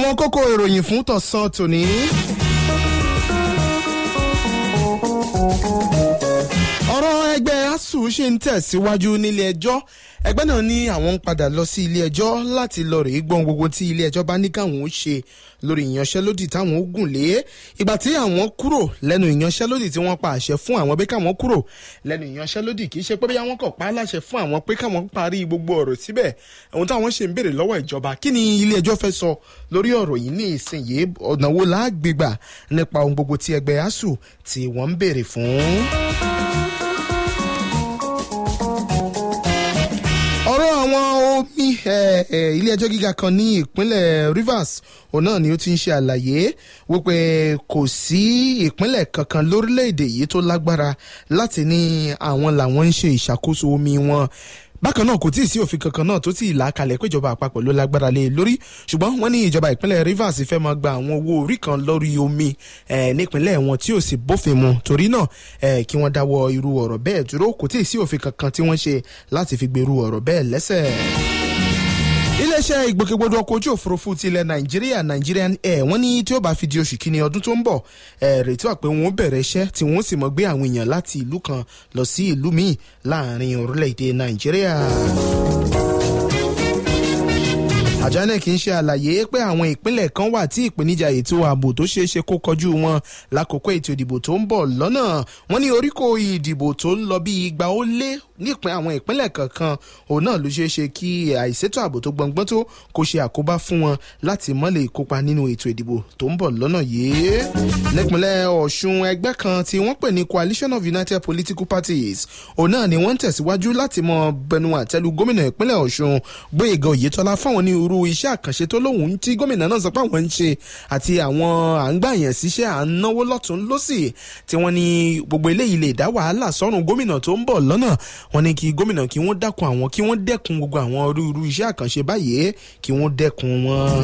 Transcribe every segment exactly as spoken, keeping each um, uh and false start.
àwọn kókó ìròyìn fún tọ̀sán tòní. ọ̀rọ̀ ẹgbẹ́ asuu ṣe ń tẹ̀síwájú nílé ẹjọ́. ẹgbẹ́ náà ní àwọn ń padà lọ sí ilé ẹjọ́ láti lọ rèé gbọ́n gbogbo tí ilé ẹjọ́ bá ní káwọn ó ṣe lórí ìyanṣẹ́lódì táwọn ó gùn lé. ìgbà tí àwọn kúrò lẹ́nu ìyanṣẹ́lódì tí wọ́n pa àṣẹ fún àwọn pé káwọn kúrò lẹ́nu ìyanṣẹ́lódì kì í ṣe pé bí àwọn kàn pa á láṣẹ fún àwọn pé káwọn parí gbogbo ọ̀rọ̀ síbẹ̀. ohun táwọn ṣe ń béèrè lọ́wọ́ ìjọba kí ni ilé ẹjọ́ fẹ́ sọ lórí ọ̀rọ̀ yìí ní ìsinyìí, ọ̀nà wo la gbé gbà nípa ohun gbogbo tí ẹgbẹ́ asuu tí wọ́n ń béèrè fún. ọ̀rọ̀ àwọn omi ilé ẹjọ́ gíga kan ní ìpínlẹ̀ Rivers òun náà ni ó ti ń ṣe àlàyé wípé kò sí ìpínlẹ̀ kankan lórílẹ̀‐èdè yìí tó lágbára láti ní àwọn làwọn ń ṣe ìṣàkóso omi wọn. bákan náà kò tí ì sí òfin kankan náà tó ti là kalẹ̀ pé ìjọba àpapọ̀ ló lágbára lé lórí, ṣùgbọ́n wọ́n ní ìjọba ìpínlẹ̀ Rivers fẹ́ máa gba àwọn owó orí kan lórí omi nípínlẹ̀ wọn tí ò sì bófin mu, torí náà kí wọ́n dáwọ́ irú ọ̀rọ̀ bẹ́ẹ̀ dúró. kò tí ì sí òfin kankan tí wọ́n ṣe láti fi gbèrú ọ̀rọ̀ bẹ́ẹ̀ lẹ́sẹ̀. iléeṣẹ́ ìgbòkègbodò ọkọ̀ ojú òfurufú ti ilẹ̀ Nàìjíríà Nigerian Air wọ́n ní tí ó bá fi di oṣù kìíní ọdún tó ń bọ̀ retí wà pé wọ́n bẹ̀rẹ̀ iṣẹ́ tí wọ́n sì mọ̀ gbé àwọn èèyàn láti ìlú kan lọ sí ìlú míì láàrin orílẹ̀-èdè Nàìjíríà. àjọ náà kì í ṣe àlàyé pé àwọn ìpínlẹ̀ kan wà tí ìpèníjà ètò ààbò tó ṣeé ṣe kó kọjú wọn lákòókò ètò ìdìbò tó ń bọ̀ lọ́nà. wọ́n ní oríkò ìdìbò tó ń lọ bí igba ó lé nípìn àwọn ìpínlẹ̀ kankan òun náà ló ṣeé ṣe kí àìṣètò ààbò tó gbọngbọ́n tó kó ṣe àkóbá fún wọn láti má lè kópa nínú ètò ìdìbò tó ń bọ̀ lọ́nà yìí. nípínlẹ̀ Ọ̀ṣun ẹgbẹ́ kan tí wọ́n pè ní Coalition of United Political Parties òun náà ni wọ́n ń tẹ̀síwájú láti mọ bẹnu àtẹ́lu gómìnà ìpínlẹ̀ Ọ̀ṣun Gbóyèga Oyètọ́lá fáwọn ní irú iṣẹ́ àkànṣe tó lóhùn tí gómìnà náà sọ pé àwọn ń ṣe àti àwọn à ń gbà yàn síṣẹ́ à ń náwó lọ́tún lọ́sì tí wọ́n ní gbogbo eléyìí lè dá wàhálà sọ́rùn gómìnà tó ń bọ̀ lọ́nà. wọ́n ní kí gómìnà kí wọ́n dákun àwọn kí wọ́n dẹ́kun gbogbo àwọn irú iṣẹ́ àkànṣe báyìí kí wọ́n dẹ́kun wọn.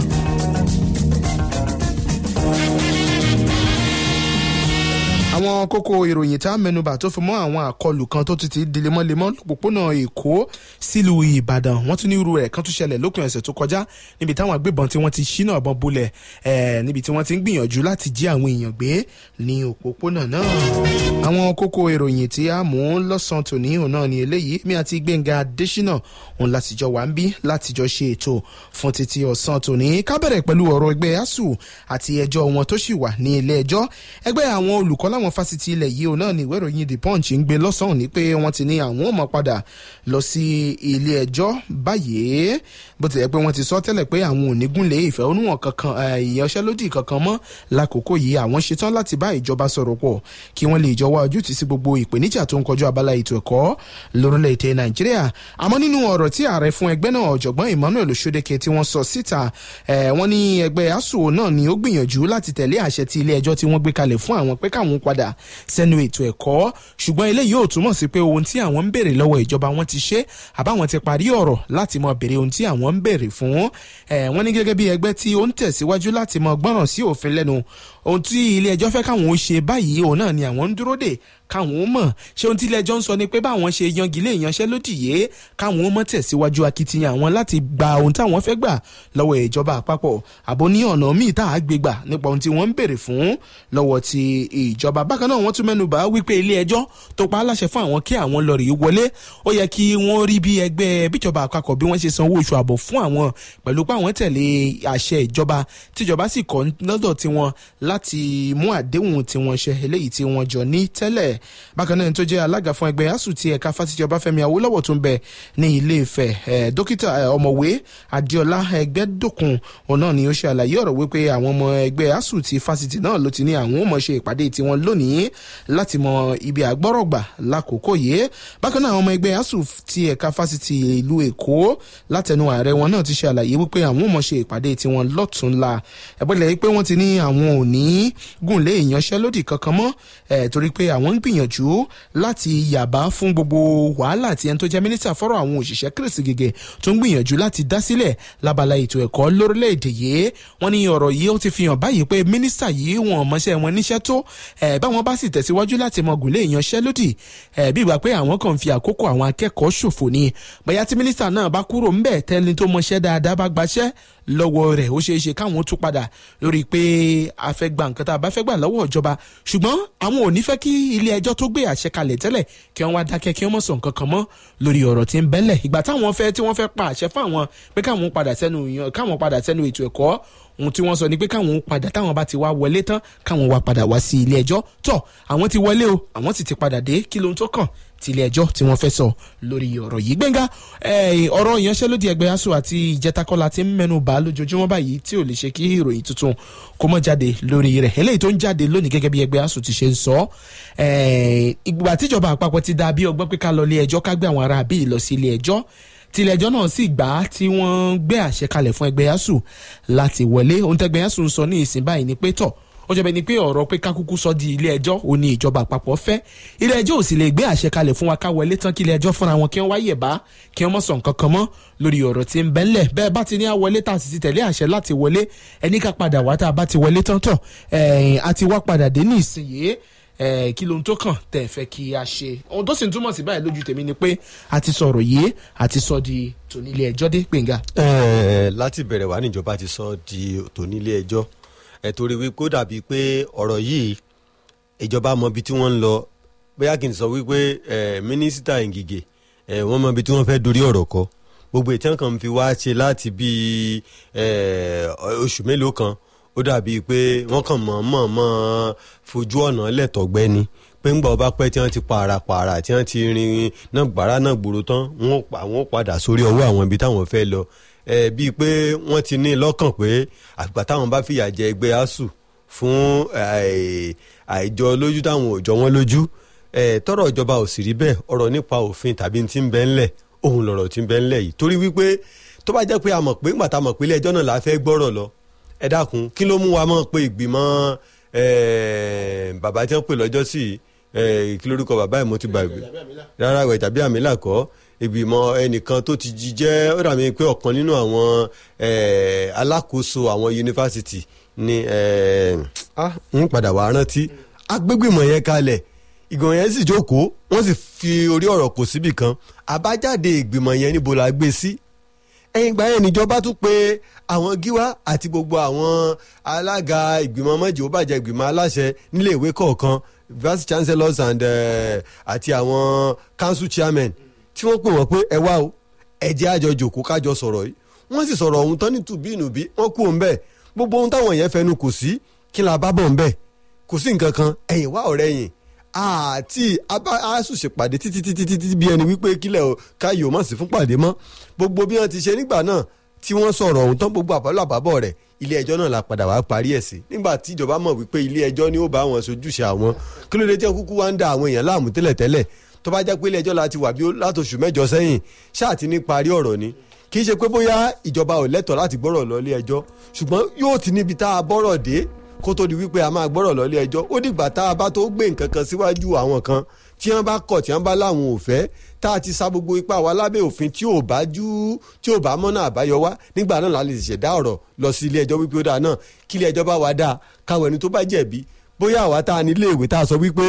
àwọn kókó ìròyìn tá a mẹ́nubà tó fi mọ́ àwọn àkọlù kan tó ti ti di lemọ́lemọ́ lópòpónà Èkó sílùú Ìbàdàn wọ́n tún ní irú rẹ̀ kan tún ṣẹlẹ̀ lópin ọ̀sẹ̀ tó kọjá níbi táwọn agbébọn tí wọ́n ti ṣínà ọ̀bọ̀n bolẹ̀ níbi tí wọ́n ti ń gbìyànjú láti jí àwọn èèyàn gbé ní òpópónà náà. àwọn kókó ìròyìn tí a mú lọ́sàn-án tòní òun náà ni eléyìí mi àti Gbẹ́ngà Adésínà òun látijọ́ wà ń bí látijọ́ ṣe ètò fún títí ọ̀sán tòní. ká bẹ̀rẹ̀ pẹ̀lú ọ̀rọ̀ ẹgbẹ́ asuu àti ẹjọ́ wọn tó sì wà ní ilé ẹjọ́. ẹgbẹ́ àwọn olùkọ́ láwọn fásitì ilẹ̀ yìí òun náà ni ìwé ìròyìn The Punch ń gbé lọ́sàn-án ní pé wọ́n ti ní àwọn ò mọ̀ padà lọ sí ilé ẹjọ́ báyìí, bó tilẹ̀ pé wọ́n ti sọ tẹ́lẹ̀ pé àwọn ò ní gúnlé ìfẹ̀hónúhàn kankan ìyanṣẹ́lódì kankan mọ́ lákòókò yìí. àwọn ṣetán láti bá ìjọba sọ̀rọ̀ pọ̀ kí wọ́n lè jọ wá ojútùú sí gbogbo ìpèníjà tó ń kojú abala ètò ẹ̀kọ́ lórílẹ̀‐èdè Nàìjíríà. àmọ́ nínú ọ̀rọ̀ tí ààrẹ fún ẹgbẹ́ náà ọ̀jọ̀gbọ́n Emmanuel Osodeke tí wọ́n sọ síta, wọ́n ní ẹgbẹ́ asuu náà ni ó gbìyànjú láti tẹ̀lé àṣẹ tí ilé ẹjọ́ tí wọ́n gbé kalẹ̀ fún àwọn pé káwọn padà sẹ́nu ètò ẹ̀kọ́, ṣùgbọ́n eléyìí ò túmọ̀ sí pé ohun tí àwọn ń béèrè lọ́wọ́ ìjọba wọn ti ṣe àbáwọn ti parí ọ̀rọ̀ láti mọ béèrè ohun tí àwọn ń béèrè fún. wọ́n ní gẹ́gẹ́ bí ẹgbẹ́ tí ó ń tẹ̀síwájú láti mọ gbọ́ràn sí òfin lẹ́nu, ohun tí ilé ẹjọ́ fẹ́ káwọn ó ṣe báyìí òun náà ni àwọn ń dúró dè káwọn ó mọ̀. ṣé ohun tí ilé ẹjọ́ ń sọ ni pé báwọn ṣe yangilé ìyanṣẹ́lódì yìí káwọn ó mọ̀ tẹ̀síwájú akitiyan àwọn láti gba ohun táwọn fẹ́ gbà lọ́wọ́ ìjọba àpapọ̀, àbò ní ọ̀nà míì tá a gbé gbà nípa ohun tí wọ́n ń béèrè fún lọ́wọ́ ti ìjọba. bákan náà wọ́n tún mẹ́nubà wípé ilé ẹjọ́ tó pa á láṣẹ fún àwọn kí àwọn lọ rí wọlé, ó yẹ kí wọ́n rí bí ẹgbẹ́ bíjọba àpapọ̀ bí wọ́n ṣe sanwó oṣù àbọ̀ fún àwọn pẹ̀lú pé àwọn tẹ̀lé àṣẹ ìjọba tíjọba sì kọ́ lọ́dọ̀ tiwọn láti mú àdéhùn tiwọn ṣe eléyìí tí wọ́n jọ ní tẹ́lẹ̀. bákan náà tó jẹ́ alága fún ẹgbẹ́ asuu ti ẹ̀ka fásitì Ọbáfẹ́mi Awólọ́wọ̀ tó ń bẹ ní Ilé Ifẹ̀ dókítà ọ̀mọ̀wé Adéọlá Ẹgbẹ́dòkun òun náà ni ó ṣe àlàyé ọ̀rọ̀ wípé àwọn ọmọ ẹgbẹ́ asuu ti fásitì náà ló ti ní àwọn ò mọ̀ ṣe ìpàdé tiwọn lónìí láti mọ ibi àgbọ́rọ̀gbà lákòókò yìí. bákan náà àwọn ọmọ ẹgbẹ́ asuu ti ẹ̀ka fásitì ìlú Èkó látẹnu ààrẹ wọn náà ti ṣe àlàyé wípé àwọn ò mọ̀ ṣe ìpàdé tiwọn lọ́tùnla, ẹ̀bọ́lẹ̀ pé wọ́n ti ní àwọn ò ní gùnlé ìyanṣẹ́lódì kankan mọ́ torí pé àwọn ń gbìyànjú láti yàbá fún gbogbo wàhálà tí ẹni tó jẹ́ mínísítà fọ́rọ̀ àwọn òṣìṣẹ́ Chris Ngige tó ń gbìyànjú láti dá sílẹ̀ lábala ètò ẹ̀kọ́ lórílẹ̀‐èdè yìí. wọ́n ní ọ̀rọ̀ yìí ó ti fi hàn báyìí pé mínísítà yìí wọn mọṣẹ́ wọn níṣẹ́ tó ẹ̀ báwọn bá sì tẹ̀síwájú láti mọ gùnlé ìyanṣẹ́lódì ẹ̀ bí ìgbà pé àwọn kan fi àkókò àwọn akẹ́kọ̀ọ́ ṣòfò ni. bóyá tí mínísítà náà bá kúrò ńbẹ̀ tẹ́ni tó mọṣẹ́ dáadáa bá gbaṣẹ́ lọ́wọ́ rẹ̀ ó ṣeé ṣe káwọn tún padà lórí pé a fẹ́ gba nǹkan tá a bá fẹ́ gbà lọ́wọ́ ìjọba. ṣùgbọ́n àwọn ò ní fẹ́ kí ilé ẹjọ́ tó gbé àṣẹ kalẹ̀ tẹ́lẹ̀ kí wọ́n wá dákẹ́ kí wọ́n mọ̀ sọ nǹkan kan mọ́ lórí ọ̀rọ̀ tí ń bẹ́lẹ̀. ìgbà táwọn fẹ́ tí wọ́n fẹ́ pa àṣẹ fún àwọn pé káwọn padà sẹ́nu káwọn padà sẹ́nu ètò ẹ̀kọ́ ohun tí wọ́n sọ ni pé káwọn padà táwọn bá ti wá wọlé tán káwọn wá padà wá sí ilé ẹjọ́ tọ́ àwọn ti wọlé o àwọn sì ti padà dé kí lóhun tó kàn ti ilé ẹjọ́ tí wọ́n fẹ́ sọ lórí ọ̀rọ̀ yìí. Gbẹ́ngà ọ̀rọ̀ ìyanṣẹ́lódì ẹgbẹ́ ASUU àti ìjẹtakọ́lá ti ń mẹ́nu bà lójoojúmọ́ báyìí tí ò lè ṣe kí ìròyìn tuntun kó mọ́ jáde lórí rẹ̀ eléyìí tó ń jáde lónìí gẹ́gẹ́ bí ẹgbẹ́ ASUU ti ṣe ń sọ. ìgbà tíjọba àpapọ̀ ti dá bí ọgbọ́n pé ká lọ ilé ẹjọ́ ká gbé àwọn ará bíi lọ sí ilé ẹjọ́ tilẹ̀jọ́ náà sì gbà á tí wọ́n gbé àṣẹ kalẹ̀ fún ẹgbẹ́ ASUU láti wọlé. ohun tẹ́gbẹ́ ASUU ń sọ ní ìsìn báyìí ni pé tọ̀ ó jẹ́ bẹ́ẹ̀ ni pé ọ̀rọ̀ pé kákúkú sọ di ilé ẹjọ́ ò ní ìjọba àpapọ̀ fẹ́. ilé ẹjọ́ ò sì lè gbé àṣẹ kalẹ̀ fún wa ká wọlé tán kí ilé ẹjọ́ fúnra wọn kí wọ́n wáyè bá kí wọ́n mọ̀ sọ nǹkan kan mọ́ lórí ọ̀rọ̀ tí ń bẹ́ńlẹ̀. bẹ́ẹ̀ bá ti ní àwọlé tá a sì ti tẹ̀lé àṣẹ láti wọlé ẹni ká padà wá tá a bá ti wọlé tán tọ̀ a ti wá padà dé ní ìsinyìí kí lóhun tó kàn tẹ̀ fẹ́ kí a ṣe. ohun tó sì ń túmọ̀ sí báyìí lójú tèmi ni pé a ti sọ̀rọ̀ yìí a ti sọ di tònílé ẹjọ́ dé Gbẹ́ngà. láti bẹ̀rẹ̀ wá níjọba ti sọ di tònílé ẹjọ́ ẹ̀ torí wípé ó dàbí pé ọ̀rọ̀ yìí ìjọba mọ ibi tí wọ́n ń lọ bóyá kì í sọ wípé mínísítà Ngige wọ́n mọ ibi tí wọ́n fẹ́ dorí ọ̀rọ̀ kọ gbogbo ìtàn kan fi wá ṣe láti bíi oṣù mélòó kan ó dàbí pé wọ́n kàn mọ̀ mọ̀ mọ̀ fojú ọ̀nà lẹ́tọ̀gbẹ́ ni pé ńgbà ọba pẹ́ tí wọ́n ti para para tí wọ́n ti rin náà gbàrà náà gbòòrò tán wọ́n padà sórí ọwọ́ àwọn ibi táwọn fẹ́ lọ ẹ bíi pé wọ́n ti ní lọ́kàn pé àgbà táwọn bá fìyà jẹ ẹgbẹ́ ASUU fún àìjọ lójú táwọn ò jọ wọ́n lójú tọ́rọ̀ ìjọba ò sì rí bẹ́ẹ̀ ọ̀rọ̀ nípa òfin tàbí ti ń bẹ ńlẹ̀ òun lọ̀rọ̀ ti ń bẹ ńlẹ̀ yìí torí wípé tó bá jẹ́ pé a mọ̀ pé ńgbà tá a mọ̀ pé ilé ẹjọ́ náà la fẹ́ gbọ́rọ̀ lọ ẹ dákun kí ló mú wa mọ̀ pé ìgbìmọ̀ bàbá tí wọ́n pè lọ́jọ́ sí kí lórúkọ bàbá ẹ̀ mo ti gbàgbé rárá ìwẹ̀ tàbí àmì làkọ́ ìgbìmọ̀ ẹnìkan tó ti jẹ́ ó dà mí pé ọ̀kan nínú àwọn alákòóso àwọn yunifásitì ni ń padà wá rántí agbégbìmọ̀ yẹn kalẹ̀ ìgbìmọ̀ yẹn sì jókòó wọ́n sì fi orí ọ̀rọ̀ kò síbì kan àbájáde ìgbìmọ̀ yẹn níbo la gbé sí ẹ̀yìn ìgbà yẹn níjọba tún pé àwọn gíwá àti gbogbo àwọn alága ìgbìmọ̀ mọ́jì ó bàjẹ́ ìgbìmọ̀ aláṣẹ nílé ìwé kọ̀ọ̀kan vice chancellors and àti àwọn council chairmen tí wọ́n pè wọ́n pé ẹ wá o ẹ jẹ́ àjọ jòkó kájọ sọ̀rọ̀ yìí wọ́n sì sọ̀rọ̀ ohun tán ní tùbínùbí wọ́n kú òun bẹ́ẹ̀ gbogbo ohun táwọn yẹn fẹnu kò sí kí la bá bọ̀ ń bẹ́ẹ̀ kò sí nǹkan kan ẹ̀yìn wá ọ̀rẹ́ yìí àti ASUU ṣèpàdé títí títí títí bí ẹni wípé kílẹ̀ o káyọ̀ mọ̀ sí fún pàdé mọ́ gbogbo bí wọ́n ti ṣe nígbà náà tí wọ́n sọ̀rọ̀ ohun tán gbogbo àbálò àbábọ̀ rẹ̀ ilé ẹjọ́ náà la padà wá parí ẹ̀ sí nígbà tí ìjọba mọ̀ wípé ilé ẹjọ́ ni ó bá wọn sojúṣe àwọn kí ló dé tí kúkú wá ń da àwọn èèyàn láàmú tẹ́lẹ̀tẹ́lẹ̀ tó bá jẹ́ pé ilé ẹjọ́ la ti wà bí látòṣù mẹ́jọ sẹ́yìn ṣáà ti ní parí ọ̀rọ̀ ni kì í ṣe pé bóyá ìjọba ò lẹ́tọ̀ọ́ láti gbọ́rọ̀ lọ ilé ẹjọ́ ṣùgbọ́n yóò ti níbi tá a bọ́rọ̀ dé kó tó di wípé a máa gbọ́rọ̀ lọ ilé ẹjọ́ ó dìgbà tá a bá tó gbé nǹkan kan síwájú àwọn kan tí wọ́n bá kọ̀ tí wọ́n bá láwọn ò fẹ́ tá a ti sa gbogbo ipá wa lábẹ́ òfin tí ò bá jú tí ò bá mọ́nà àbáyọ wá nígbà náà la lè ṣẹ̀dá ọ̀rọ̀ lọ sí ilé ẹjọ́ wípé ó dáa náà kí ilé ẹjọ́ bá wa dáa káwọn ẹni tó bá jẹ̀bi bóyá àwa tá a ní ilé ìwé tá a sọ wípé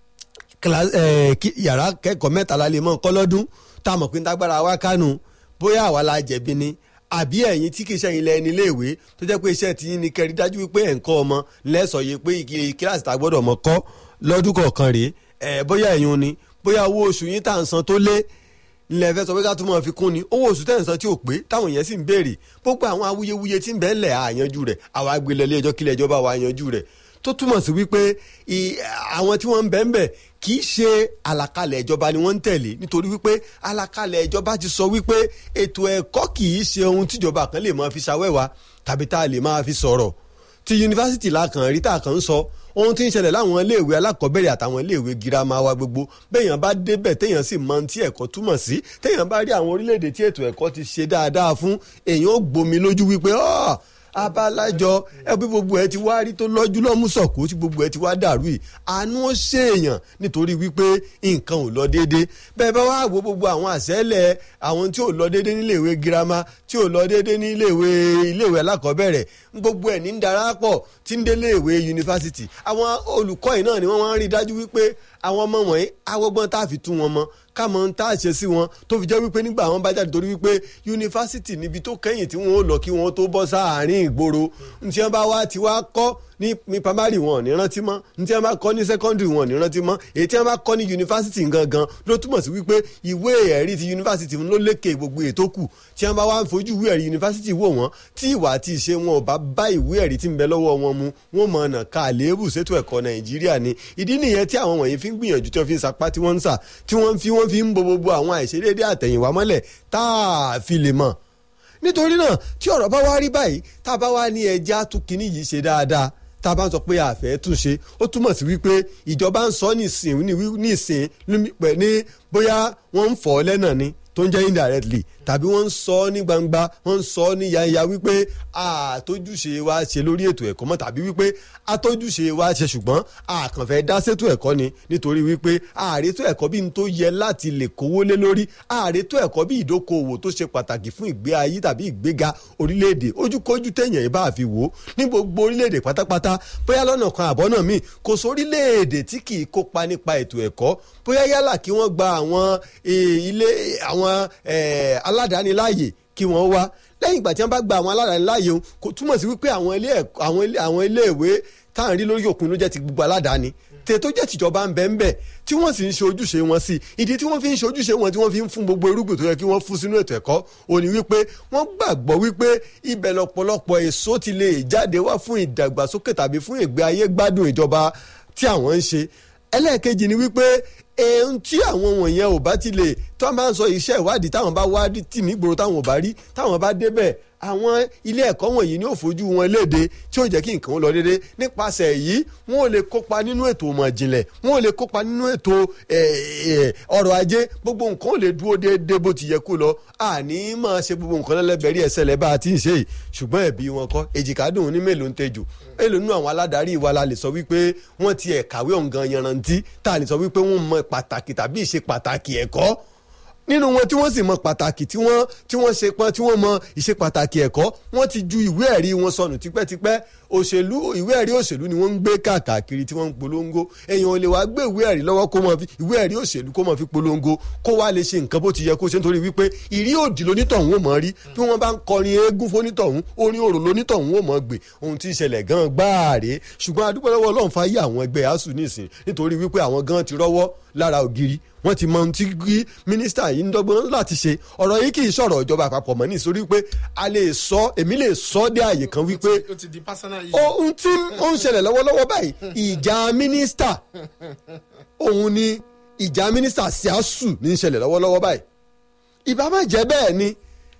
yàrá kẹ́kọ̀ọ́ mẹ́ta la lè mọ̀ kọ́ lọ́dún tá a mọ̀ pé tágbára wa kánú bóyá àwa la jẹ̀bi ni àbí ẹ̀yin tí kì í ṣẹ́yìn lẹ́ni iléèwé tó jẹ́ pé iṣẹ́ tí yín ni kẹrí dájú wípé ẹ̀ ń kọ́ ọmọ lẹ́sọ̀ yìí pé kíláàsì tá a gbọ́dọ̀ mọ̀ kọ́ lọ́dún kọ̀ọ̀kan rèé ẹ̀ bóyá ẹ̀yin ni bóyá owó oṣù yín tá à ń san tó lé ilẹ̀ fẹ́ sọ pé ká tún máa fi kún ni owó oṣù tẹ̀ ń san tí ò pé táwọn èèyàn sì ń béèrè gbogbo àwọn awuyewuye tí ń bẹ́ẹ̀ lẹ̀ àyanjú rẹ̀ àwa gbélé ilé ẹjọ́ kílẹ̀ ẹjọ́ bá wa yanjú rẹ̀ tó túmọ̀ sí wípé àwọn tí wọ́n ń bẹ́ẹ̀ ń bẹ̀ kì í ṣe àlàkalẹ̀ ìjọba ni wọ́n ń tẹ̀lé nítorí wípé àlàkalẹ̀ ìjọba ti sọ wípé ètò ẹ̀kọ́ kì í ṣe ohun tíjọba kan lè máa fi ṣàwẹ́wà tàbí tá a lè máa fi sọ̀rọ̀ ti yunifásitì la kàn rí tá a kàn ń sọ ohun tí ń ṣẹlẹ̀ láwọn iléèwé alákọ̀ọ́bẹ̀rẹ̀ àtàwọn iléèwé girama wa gbogbo béèyàn bá débẹ̀ téèyàn sì mọ tí ẹ̀kọ́ túmọ̀ sí téèyàn bá rí àwọn orílẹ̀-èdè tí ètò ẹ̀kọ́ ti ṣe dáadáa fún èèyàn ó gbomi lójú wípé abalájọ ẹbí gbogbo ẹ ti wá rí tó lọ́jú lọ́mùsọ̀kò tí gbogbo ẹ ti wá dàrú yìí àánú ó ṣèèyàn nítorí wípé nǹkan ò lọ déédé bẹ́ẹ̀ bá wá wo gbogbo àwọn àṣẹ́lẹ̀ àwọn tí ò lọ déédé níléèwé girama tí ò lọ déédé níléèwé iléèwé alákọ̀ọ́bẹ̀rẹ̀ gbogbo ẹ̀ ní ń darapọ̀ tí ń déléèwé yunifásitì àwọn olùkọ́ yìí náà ni wọ́n wá ń rí dájú wípé àwọn ọmọ wọ̀nyí awọ́gbọ́n tá a fi tún wọn mọ́ ká mọ ń tá a ṣe sí wọn tó fi jẹ́ wípé nígbà wọn bá jáde torí wípé yunifásitì níbi tó kẹ́yìn tí wọ́n ó lọ kí wọ́n tó bọ́ sáàárín ìgboro ntí wọ́n bá wá ti wá kọ́ ní ní primary wọn ò ní rántí mọ́ ntí wọ́n bá kọ́ ní secondary wọn ò ní rántí mọ́ èyí tí wọ́n bá kọ́ ní yunifásitì gangan ló túmọ̀ sí wípé ìwé ẹ̀rí ti yunifásitì ló lékè gbogbo ètò kù tí wọ́n bá wá ń fojú ìwé ẹ̀rí yunifásitì wò wọ́n tí ìwà àti ìṣe wọn ò bá bá ìwé ẹ̀rí tí ń bẹ lọ́wọ́ wọn mu wọ́n mọ̀ ọ̀nà ká àléébù sétò ẹ̀kọ́ nàìjíríà ni ìdí nìyẹn tí àwọn wọ̀nyí fi ń gbìyànjú tí wọ́n fi ń sapá tí wọ́n ń sà tí wọ́n fi wọ́n fi ń bo gbogbo àwọn àìṣedéédé àtẹ̀yìnwá mọ́lẹ̀ tá a fi lè mọ̀ nítorí náà tí ọ̀rọ̀ bá wá rí báyìí tá a bá wá ní ẹja tún kínní yìí ṣe dáadáa tá a bá ń sọ pé àfẹ́ tún ṣe ó túmọ̀ sí wípé ìjọba ń sọ nísìn nísìn ní bóyá wọ́n ń fọ́ lẹ́nà ni tó ń jẹ́ indirectly tàbí wọ́n ń sọ ní gbangba wọ́n ń sọ ní yanya wípé àtójúṣe wa ṣe lórí ètò ẹ̀kọ́ mọ́ tàbí wípé àtójúṣe wa ṣe ṣùgbọ́n àkànfẹ́ dá sétò ẹ̀kọ́ ni nítorí wípé ààrètò ẹ̀kọ́ bí n tó yẹ láti lè kówó lé lórí ààrètò ẹ̀kọ́ bí ìdókòwò tó ṣe pàtàkì fún ìgbé ayé tàbí ìgbéga orílẹ̀-èdè ojúkójú tẹ̀yàn ẹ̀ bá fi wò ó ní gbogbo orílẹ̀-èdè pátápátá bóyá lọ́nà kan àbọ́nà míì kò sórílẹ̀-èdè tí kì í kópa nípa ètò ẹ̀kọ́ bóyá yálà kí wọ́n gba àwọn ilé àwọn aládàáni láàyè kí wọ́n wá lẹ́yìn ìgbà tí wọ́n bá gba àwọn aládàáni láàyè kò túmọ̀ sí wípé àwọn ilé ìwé táà ń rí lórí òkun ló jẹ́ ti gbogbo aládàáni tètò jẹ́ tìjọba ń bẹ ń bẹ tí wọ́n sì ń ṣe ojúṣe wọn sí ìdí tí wọ́n fi ń ṣe ojúṣe wọn tí wọ́n fi ń fún gbogbo irúgbìn tó yẹ kí wọ́n fún sínú ètò ẹ̀kọ́ òní wípé wọ́n gbàgbọ́ wípé ibẹ̀ lọ́pọ̀lọpọ̀ èso ti lè jáde wá fún ìdàgbàsókè tàbí fún ìgbé ayé gbádùn ìjọba tí àwọn ń ṣe ẹlẹ́ẹ̀kejì ni wípé ohun tí àwọn wọ̀nyẹn ò bá ti lè tó máa ń sọ iṣẹ́ ìwádìí táwọn bá wá tì nígboro táwọn ò bá rí táwọn bá débẹ̀ àwọn ilé ẹ̀kọ́ wọ̀nyí ni ó fojú wọn léde tí ó jẹ́ kí nǹkan lọ déédé nípasẹ̀ èyí wọn ò lè kópa nínú ètò ìmọ̀ ìjìnlẹ̀ wọn ò lè kópa nínú ètò ọrọ̀ ajé gbogbo nǹkan ò lè dúró déédé bó ti yẹ kó lọ àní máa ṣe gbogbo nǹkan lẹ́lẹ́bẹ̀rí ẹsẹ̀ lẹ́ bá a ti ń ṣe yìí ṣùgbọ́n ẹ̀bí wọn kọ́ èjìkádùn ní mélòó ń tejò èlò nínú àwọn aládarí wa la lè sọ wípé wọ́n ti ẹ̀ kàwé ọ̀ǹgan yanrantí tá a lè sọ wípé wọ́n mọ pàtàkì tàbí ìṣe pàtàkì ẹ̀kọ́ nínú wọn tí wọ́n sì mọ pàtàkì tí wọ́n tí wọ́n ṣe pọn tí wọ́n mọ ìṣe pàtàkì ẹ̀kọ́ wọ́n ti ju ìwé ẹ̀rí wọn sọnù tipẹ́tipẹ́ òṣèlú ìwé ẹ̀rí òṣèlú ni wọ́n ń gbé káàkiri tí wọ́n ń polongo èèyàn ò lè wá gbé ìwé ẹ̀rí lọ́wọ́ kó mọ fi ìwé ẹ̀rí òṣèlú kó mọ fi polongo kó wá lè ṣe nǹkan bó ti yẹ kó ṣe nítorí wípé ìrí òdì lónítọ̀hún ò mọ̀ rí bí wọ́n bá ń kọrin eégún fónítọ̀hún orin òrò lónítọ̀hún ò mọ̀ gbé ohun tí ń ṣẹlẹ̀ gan gbáàrè ṣùgbọ́n adúpẹ́ lọ́wọ́ Ọlọ́run fáyé àwọn ẹgbẹ́ asuu nísìn nítorí wípé àwọn gan ti rọ́wọ́ lára ògiri wọ́n ti mọ ohun tí mínísítà yìí ń dọ́gbọ́n láti ṣe ọ̀rọ̀ yìí kì í sọ̀rọ̀ ìjọba àpapọ̀ mọ́ nítorí pé a lè sọ èmi lè sọ dé àyè kan wípé ohun tí ó ń ṣẹlẹ̀ lọ́wọ́lọ́wọ́ báyìí ìjà mínísítà òun ni ìjà mínísítà sí asuu ní í ṣẹlẹ̀ lọ́wọ́lọ́wọ́ báyìí ìbá má jẹ́ bẹ́ẹ̀ ni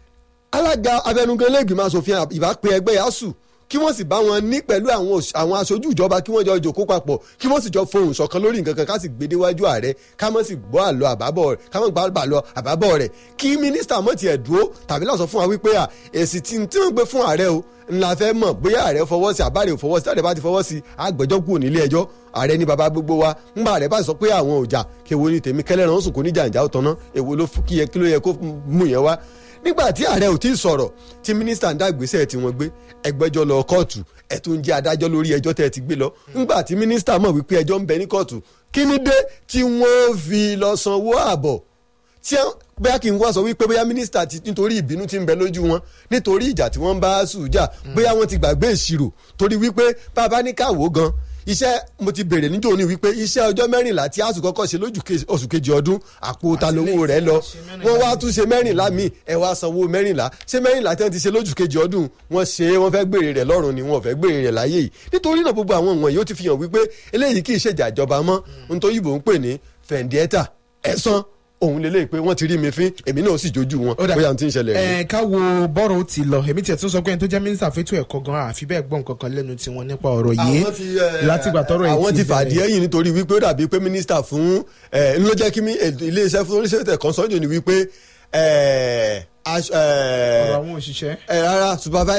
alága abẹnugan lẹ́gbìmọ̀ asòfin ìbá pe ẹgbẹ́ asuu kí wọ́n sì bá wọn ní pẹ̀lú àwọn aṣojú ìjọba kí wọ́n jọ jòkó papọ̀ kí wọ́n sì jọ fohùn ṣọ̀kan lórí nǹkan kan ká sì gbé déwájú ààrẹ ká mọ̀ sì gbọ́ àlọ́ àbábọ̀ rẹ̀ ká mọ̀ gbọ́ àlọ́ àbábọ̀ rẹ̀ kí mínísítà mọ̀ tiẹ̀ dúró tàbí láti sọ fún wa wípé à èsì tí wọ́n gbé fún ààrẹ o ńlá fẹ́ mọ̀ bóyá ààrẹ fọwọ́ sí àbáre ò fọwọ́ sí ààrẹ bá ti fọwọ́ sí àgbẹ̀jọ́ kúrò nílé ẹjọ́ ààrẹ ní baba gbogbo wa ńgbà ààrẹ bá sọ pé àwọn òjà kéwo ní tèmi kẹlẹ́ràn sùn kò ní jàǹjà ó tanná èwo ló kí ló yẹ kó mú yẹn wá nígbà tí ààrẹ ò tí ì sọ̀rọ̀ tí mínísítà ń dàgbésẹ̀ tí wọ́n gbé ẹgbẹ́jọ́ lọ kóòtù ẹ̀ tó ń jẹ́ adájọ́ lórí ẹjọ́ tẹ́ ẹ ti gbé lọ nígbà tí mínísítà mọ̀ wípé ẹjọ́ ń bẹ ní kóòtù kí ni dé tí wọ́n fi lọ sanwó ààbọ̀ tí bóyá kí n wá sọ wípé bóyá mínísítà ti nítorí ìbínú tí ń bẹ lójú wọn nítorí ìjà tí wọ́n ń bá sùn jà bóyá wọ́n ti gbàgbé ìṣirò torí wípé bàbá ní káwó gan iṣẹ́ mo ti bèrè níjó ní wípé iṣẹ́ ọjọ́ mẹ́rìnlá tí asuu kọ́kọ́ ṣe lójú oṣù kejì ọdún àpò ta lówó rẹ̀ lọ wọ́n wá tún ṣe mẹ́rìnlá míì ẹ wá sanwó mẹ́rìnlá ṣé mẹ́rìnlá tí wọ́n ti ṣe lójú kejì ọdún wọ́n ṣe wọ́n fẹ́ gbèrè rẹ̀ lọ́rùn ni wọ́n fẹ́ gbèrè rẹ̀ láyé yìí nítorí náà gbogbo àwọn wọ̀nyí ó ti fi hàn wípé eléyìí kì í ṣèjà ìjọba mọ́ nítorí ìbò ń pè ní fẹ̀ǹdíẹ́tà ẹ̀sán òun lè lè pé wọ́n ti rí mi fín èmi náà sì jójú wọn bóyá n ti ń ṣẹlẹ̀ rí. ẹ ká wo bọ́rọ̀ ó ti lọ èmi tiẹ̀ tún sọ pé ẹni tó jẹ́ mínísítà fẹ́tò ẹ̀kọ́ gan àfi bẹ́ẹ̀ gbọ́n kankan lẹ́nu tiwọn nípa ọ̀rọ̀ yìí láti gbà tọ́rọ̀ yìí ti bẹ̀rẹ̀. àwọn ti fàdí ẹ̀yìn nítorí wípé ó dàbí pé mínísítà fún ẹ ló jẹ́ kí iléeṣẹ́ fún oníṣẹ́ ẹ̀kọ́ sọ́jọ́ ni wípé ọ̀rọ̀ àwọn òṣìṣẹ́ rárá supervisor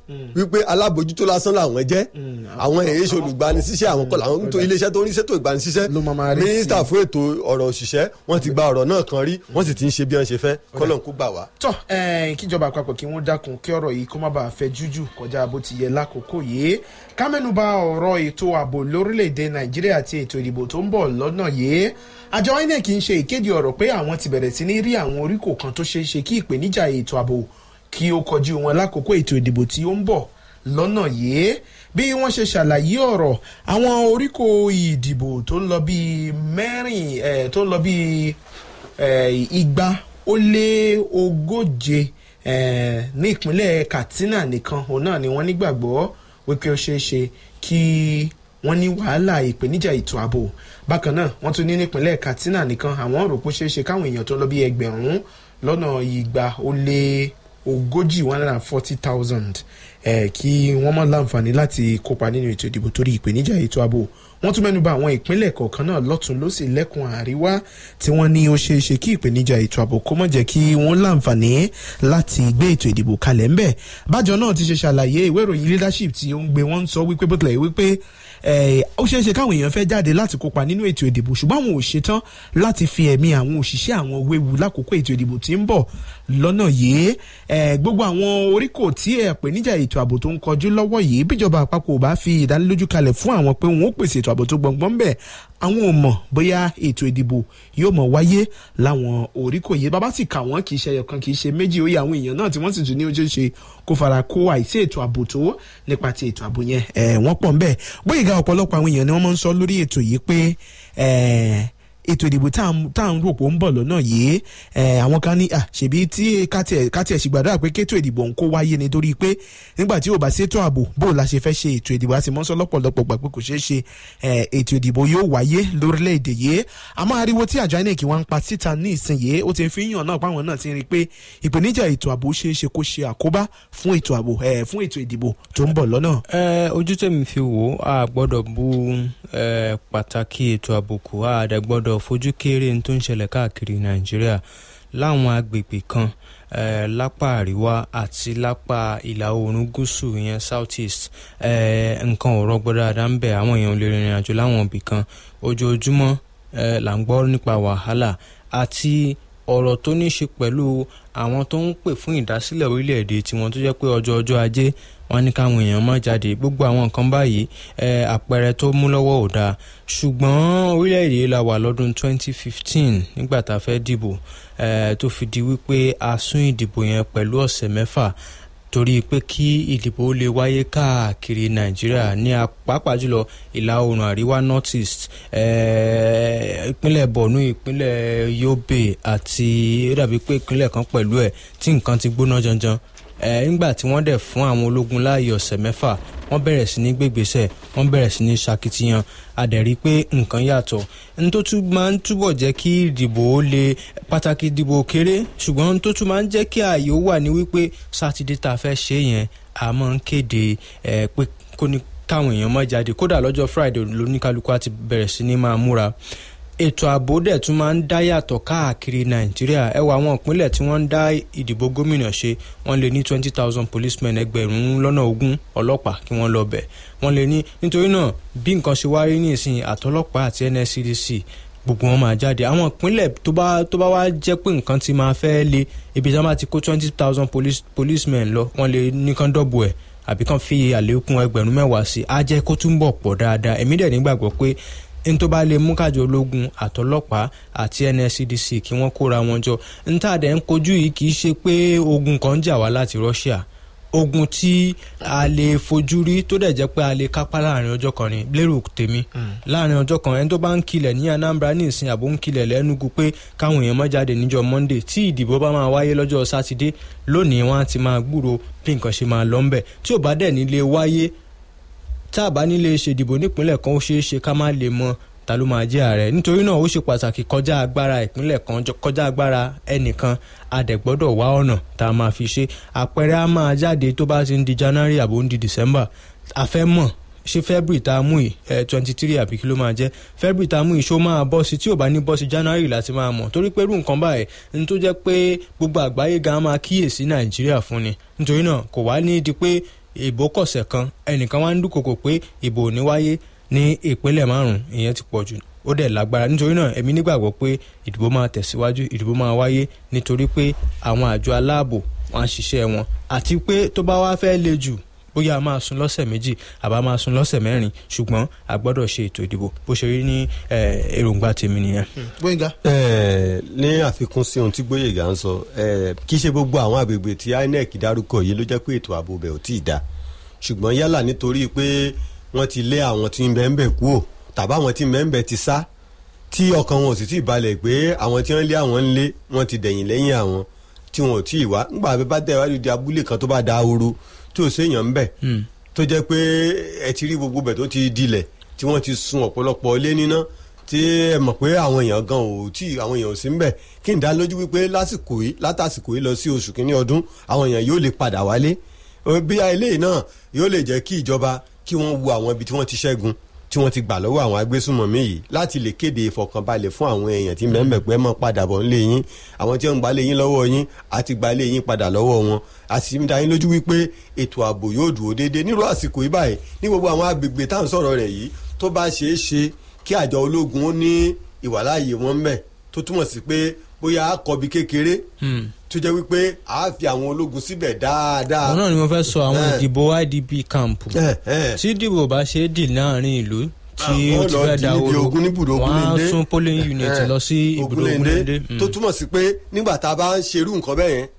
wípé alábòjútó lásán làwọn jẹ́ àwọn èyí ṣe olùgbanisíṣẹ́ àwọn kọ́ làwọn tó iléeṣẹ́ tó ń ríṣẹ́ tó ìgbanisíṣẹ́ mínísítà fún ètò ọ̀rọ̀ òṣìṣẹ́ wọ́n ti gba ọ̀rọ̀ náà kan rí wọ́n sì ti ń ṣe bí wọ́n ṣe fẹ́ kọ́lọ́n kó gbà wá. tọ́ kíjọba àpapọ̀ kí wọ́n dákun kí ọ̀rọ̀ yìí kó má bàa fẹ́ jújù kọjá bó ti yẹ lákòókò yìí ká mẹ́nuba ọ̀rọ̀ ètò ààbò lórílẹ̀‐èdè nàìjíríà àti ètò ìdìbò tó ń bọ̀ lọ́nà yìí àjọ inec ń ṣe ìkéde ọ̀rọ̀ pé àwọn ti bẹ̀rẹ̀ sí ní rí àwọn oríkò kan tó ṣeé ṣe kí ìpèníjà ètò ààbò kí ó kọjú wọn lákòókò ètò ìdìbò tí ó ń bọ̀ lọ́nà yìí bí wọ́n ṣe ṣàlàyé ọ̀rọ̀ àwọn oríkò ìdìbò tó ń lọ bíi mẹ́rin tó ń lọ bíi igba ó lé ogóje ní ìpínlẹ̀ katsina nìkan òun náà ni wọ́n nígbàgbọ́ wípé ó ṣeé ṣe kí wọ́n ní wàhálà ìpèníjà ètò ààbò bákan náà wọ́n tún ní nípínlẹ̀ katsina nìkan àwọn rò pé ó ṣeé ṣe káwọn èèyàn tó ń lọ bí ẹgbẹ̀rún lọ́nà igba ó lé ogójì one hundred and forty thousand kí wọ́n mọ̀ láǹfààní láti kópa nínú ètò ìdìbò torí ìpèníjà ètò ààbò wọ́n tún mẹ́nuba àwọn ìpínlẹ̀ kọ̀ọ̀kan náà lọ́tún lósì lẹ́kùn àríwá tí wọ́n ní ó ṣeé ṣe kí ìpèníjà ètò ààbò kó mọ̀ jẹ́ kí wọ́n láǹfààní láti gbé ètò ìdìbò kalẹ̀ ńbẹ̀ bájọ náà ti ṣe ṣàlàyé ìwé ìròyìn leadership tí ó ń gbé wọ́n ń sọ wípé bó tilẹ̀ wípé ó ṣeé ṣe káwọn èèyàn fẹ́ jáde láti kópa nínú ètò ìdìbò ṣùgbọ́n àwọn ò ṣetán láti fi ẹ̀mí àwọn òṣìṣẹ́ àwọn wéwu lákòókò ètò ìdìbò tí ń bọ̀ lọ́nà yìí gbogbo àwọn oríkò tí ìpèníjà ètò ààbò tó ń kọjú lọ́wọ́ yìí bíjọba àpapọ̀ ò bá fi ìdánilójú kalẹ̀ fún àwọn pé wọn ó pèsè ètò ààbò tó gbọ̀ngbọ̀n bẹ́ẹ̀ àwọn ò mọ̀ bóyá ètò ìdìbò yóò mọ̀ wáyé láwọn oríkò yìí bàbá sì kà wọ́n kì í ṣe ẹyọkan kì í ṣe méjì ó yẹ àwọn èèyàn náà tí wọ́n sì tún ní ojú ṣe kó fara kó àìsí ètò ààbò tó nípa ti ètò ààbò yẹn wọ́n pọ̀ ńbẹ̀ bóyá ìgbà ọ̀pọ̀lọpọ̀ àwọn èèyàn ni wọ́n máa ń sọ lórí ètò yìí pé ètò ìdìbò tá à ń rò pé ó ń bọ̀ lọ́nà yìí àwọn kan ní ṣèbí tí kátiẹ̀ sì gbàdúrà pé kétò ìdìbò ń kó wáyé nítorí pé nígbà tí ò bá ṣètò ààbò bó la ṣe fẹ́ ṣe ètò ìdìbò àti mọ́sọ́ lọ́pọ̀lọpọ̀ gbà pé kò ṣeé ṣe ètò ìdìbò yóò wáyé lórílẹ̀‐èdè yìí àmọ́ ariwo tí àjọ inec wá ń pa síta ní ìsinyìí ó ti fi hàn náà páwọn náà ti rí i pé ìpèníjà ètò ààbò ṣeé ṣe kó ṣe àkóbá fún ètò ààbò fún ètò ìdìbò tó ń bọ̀ lọ́nà. ojú tèmi fi wò á gbọ́dọ̀ bu pàtàkì ètò ààbò kù á dẹ̀ gbọ́dọ̀ fojú kéré tó ń ṣẹlẹ̀ káàkiri nàìjíríà láwọn agbègbè kan eh, lápá àríwá àti lápá ìlà oòrùn gúúsù ìyẹn south east eh, nǹkan ò rọgbọ dáadáa ń bẹ àwọn èèyàn lè rìnrìn àjò láwọn ibì kan ojoojúmọ́ eh, là ń gbọ́ nípa wàhálà àti ọ̀rọ̀ tó ní ṣe pẹ̀lú àwọn tó ń pè fún ìdásílẹ̀ orílẹ̀-èdè tiwọn tó jẹ́ pé ọjọ́ ọjọ́ ajé wọ́n ní káwọn èèyàn má jáde gbogbo àwọn nǹkan báyìí àpẹẹrẹ tó mú lọ́wọ́ ò dáa ṣùgbọ́n orílẹ̀-èdè la wà lọ́dún twenty fifteen nígbà tá a fẹ́ dìbò tó fi di wípé a sún ìdìbò yẹn pẹ̀lú ọ̀sẹ̀ mẹ́fà torí pé kí ìdìbò lè wáyé káàkiri nàìjíríà ní pàápàá jùlọ ìlà oòrùn àríwá north east ìpínlẹ̀ borno ìpínlẹ̀ yobe àti ó dàbí pé ìpínlẹ̀ kan pẹ̀lú ẹ̀ tí nǹkan ti gbóná janjan nígbà tí wọ́n dẹ̀ fún àwọn ológun láàyè ọ̀sẹ̀ mẹ́fà wọ́n bẹ̀rẹ̀ sí ní gbégbèsè wọ́n bẹ̀rẹ̀ sí ní ṣakitiyan adẹ̀rí pé nǹkan yàtọ̀ ní tó tún máa ń túbọ̀ jẹ́ kí ìdìbò ó lè pàtàkì ìdìbò kéré ṣùgbọ́n tó tún máa ń jẹ́ kí ààyè ó wà ní wípé sátidé tá a fẹ́ ṣe yẹn a máa ń kéde pé kó ní káwọn èèyàn má jáde kódà lọ́jọ́ friday lóníkálukú àti bẹ̀rẹ̀ sí ní máa múra ètò ààbò dẹ̀ tún máa ń dá yàtọ̀ káàkiri nàìjíríà ẹ wà àwọn ìpínlẹ̀ tí wọ́n ń dá ìdìbò gómìnà ṣe wọ́n lè ní twenty thousand policemen ẹgbẹ̀rún lọ́nà ogún ọlọ́pàá kí wọ́n lọ bẹ̀ wọ́n lè ní nítorí náà bí nǹkan ṣe wá rí ní ìsìn àtọlọ́pàá àti N S C D C gbogbo wọn máa jáde àwọn ìpínlẹ̀ tó bá tó bá wá jẹ́ pé nǹkan ti máa fẹ́ le ibi tí wọ́n bá ti kó twenty thousand police policemen lọ wọ́n lè ní kán dọ́bù ẹ̀ àbí kán fi àlékún ẹgbẹ̀rún mẹ́wàá sí á jẹ́ kó túnbọ̀ pọ̀ dáadáa èmi dẹ̀ nígbàgbọ́ pé n tó bá lè mú kájọ ológun àtọlọ́pàá àti N S C D C kí wọ́n kóra wọn jọ n tá dẹ̀ ń kojú yìí kì í ṣe pé ogun kan jà wá láti Russia ogun tí a lè fojú rí tó dẹ̀ jẹ́ pé a lè kápá láàrin ọjọ́ kan ni lérò tèmi láàrin ọjọ́ kan ẹni tó bá ń kilẹ̀ ní Anambra ní ìsìn àbò ń kilẹ̀ lẹ́nugu pé káwọn èèyàn má jáde níjọ́ Monday tí ìdìbò bá máa wáyé lọ́jọ́ Sátidé lónìí wọ́n á ti máa gbúrò bí nǹkan ṣe máa lọ ńbẹ̀ tí ò bá dẹ̀ nílé wáyé tá a bá nílé ṣèdìbò nípínlẹ̀ kan ó ṣeé ṣe ká má lè mọ ta ló máa jẹ́ ààrẹ nítorí náà ó ṣe pàtàkì kọjá agbára ìpínlẹ̀ kan kọjá agbára ẹnìkan a dẹ̀ gbọ́dọ̀ wá ọ̀nà tá a máa fi ṣe àpẹẹrẹ á máa jáde tó bá ti ń di January àbò ń di December a fẹ́ mọ̀ ṣé February tá a mú yìí twenty three àbí kí ló máa jẹ́ February tá a mú yìí ṣó máa bọ́ sí tí ò bá ní bọ́ sí January láti máa mọ̀ torí pé irú nǹkan báyìí ní tó jẹ́ pé gbogbo àgbáyé gan máa kíyèsí Nàìjíríà fún ni nítorí náà kò wá ní di pé ìbò kọ̀sẹ̀ kan ẹnìkan wá ń dúnkokò pé ìbò ò ní wáyé ní ìpínlẹ̀ márùn-ún ìyẹn ti pọ̀ jù ó dẹ̀ lágbára nítorí náà èmi nígbàgbọ́ pé ìdìbò máa tẹ̀síwájú ìdìbò máa wáyé nítorí pé àwọn àjọ aláàbò wọn á ṣiṣẹ́ wọn àti pé tó bá wá fẹ́ le jù bóyá a máa sún lọ́sẹ̀ méjì àbá máa sún lọ́sẹ̀ mẹ́rin ṣùgbọ́n a gbọ́dọ̀ ṣe ètò ìdìbò bó ṣe rí ní èròǹgbà tèmi nìyẹn. Gbóyèga. ní àfikún sí ohun tí Gbóyèga ń sọ kì í ṣe gbogbo àwọn àgbègbè tí I N E C dárúkọ yìí ló jẹ́ pé ètò ààbò bẹ̀ ò tí ì dá ṣùgbọ́n yálà nítorí pé wọ́n ti lé àwọn tí ń bẹ ń bẹ̀ kúò tàbí àwọn tí ń bẹ ń bẹ̀ ti sá tí ọkàn wọn ò sì tí ì balẹ̀ pé àwọn tí wọ́n lé àwọn ń lé wọ́n ti dẹ̀yìn lẹ́yìn àwọn tí wọn ò tí ì wá ńgbà bá tẹ̀ wá di abúlé kan tó bá da ooru tí ò séèyàn ń bẹ̀ tó jẹ́ pé ẹ ti rí gbogbo bẹ̀ tó ti dilẹ̀ tí wọ́n ti sun ọ̀pọ̀lọpọ̀ ilé níná tí ẹ mọ̀ pé àwọn èèyàn gan ò tí àwọn èèyàn ò sí ń bẹ̀ kí n dá lójú wípé lásìkò yìí látàsìkò yìí lọ sí oṣù kínní ọdún àwọn èèyàn yóò lè padà wálé bí eléyìí náà yóò lè jẹ́ kí ìjọba kí wọ́n wo àwọn ibi tí wọ́n ti ṣẹ́gun tí wọ́n ti gbà lọ́wọ́ àwọn agbésùnmọ̀mí yìí láti lè kéde ìfọ̀kànbalẹ̀ fún àwọn èèyàn tí mẹ́mẹ́ pé mọ́ padà bọ̀ ńlé yín àwọn tí wọ́n ń gbalé yín lọ́wọ́ yín àti gbalé yín padà lọ́wọ́ wọn àti dá yín lójú wípé ètò ààbò yóò dúró déédéé nírú àsìkò yìí báyìí ní gbogbo àwọn agbègbè tá à ń sọ̀rọ̀ rẹ̀ yìí tó bá ṣeé ṣe kí àjọ ológun ó ní ìwàláàyè wọn mẹ́ tó túmọ̀ sí pé bóyá àkọ́bí kékeré tó jẹ́ wípé a fi àwọn ológun síbẹ̀ dáadáa. òun náà ni mo fẹ́ sọ àwọn ìdìbò I D P camp tí ìdìbò bá ṣe é dì láàrin ìlú tí ó ti fẹ́ da ooru wọ́n á sún polling unit lọ sí ibùdó Ògúnléndé. tó túmọ̀ sí pé nígbà tá a bá ń ṣerú nǹkan bẹ́ẹ̀ yẹn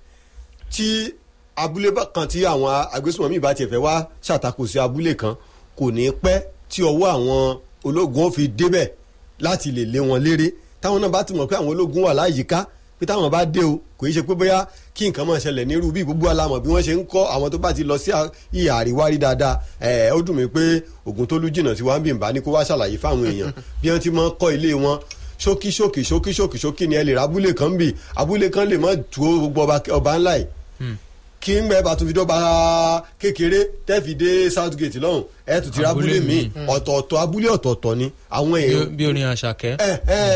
tí abúlé kan tí àwọn agbésùnmọ̀mí bá tiẹ̀ fẹ́ wá ṣàtakò sí abúlé kan kò ní pẹ́ tí ọwọ́ àwọn ológun ó fi débẹ̀ láti lè lé wọn léré táwọn náà bá ti mọ̀ pé àwọn ológun wà láyìíká pé táwọn bá dé o kò í ṣe pé bóyá kí nǹkan máa ṣẹlẹ̀ nírú bí gbogbo alámọ̀ bí wọ́n ṣe ń kọ́ àwọn tó bá ti lọ sí ìhà àríwá rí dáadáa ẹ̀ ó dùn mí pé Ògúntólú jìnnà tí wọ́n ń bì ń bá ní kó wá ṣàlàyé fáwọn èèyàn bí wọ́n ti máa ń kọ́ ilé wọn ṣókí ṣókí ṣókí ṣókí ṣókí ni ẹ lè ra abúlé kan bì abúlé kan lè má tu gbogbo ọba ńlá yìí kí ń bẹ́ẹ̀ bá tún fi dọ́gba kékeré tẹ́ẹ̀fì dé Southgate lọ́hùn ẹ̀ tún ti ra abúlé míì ọ̀tọ̀ọ̀tọ̀ abúlé ọ̀tọ̀ọ̀tọ̀ ni àwọn èèyàn. bí orin Àṣàkẹ́. ẹ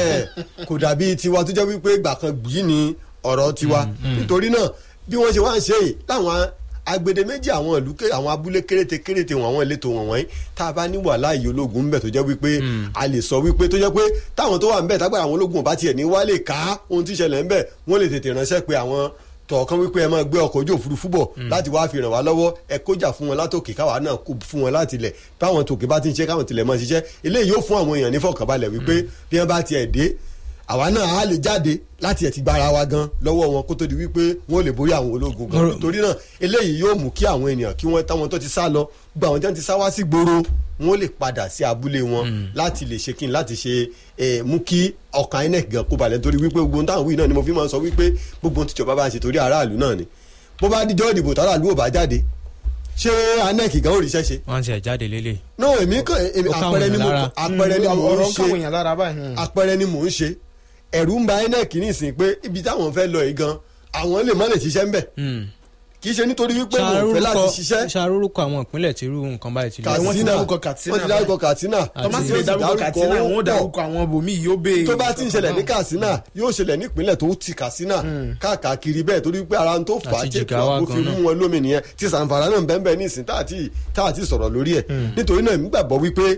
ẹ kò dàbí tiwa tó jẹ́ wípé ìgbà kan yìí ni ọ̀rọ̀ tiwa nítorí náà bí wọ́n ṣe wá ń ṣe yìí láwọn agbede méjì àwọn ìlú àwọn abúlé kéréte kéréte wọn àwọn ìletò wọn wọ̀nyí tá a bá ní wàhálà yìí ológun ń bẹ tó jẹ́ wípé a lè sọ wípé tó jẹ́ pé táwọn tó wà ń bẹ tágbàrà àwọn ológun ò bá tiẹ̀ ní wá lè ká ohun tí ìṣẹ̀lẹ̀ ń bẹ wọ́n lè tètè ránṣẹ́ pé àwọn tọ̀ọ̀kan wípé ẹ máa gbé ọkọ̀ ojú òfurufú bọ̀ láti wá fi ràn wá lọ́wọ́ ẹ kójà fún wọn látòkè káwa náà kó fún wọn láti ilẹ̀ báwọn tòkè bá ti ń ṣe káwọn tilẹ̀ máa ṣiṣẹ́ eléyìí yóò fún àwọn èèyàn ní fọkànbalẹ̀ wípé bí wọ́n bá tiẹ̀ dé àwa náà á lè jáde láti ẹ̀ ti gbára wa gan lọ́wọ́ wọn kó tó di wípé wọ́n lè borí àwọn ológun gan torí náà eléyìí yóò mú kí àwọn ènìyàn kí wọ́n táwọn tó ti sá lọ gbọ́ àwọn tí wọ́n ti sá wá sí gbòòrò wọ́n lè padà sí abúlé wọn láti lè ṣe kí n láti ṣe mú kí ọkàn I N E C gan kó balẹ̀ torí wípé gbogbo táwọn wí náà ni mo fi máa ń sọ wípé gbogbo tíjọba bá ń ṣe torí aráàlú náà ni bó bá díjọ́ ìdìbò táráàlú ò bá jáde ṣé I N E C gan ò ríṣẹ́ ṣe. wọ́n ti ẹ̀ jáde lélẹ̀. no èmi kan àpẹẹrẹ ni mo àpẹẹrẹ ni mo ń ṣe àpẹẹrẹ ni mo ń ṣe ẹ̀rù ń ba I N E C nísìnyí pé ibi táwọn fẹ́ lọ yìí gan àwọn lè má lè ṣiṣẹ́ ńbẹ̀ kì í ṣe nítorí wípé wọn ò fẹ́ láti ṣiṣẹ́. ṣàrúrúkọ àwọn ìpínlẹ̀ tí irú nǹkan báyìí ti lọ. wọ́n ti dárúkọ Katsina wọ́n ti dárúkọ Katsina tọ́másì lè dárúkọ Katsina wọ́n ó dárúkọ àwọn bòmí yóò bẹ́ẹ̀. tó bá ti ń ṣẹlẹ̀ ní Katsina yóò ṣẹlẹ̀ nípínlẹ̀ tó ti Katsina káàkiri bẹ́ẹ̀ torí pé ara tó fà á jẹ́ kí wọ́n fi mú wọn lómi nìyẹn tí Zamfara náà bẹ́ẹ̀ bẹ́ẹ̀ nísìn tá àti sọ̀rọ̀ lórí ẹ̀ nítorí náà nígbàgbọ́ wípé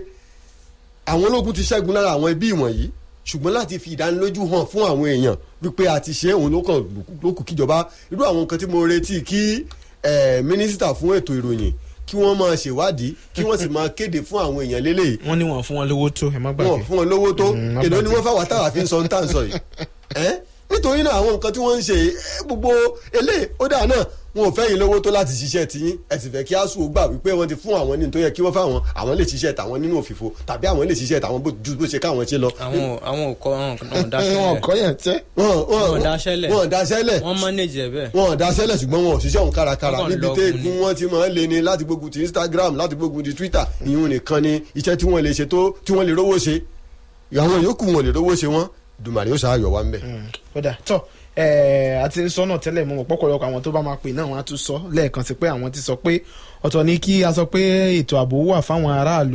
àwọn ológun ti ṣẹ́gun lára àwọn ibi ìwọ̀nyí ṣùgbọ́n láti fi ìdánilójú hàn fún àwọn èèyàn wípé a ti ṣe òun ló kàn lókù kíjọba irú àwọn nǹkan tí mo retí kí mínísítà fún ètò ìròyìn kí wọ́n máa ṣèwádìí kí wọ́n sì máa kéde fún àwọn èèyàn lélẹ́yìí. wọ́n ní wọ́n fún wọn lówó tó ẹ má gbàgbé. wọ́n fún wọn lówó tó èlò ni wọ́n fáwọn táwa fi ń sọ ní tà ń sọ yìí. nítorí náà àwọn nǹkan tí wọ́n ń ṣe gbogbo eléyìí ó dáa náà wọn ò fẹ́ yín lówó tó láti ṣiṣẹ́ tiyín ẹ sì fẹ́ kí ASUU gbà wípé wọ́n ti fún àwọn ní tó yẹ kí wọ́n fáwọn àwọn lè ṣiṣẹ́ tàwọn nínú òfìfo tàbí àwọn lè ṣiṣẹ́ tàwọn ju bó ṣe káwọn ṣe lọ. àwọn àwọn òkọ wọn dáṣẹ́lẹ̀ wọn kọ́ yẹn tẹ́. wọn dáṣẹ́lẹ̀ wọn dáṣẹ́lẹ̀ wọn manage ẹ̀ bẹ́ẹ̀. wọn dáṣẹ́lẹ̀ ṣùgbọ́n wọn ò ṣiṣẹ́ òun kárakára níbi tí egun wọn ti máa ń lé ní láti gbógun ti Instagram láti gbógun ti Twitter ìyún nìkan ni iṣẹ́ tí wọ́n lè ṣe tó tí wọ́n lè rówó ṣe àwọn yòókù wọn lè rówó ṣe wọn Dùmarè ó ṣàyọ̀ wá ń bẹ̀. kódà tọ́ ẹ àti ń sọ náà tẹ́lẹ̀ mọ́ pọ́pọ́lọpọ̀ àwọn tó bá máa pè náà wọ́n á tún sọ lẹ́ẹ̀kan sí pé àwọn ti sọ pé ọ̀tọ̀ ni kí a sọ pé ètò ààbò wà fáwọn aráàlú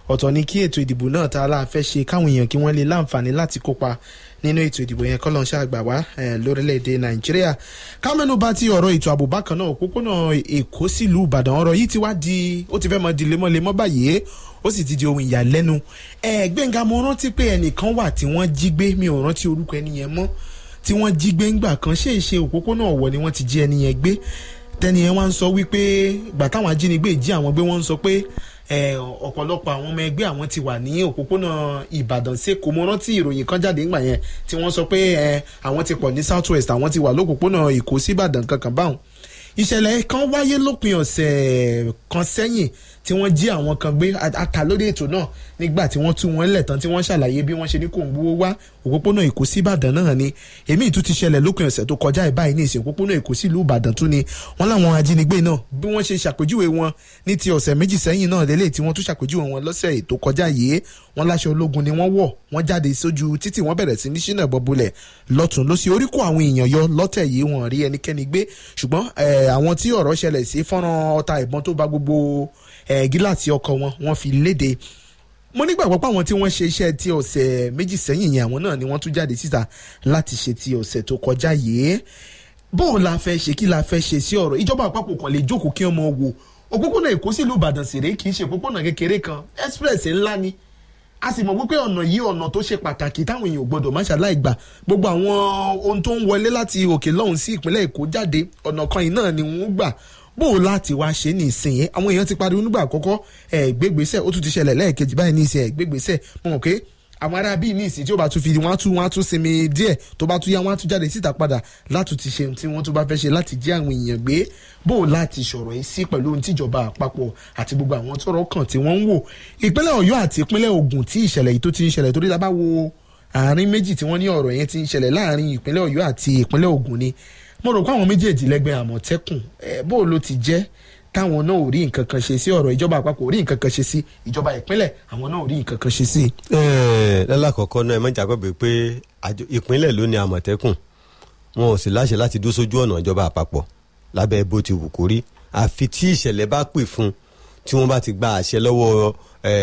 ọ̀tọ̀ ni kí ètò ìdìbò náà tá a la fẹ́ ṣe káwọn èèyàn kí wọ́n lè láǹfààní láti kópa nínú ètò ìdìbò yẹn kọ́lọ́n ṣàgbà wá lórílẹ̀‐èdè nàìjíríà. kámẹ́nu bá ti ọ̀rọ̀ ètò ààbò bákan náà òpópónà èkó sílùú ìbàdàn ọ̀rọ̀ yìí ti wá di ó ti fẹ́ mọ di lemọ́lemọ́ báyìí ó sì ti di ohun ìyàlẹ́nu. ẹ Gbẹ́ngà mo rántí pé ẹnìkan wà tí wọ́n jí gbé mi ò rántí orúkọ ẹni yẹn mọ́ tí wọ́n jí gbé ńgbà kan ṣé ìṣe òpópónà ọ̀wọ̀ ni wọ́n ti jí ẹni yẹn gbé tẹ́ni yẹn wá ń sọ wípé gbà táwọn ajínigbé jí àwọn gbé wọ́n ń sọ pé ọ̀pọ̀lọpọ̀ àwọn ọmọ ẹgbẹ́ àwọn ti wà ní òpópónà ìbàdàn sẹ́kọ̀ọ́ mo rántí ìròyìn kan jáde ńgbà yẹn tí wọ́n sọ pé àwọn ti pọ̀ ní south west àwọn ti wà lópópónà èkó síbàdàn kankan báwọn. ìṣẹ̀lẹ̀ kan wáyé lópin ọ̀sẹ̀ kan sẹ́yìn tí wọ́n jí àwọn kan gbé aka lórí ètò náà nígbà tí wọ́n tú wọn lẹ̀ tán tí wọ́n ṣàlàyé bí wọ́n ṣe ní kò ń gbówó wá òpópónà èkó síbàdàn náà ni èmi ìtú ti ṣẹlẹ̀ lópin ọ̀sẹ̀ tó kọjá ìbáyìí ní ìsìn òpópónà èkó sílùú ìbàdàn tún ni wọ́n láwọn ajínigbé náà bí wọ́n ṣe ṣàpèjúwe wọn ní ti ọ̀sẹ̀ méjì sẹ́yìn náà lélẹ̀ tí wọ́n tún ṣàpèjúwe wọn lọ́sẹ̀ tó kọjá yìí wọ́n láṣọ ológun ni wọ́n wọ̀ wọ́n jáde sójú títì wọ́n bẹ̀rẹ̀ sí ní ṣínà bọ́bulẹ̀ lọ́tún lọ́sí orí kó àwọn èèyàn yọ lọ́tẹ̀ yìí wọ́n rí ẹnikẹ́ni gbé ṣùgbọ́n àwọn tí ọ̀rọ̀ ṣẹlẹ̀ sí fọ́nrán ọta ìbọn tó bá gbogbo gíláàsì ọkọ̀ wọn wọ́n fi léde. mo nígbàgbọ́ pé àwọn tí wọ́n ṣe iṣẹ́ ti ọ̀sẹ̀ méjì sẹ́yìn yẹn àwọn náà ni wọ́n tún jáde síta láti ṣe ti ọ̀sẹ̀ tó kọjá yìí. bó o la fẹ́ ṣe kí la fẹ́ ṣe sí ọ̀rọ̀ ìjọba àpapọ̀ kan lè jókòó kí wọ́n mọ wò òpópónà èkó sílùú ìbàdàn sèré kì í ṣe òpópónà kékeré kan express ńlá ni a sì mọ̀ wípé ọ̀nà yìí ọ̀nà tó ṣe pàtàkì táwọn èèyàn gbọ́dọ̀ má ṣàláì gbà gbogbo àwọn ohun tó ń wọlé láti òkè lọ́hùn sí ìpínlẹ̀ èkó jáde ọ̀nà kan yìí náà ni wọ́n gbà bó o láti wá ṣe ní ìsìn àwọn èèyàn ti pariwo nígbà àkọ́kọ́ ẹ̀ gbégbèsè ó tún ti ṣẹlẹ̀ lẹ́ẹ̀kejì báyìí ní ìsìn ẹ̀ gbégbèsè mo mọ̀ pé àwọn ará bíi ní ìsìn tí ó bá tún fi wọ́n á tún wọ́n á tún sinmi díẹ̀ tó bá tún yá wọ́n á tún jáde síta padà láti ti ṣe tí wọ́n tún bá fẹ́ ṣe láti jí àwọn èèyàn gbé bó o láti sọ̀rọ̀ yìí sí pẹ̀lú ohun tíjọba àpapọ̀ àti gbogbo àwọn tọ́rọ̀ kàn tí wọ́n ń wò ìpínlẹ̀ ọ̀yọ́ àti ìpínlẹ̀ ògùn tí ìṣẹ̀lẹ̀ yìí tó ti ń ṣẹlẹ̀ torí lábá wo àárín méjì tí wọ́n ní ọ̀rọ̀ yẹn ti ń ṣẹlẹ̀ láàrin ìpínlẹ̀ ọ̀yọ́ àti ìpínlẹ̀ ògùn ni mo rò pé àwọn méjèèjì lẹ́gbẹ̀ẹ́ àmọ̀tẹ́kùn bó o ló ti jẹ́ táwọn náà ò rí nǹkan kan ṣe sí ọ̀rọ̀ ìjọba àpapọ̀ ò rí nǹkan kan ṣe sí ìjọba ìpínlẹ̀ àwọn náà ò rí nǹkan kan ṣe sí. lálàkọ̀kọ́ náà ẹ má jà gbàgbé pé ìpínlẹ̀ ló ní àmọ̀tẹ́kùn wọn ò sì láṣẹ láti dó sójú ọ̀nà ìjọba àpapọ̀ lábẹ́ bó ti wù kó rí àfi tí ìṣẹ̀lẹ̀ bá pè fún tí wọ́n bá ti gba àṣẹ lọ́wọ́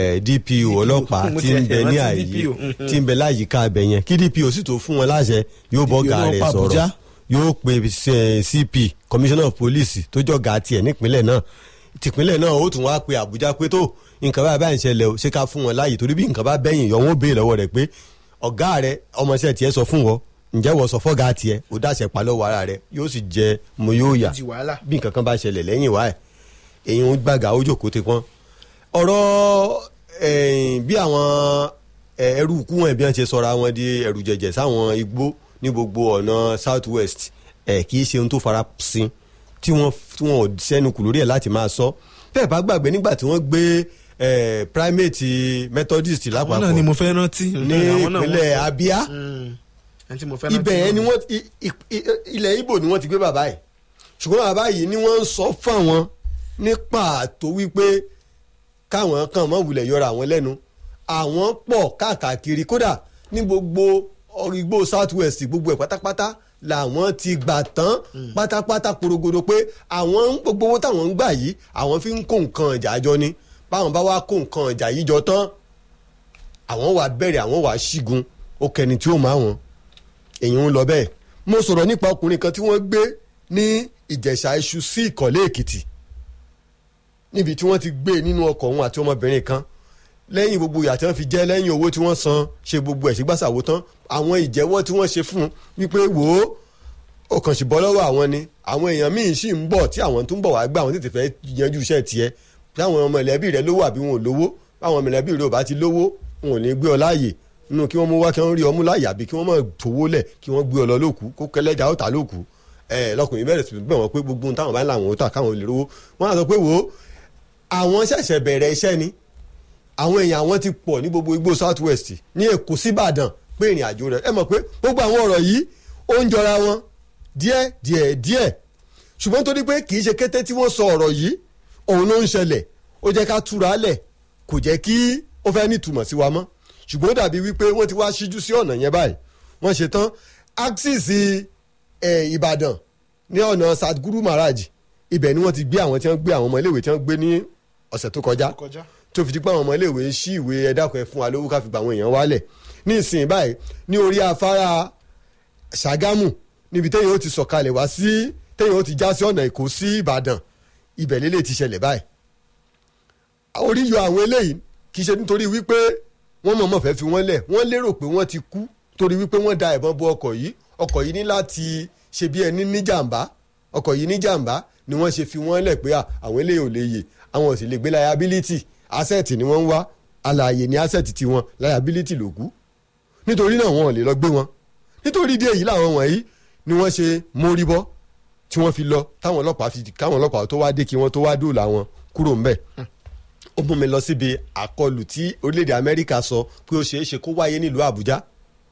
D P O ọlọ́pàá tí ń bẹ ní àyè tí ń bẹ láyìíká abẹ yẹn kí D P O sì tó fún wọn láṣẹ yóò bọ́ gàá rẹ̀ sọ̀rọ̀ yóò pe C P commissioner of police tó jọ̀gá tiẹ̀ nípínlẹ̀ náà tìpínlẹ̀ náà ó tún wá pe Àbújá pé tó nǹkan bá báyìí ń ṣẹlẹ̀ o ṣé ká fún wọn láàyè torí bí nǹkan bá bẹ́yìn yọ wọ́n béè lọ́wọ́ rẹ̀ pé ọ̀gá rẹ̀ ọmọọṣẹ́ tiẹ̀ sọ fún wọn ǹjẹ́ wọ́n sọ fọ́gá tiẹ̀ ó dáṣẹ pa lọ́wọ́ ara rẹ̀ yóò sì jẹ mo yóò yà bí nǹkan kan bá ṣẹlẹ̀ lẹ́yìn wá ẹ̀ èyí ń gbàgà ó jókòó ti pọ́n ọ̀rọ̀ bí àwọn ẹrú kú wọn bí wọ́n ṣe sọra wọn di ẹrù jẹ̀jẹ̀ sáwọn igbó ní gbogbo ọ̀nà south west ẹ̀ kì í ṣe ohun tó fara sin tí wọ́n tí wọ́n ò sẹ́nu kù lórí ẹ̀ láti máa sọ bẹ́ẹ̀ bá gbàgbé nígbà tí wọ́n gbé primate methodist lápapọ̀ àwọn náà ni mo fẹ́ rántí ní ìpínlẹ̀ Abia ibẹ̀ yẹn ni wọ́n ilẹ̀ Ìgbò ni wọ́n ti gbé bàbá yìí ṣùgbọ́n bàbá yìí ni wọ́n ń sọ fáwọn ní pàtó wípé káwọn kan mọ̀ wulẹ̀ yọra àwọn lẹ́nu àwọn pọ̀ káàkiri kódà ní gbogbo igbó south west gbogbo ẹ̀ pátápátá làwọn ti gbà tán pátápátá porogodo pé àwọn gbogbo owó táwọn ń gbà yìí àwọn fi ń kó nǹkan ìjà jọ ni báwọn bá wá kó nǹkan ìjà yìí jọ tán àwọn wà bẹ̀rẹ̀ àwọn wà ṣígun ó kẹni tí ó máa wọn èyí ń lọ bẹ́ẹ̀. mo sọ̀rọ̀ nípa ọkùnrin kan tí wọ́n gbé ní Ìjẹ̀ṣà Iṣu sí Ìkọ̀lé Èkìtì níbi tí wọ́n ti gbé nínú ọkọ̀ òun àti ọmọbìnrin kan lẹ́yìn gbogbo ìyà tí wọ́n fi jẹ́ lẹ́yìn owó tí wọ́n san ṣe gbogbo ẹ̀ ṣègbàsàwò tán àwọn ìjẹ́wọ́ tí wọ́n ṣe fún un wípé wò ó ó kàn sì bọ́ lọ́wọ́ àwọn ni àwọn èèyàn míì sì ń bọ̀ tí àwọn tó ń bọ̀ wá gbà wọ́n tètè fẹ́ yanjú iṣẹ́ tiẹ̀ táwọn ọmọ ẹlẹ́bí rẹ lówó àbí wọn ò lówó báwọn ọmọ ẹlẹ́bí rẹ ò bá ti lówó wọn ò ní gbé ọ láàyè nínú kí wọ́n mú wá kí wọ́n rí ọmú láàyè àbí kí wọ́n mọ̀ fowó lẹ̀ kí wọ́n gbé ọ lọ lóku kó kẹlẹ́jà ó ta lóku ẹ̀ lọkùnrin bẹ̀rẹ̀ sí bẹ̀ wọ́n pé gbogbo ohun táwọn bá ń là wọ́n ó tà káwọn lè rówó wọ́n á sọ pé wò ó àwọn ṣẹ̀ṣẹ̀ bẹ̀rẹ̀ iṣẹ́ ni àwọn èèyàn àwọn ti pọ̀ ní gbogbo igbó south west ní Èkó síbàdàn pé ìrìn àjò rẹ̀ ẹ mọ̀ pé gbogbo àwọn ọ̀rọ̀ yìí ó ń jọra wọn díẹ̀ díẹ̀ díẹ̀ ṣùgbọ́n torí pé kì í ṣe kété tí wọ́n sọ ọ̀rọ̀ yìí òun ló ń ṣẹlẹ̀ ó jẹ́ ká túra lẹ̀ kò jẹ́ kí ó fẹ́ nítumọ̀ sí wa mọ́ ṣùgbọ́n ó dàbí wípé wọ́n ti wá ṣíjú sí ọ̀nà yẹn báyìí wọ́n ṣe tán axis Ìbàdàn ní ọ̀nà Sadguru Maharaj ibẹ̀ ni wọ́n ti gbé àwọn tí wọ́n gbé àwọn ọmọ iléèwé tí wọ́n gbé ní ọ̀sẹ̀ tó kọjá tó fi di pé àwọn ọmọ iléèwé ń ṣí ìwé ẹ dákun ẹ fún wa lówó ká fi gba àwọn èèyàn wálẹ̀ ní ìsìn báyìí ní orí afárá Ṣàgámù níbi téèyàn ó ti sọ̀kalẹ̀ wá sí téèyàn ó ti já sí ọ̀nà Èkó sí Ìbàdàn ibẹ̀ lélẹ̀ ti ṣẹlẹ̀ báyìí orí yọ àwọn eléyìí kì í ṣe nítorí wípé wọ́n mọ̀ọ́mọ̀ fẹ́ fi wọ́n lẹ̀ wọ́n lérò pé wọ́n ti kú torí wípé wọ́n da ìbọn bo ọkọ̀ yìí ọkọ̀ yìí ní láti ṣe bí ẹni níjàmbá ọkọ̀ yìí níjàmbá ni wọ́n ṣe fi wọ́n lẹ̀ pé àwọn eléyìí ò lè yè àwọn ò sì lè gbé liability asset ni wọ́n ń wá alààyè ní asset tiwọn liability ló kù nítorí náà wọn ò lè lọ gbé wọn nítorí díẹ̀ yìí làwọn wọ̀nyí ni wọ́n ṣe mórí bọ́ tí wọ́n fi lọ táwọn ọlọ́pàá fi káwọn ọlọ́pàá tó wá dé kí wọ́n tó wá dóòlà wọn kúrò ńbẹ̀ ó mú mi lọ síbi àkọlù tí orílẹ̀-èdè Amẹ́ríkà sọ pé ó ṣeé ṣe kó wáyé nílùú Àbújá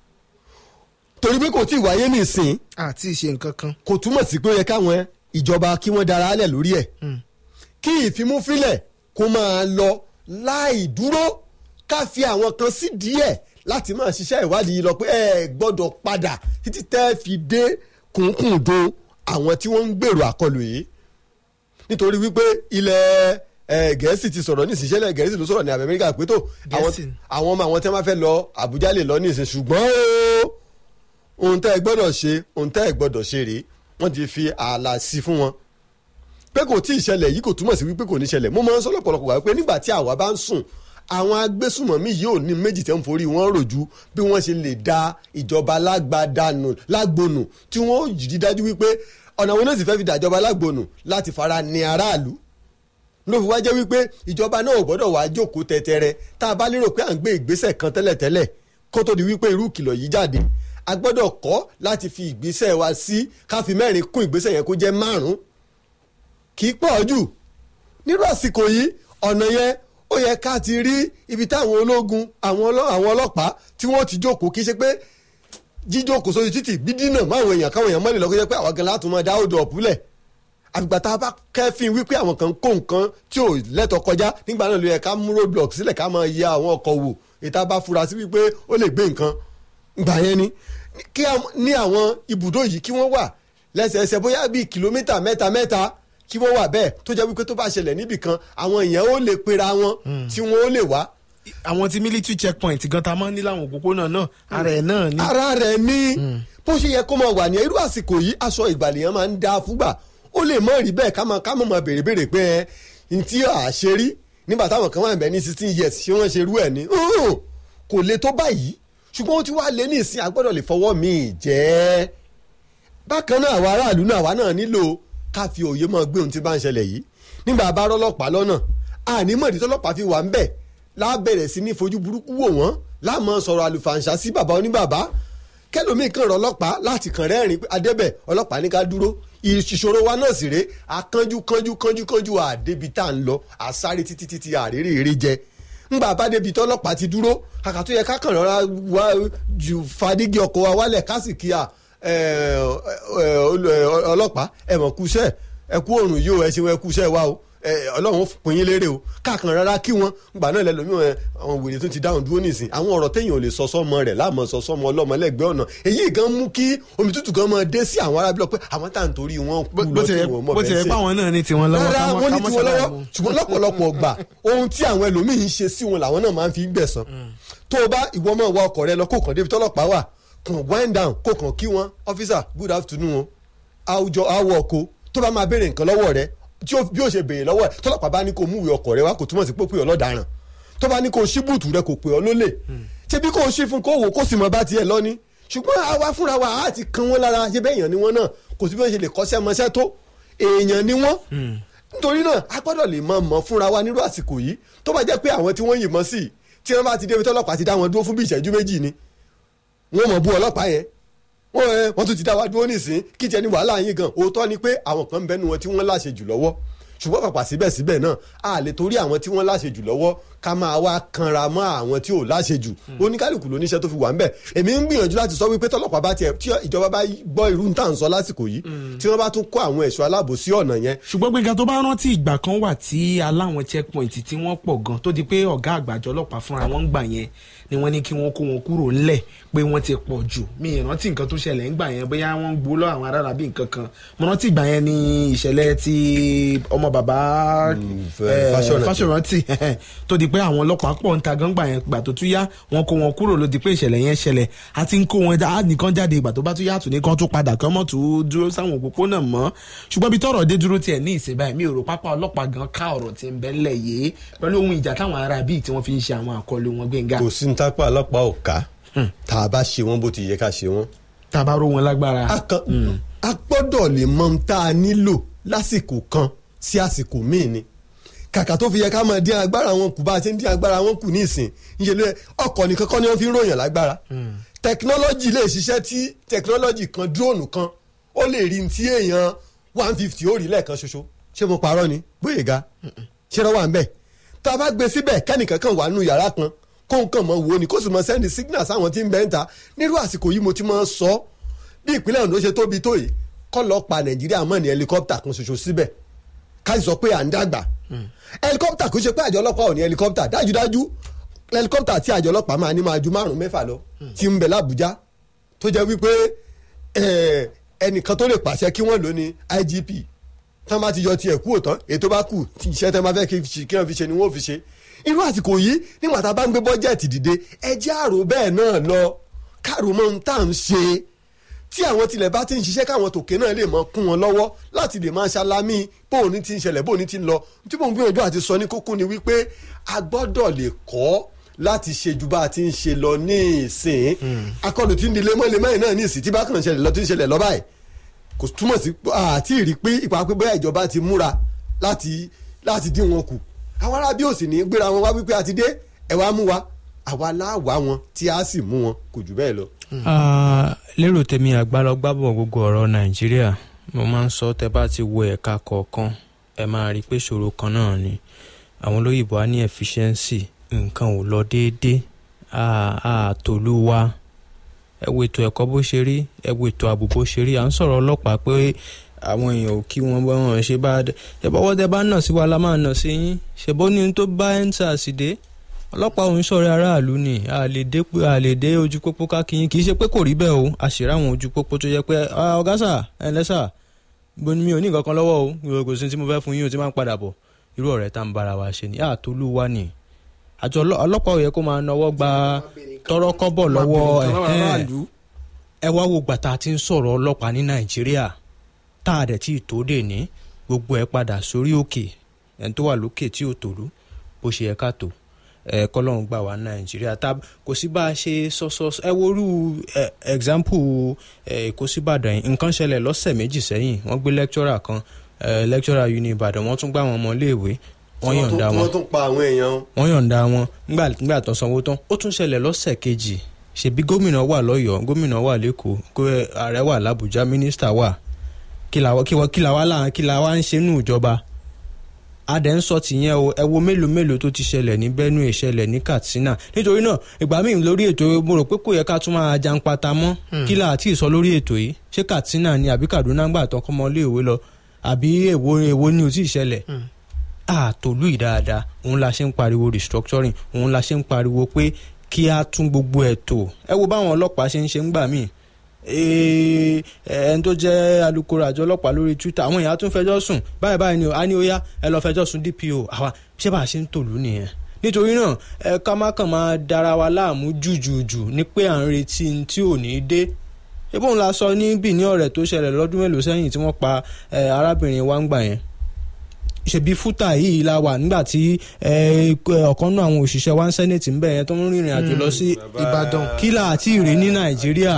torí pé kò tí ì wáyé nísìn àti ìṣe nǹkan kan kò túmọ̀ sí pé ó yẹ káwọn ìjọba kí wọ́n dara álẹ̀ lórí ẹ̀ kí ìfimúfilẹ̀ kó máa lọ láì dúró ká fi àwọn kan sí díẹ̀ láti máa ṣiṣẹ́ ìwádìí lọ pé ẹ gbọ́dọ̀ padà títí tẹ́ fi dé kùnkùndùn àwọn tí wọ́n ń gbèrò àkọlù yìí nítorí wípé ilẹ̀ Gẹ̀ẹ́sì ti sọ̀rọ̀ nísìnyí ṣẹlẹ̀ Gẹ̀ẹ́sì ló sọ̀rọ̀ ní Amẹ́ríkà pé tó àwọn ọmọ àwọn tí wọ́n fẹ́ lọ Àbújá lè lọ nísìnyí ṣùgbọ́n ohun tẹ́ ẹ gbọ́dọ̀ ṣe ohun tẹ́ ẹ gbọ́dọ̀ ṣe rèé wọ́n ti fi ààlà sí fún wọn pé kò tí ì ṣẹlẹ̀ yìí kò túmọ̀ sí wípé kò ní ṣẹlẹ̀ mo máa ń sọ lọ́pọ̀lọpọ̀ wá pé nígbà tí àwa bá ń sùn àwọn agbésùmọ̀mí yìí ò ní méjì tẹ́ ń forí wọn ròjú bí wọ́n ṣe lè da ìjọba lágbàdànù lágbónù tí wọ́n ó jí dájú wípé ọ̀nà wọn náà sì fẹ́ fi dàjọba lágbónù láti fara ní aráàlú ló fi wá jẹ́ wípé ìjọba náà ò gbọ́dọ̀ wá jókòó tẹ́tẹ́rẹ́ tá a bá lérò pé à ń gbé ìgbésẹ̀ kan tẹ́lẹ̀tẹ́lẹ̀ kó tó di wípé irú ìkìlọ̀ yìí jáde a gbọ́dọ̀ kọ́ láti fi ìgbésẹ̀ wa sí ká fi mẹ́rin kún ìgbésẹ̀ yẹn kó jẹ́ márùn-ún kì í pọ̀ jù nírú àsìkò yìí ọ̀nà yẹn ó yẹ ká ti rí ibi táwọn ológun àwọn ọlọ́pàá tí wọ́n ti jókòó kì í ṣe pé jíjókòó sórí títì bídínà máwọn èèyàn káwọn èèyàn mọ́lẹ̀ lọ kó jẹ́ pé àwọn gan láti máa dá òdò ọ̀pùlẹ̀ àgbà tá a bá kẹ́fín wípé àwọn kan kó nǹkan tí ò lẹ́tọ̀ kọjá nígbà náà ló yẹ ká mú roadblock sílẹ̀ ká máa yẹ àwọn ọkọ̀ wò ìta bá fura sí wípé ó lè gbé nǹkan gbà yẹn ni kí ní àwọn ibùdó yìí kí wọ́n wà lẹ́sẹẹsẹ bóyá bíi kìlómítà mẹ́ta mẹ́ta kí wọ́n wà bẹ́ẹ̀ tó jẹ́ wípé tó bá ṣẹlẹ̀ níbì kan àwọn èèyàn ó lè pera wọn tí wọ́n ó lè wá. àwọn ti military checkpoint gan ta máa ń ní láwọn òpópónà náà ara ẹ̀ náà ni. ara rẹ̀ ni bó ṣe yẹ kó máa wà ní irú àsìkò yìí aṣọ ìgbàlèyàn máa ń dá fúgbà ó lè mọ̀ rí bẹ́ẹ̀ ká máa ká máa béèrè béèrè pé ẹ n tí a ṣe rí nígbà táwọn kan wà ń bẹ ní sixteen years ṣé wọ́n ṣe rú ẹ̀ ní kò le tó báyìí ṣùgbọ́n ó ti wá lé ní ìsìn agbọ́dọ̀ lè fọwọ́ mi jẹ́ bákan náà àwa aráàlú náà àwa náà nílò ká fi òye mọ́ gbé ohun tí bá ń ṣẹlẹ̀ yìí nígbà bá rọ́lọ́pàá lọ́nà ànímọ̀dí tọ́lọ́pàá fi wà ń bẹ̀ lábẹ̀rẹ̀ sí ní fojú burúkú wò wọ́n láàmú sọ̀rọ̀ àlùfàǹṣà sí bàbá oníbàbá kẹlòmíì kan rọ́lọ́pàá láti kàn rẹ́rìn adébẹ̀ ọlọ́pàá ní ká dúró ìṣòro wa náà sì rèé akánjú kánjú kánjú kánjú àdébi tá à ń lọ àsáré títí títí àrèrè èrè jẹ ńgbà bá débi tọ́lọ́pàá ti dúró kàkà tó yẹ ká kàn rọra wá ju fadígí ọkọ̀ wa wálẹ̀ ká sì kí a ọlọ́pàá ẹ mọ̀ kúṣẹ́ ẹ kú òrùn yìí o ẹ ṣeun ẹ kúṣẹ́ wa o ọlọ́run pín yín lérè o káàkan rárá kí wọ́n gbà náà lẹ́lòmíràn àwọn wèrè tó ti dáhùn dúró nìsín àwọn ọ̀rọ̀ téèyàn ò lè sọ sọ́mọ rẹ̀ láàmú sọ sọ́mọ ọlọ́mọ lẹ́gbẹ̀ẹ́ ọ̀nà èyí gan mú kí omi tútù gan máa dé sí àwọn arábílọ̀ pé àwọn tá à ń torí wọn kú lọ sí wọn mọ̀ bẹ́ẹ̀ sí. bó ti yẹ pé àwọn náà ní tiwọn lọ́wọ́ rárá wọ́n ní tiwọn lọ́wọ́ ṣùgbọ́n lọ́pọ̀lọpọ̀ gbà ohun tí àwọn ẹlòmíín ń ṣe sí wọn làwọn náà máa ń fi gbẹ̀san tó o bá ìwọ máa wa ọkọ̀ rẹ lọ kó kàn débi tọ́lọ́pàá wà kàn wind down kó kàn kí wọn officer good afternoon àwùjọ àwọ̀ ọkọ̀ tó bá máa béèrè nǹkan lọ́wọ́ rẹ tí bí ó ṣe béèrè lọ́wọ́ ẹ̀ tọ́lọ́pàá bá ní kó múwèé ọkọ̀ rẹ wá kò túmọ̀ sí pé ó pè ọ́ lọ́daràn tó bá ní kó ṣí bùtù rẹ kò pè ọ́ lólè ṣé bí kò ṣí fún kó wò kó sì mọ̀ bá tiẹ̀ lọ ní ṣùgbọ́n àwa fúnra wa á ti kan wọ́n lára ṣé bẹ́ẹ̀ èèyàn ni wọ́n náà kò sí bí wọ́n ṣe lè kọ́ṣẹ́ mọṣẹ́ tó èèyàn ni wọ́n nítorí náà a gbọ́dọ̀ lè mọ̀ mọ̀ fúnra wa nírú àsìkò yìí tó bá jẹ́ pé àwọn tí wọ́n yìnbọn sí tí wọ́n bá ti débi tọ́lọ́pàá ti dá wọn dúró fún bí ìṣẹ́jú méjì ni wọ́n mọ̀ bú ọlọ́pàá yẹn wọ́n tún ti dá wa dúró nísìn kí tiẹ̀ ní wàhálà yín gan òótọ́ ni pé àwọn kan ń bẹnu wọn tí wọ́n láṣẹ jù lọ́wọ́ ṣùgbọ́n pàpà síbẹ̀síbẹ̀ náà a lè torí àwọn tí wọ́n láṣẹ jù lọ́wọ́ ká ká máa wá kanra mọ́ àwọn tí ò láṣejù oníkálukú ló níṣẹ́ tó fi wà ń bẹ̀ èmi ń gbìyànjú láti sọ wípé tọ́lọ́pàá bá tiẹ̀ tí ìjọba bá gbọ́ irú tá à ń sọ lásìkò yìí tí wọ́n bá tún kó àwọn ẹ̀ṣọ́ aláàbò sí ọ̀nà yẹn. ṣùgbọ́n gbẹ̀ngàn tó bá rántí ìgbà kan wà tí aláwọn checkpoint tí wọ́n pọ̀ gan tó di pé ọ̀gá àgbàjọ ọlọ́pàá fúnra wọn gbà yẹn ni wọ́n ní kí wọ́n kó wọn kúrò ńlẹ̀ pé wọ́n ti pọ̀ jù mi ìrántí nǹkan tó ṣẹlẹ̀ ńgbà yẹn bóyá wọ́n ń gbó lọ àwọn aráàlú bí nǹkan kan mo rántí ìgbà yẹn ni ìṣẹ̀lẹ̀ ti ọmọ bàbá Fáṣọ̀rántì tó di pé àwọn ọlọ́pàá pọ̀ ń ta gángbà yẹn gbà tó tún yá wọn kó wọn kúrò ló di pé ìṣẹ̀lẹ̀ yẹn ṣẹlẹ̀ àti ń kó wọn nìkan jáde ìgbà tó bá tún yá tún nìkan tó padà kán mọ́ tó dúró sáwọn òpópónà mọ́ ṣùgbọ́n bí tọ́rọ̀ dé dúró tiẹ̀ ní ìsìn báyìí mi ò rò pápá ọlọ́pàá gan ká ọ̀rọ̀ tí ń bẹ ńlẹ̀ yìí pẹ̀lú ohun ìjà táwọn ará bíi tí wọ́n fi ń ṣe àwọn àkọlù wọn Gbénga. kò sí ní tápá ọlọ́pàá ò ká tá a bá ṣe wọn bó ti yẹ ká ṣe wọn. tá a bá ró wọn lágbára. a gbọ́dọ̀ lè mọ ohun tá a nílò lásìkò kan sí àsìkò míì ni kàkà tó fi yẹ ká máa dín agbára wọn kù bá a ṣe ń dín agbára wọn kù ní ìsìn ìṣe ló yẹ ọkọ̀ nìkan kọ́ ni wọ́n fi ń ròyìn lágbára tẹkinọ́lọ́jì lè ṣiṣẹ́ tí tẹkinọ́lọ́jì kan dúróònù kan ó lè rí ti èèyàn one fifty ó rí lẹ́ẹ̀kan ṣoṣo ṣé mo parọ́ ni Gbóyèga ṣé rọ́ wà ń bẹ̀ tá a bá gbé síbẹ̀ kẹ́nìkan kan wà nù yàrá kan kó nǹkan mọ̀ wò ni kó sì mọ̀ sẹ́ndì signal sáwọn tí ń bẹ́ ń ta nírú àsìkò yìí mo ti máa ń sọ bí ìpínlẹ̀ Ondo ṣe tóbi tó yìí kọ́ lọ́ọ́ pa Nàìjíríà mọ̀ ní helicopter kan ṣoṣo síbẹ̀ ká sì sọ pé à ń dàgbà helicopter kò ṣe pé àjọ ọlọ́pàá ò ní helicopter dájúdájú helicopter tí àjọ ọlọ́pàá máa ní máa ju márùn mẹ́fà lọ tí ń bẹ l'Àbújá tó jẹ́ wípé ẹnìkan tó lè pàṣẹ kí wọ́n lò ní I G P tán bá ti yọ tiẹ̀ kú òtán ètò bá kù tí iṣẹ́ tán bá fẹ́ kí wọ́n fi ṣe ni wọ́n fi ṣe irú àsìkò yìí nígbà tá a bá ń gbé bọ́jẹ̀tì dìde ẹjẹ́ àrò bẹ́ẹ̀ náà lọ káàrò mọ́ ohun tá à ń ṣe tí àwọn tilẹ̀ bá ti ń ṣiṣẹ́ káwọn tòkè náà lè mọ kún wọn lọ́wọ́ láti lè máa ṣalámì bóun ní ti ń ṣẹlẹ̀ bóun ní ti ń lọ tí mò ń gbìyànjú àti sọ ní kókó ni wípé a gbọ́dọ̀ lè kọ́ láti ṣe ju bá a ti ń ṣe lọ ní ìsìn akọlù tí ń di lemọ́lemọ́ yìí náà ní ìsìn tí bá kàn ṣẹlẹ̀ lọ tí ń ṣẹlẹ̀ lọ báyìí kò túmọ̀ sí àti ìrí pé ipa pé bóyá ìjọba ti múra láti láti dín wọn kù àwọn ará bí òsì ní gbéra wọn wá wípé àti dé ẹ wá mú wa àwa láwàá wọn tí a sì mú wọn kò jù bẹ́ẹ̀ lọ. lérò tèmi àgbálọgbábọ̀ gbogbo ọ̀rọ̀ Nàìjíríà mo máa ń sọ tẹ́ bá ti wo ẹ̀ka kọ̀ọ̀kan ẹ máa rí i pé ṣòro kan náà ni àwọn olóyìnbó á ní efficiency nǹkan ò lọ déédéé àtòlú wa ẹ wo ètò ẹ̀kọ́ bó ṣe rí ẹ wo ètò ààbò bó ṣe rí à ń sọ̀rọ̀ ọlọ́pàá pé àwọn èèyàn ò kí wọn bá wọn ṣe bá ẹ bọ́wọ́ tẹ bá nà sí wa la máa nà sí yín ṣèbó ní tó bá ẹ̀ ń tà sí dé ọlọ́pàá òun sọ̀rọ̀ aráàlú ni a lè dé a lè dé ojú pópó kákíyín kì í ṣe pé kò rí bẹ́ẹ̀ o àṣírí àwọn ojú pópó tó yẹ pé ọ̀gá sà ẹ̀ lẹ́sà mi ò ní nǹkan kan lọ́wọ́ o kò sí tí mo fẹ́ fún yín o ti máa ń padà bọ̀ irú ọ̀rẹ́ tá ń bára wa ṣe ni àtolú wa ni àjọ ọlọ́pàá ò yẹ kó máa nawọ́ gba tọrọ kọ́bọ̀ lọ́wọ́ ẹ wá wo gbàtà tí ń sọ̀rọ̀ ọlọ́pàá ní Nàìjíríà tá a dẹ̀ tí ì tó dè ní gbogbo ẹ̀ padà sórí òkè ẹni tó wà lókè tí ò tòlú bó ṣe yẹ ká tó ẹ kọ́lọ́run gbà wá Nàìjíríà tá kò sí bá a ṣe sọ́sọ́ ẹ worú example Èkó sí Ìbàdàn yìí nǹkan ṣẹlẹ̀ lọ́sẹ̀ méjì sẹ́yìn wọ́n gbé lecturer kan lecturer uni Ìbàdàn wọ́n tún gbá wọn ọmọ iléèwé wọ́n yọ̀ǹda wọn wọ́n tún pa àwọn èèyàn wọ́n yọ̀ǹda wọn nígbà tó sanwó tán ó tún ṣẹlẹ̀ lọ́sẹ̀ kejì ṣebí gómìnà wà lọ́yọ̀ọ́ gómìnà wà lẹ́kọ̀ọ́ kó ààrẹ wà l'Àbújá mínísítà wà kí la wá láàrín kí la wá ń ṣe nù ìjọba adẹ̀ ń sọ tìyẹn o ẹ wo mélòó mélòó tó ti ṣẹlẹ̀ ní Benue ṣẹlẹ̀ ní Katsina nítorí náà ìgbà míì lórí ètò mo rò pé kò yẹ ká tún máa jàǹpata mọ́ kí la àti ìsọ lórí ètò yìí ṣé Katsina ni àbí Kaduna ń gbà tán kọ́mọ iléèwé lọ àbí èwo èwo ni ò tí ì ṣẹlẹ̀ àtòlú yìí dáadáa òun la ṣe ń pariwo restructuring òun la ṣe ń pariwo pé kí a tún gbogbo ẹ̀ tò ẹ wo báwọn ọlọ́pàá ṣe ń ṣe ń gbà míì ẹni tó jẹ́ alukoro àjọ ọlọ́pàá lórí Twitter àwọn èèyàn tún fẹjọ́ sùn báyìí báyìí ni ó ní ó yá ẹ lọ fẹjọ́ sùn D P O àwa ṣé bá a ṣe ń tòlú nìyẹn nítorí náà ẹ ká má kàn máa dára wa láàmú jùjùjù ní pé à ń retí tí ò ní dé ebóun la sọ ní Benin ọ̀rẹ́ tó ṣẹlẹ̀ lọ́dún mélòó sẹ́yìn tí wọ́n pa arábìnrin wa ń gbà yẹn ṣebí fúta yìí la wà nígbà tí ọ̀kan náà àwọn òṣìṣẹ́ wa ń sẹ́nẹ̀tì ń bẹ̀ yẹn tó ń rìnrìn àjò lọ sí Ìbàdàn kílà àti ìrè ní Nàìjíríà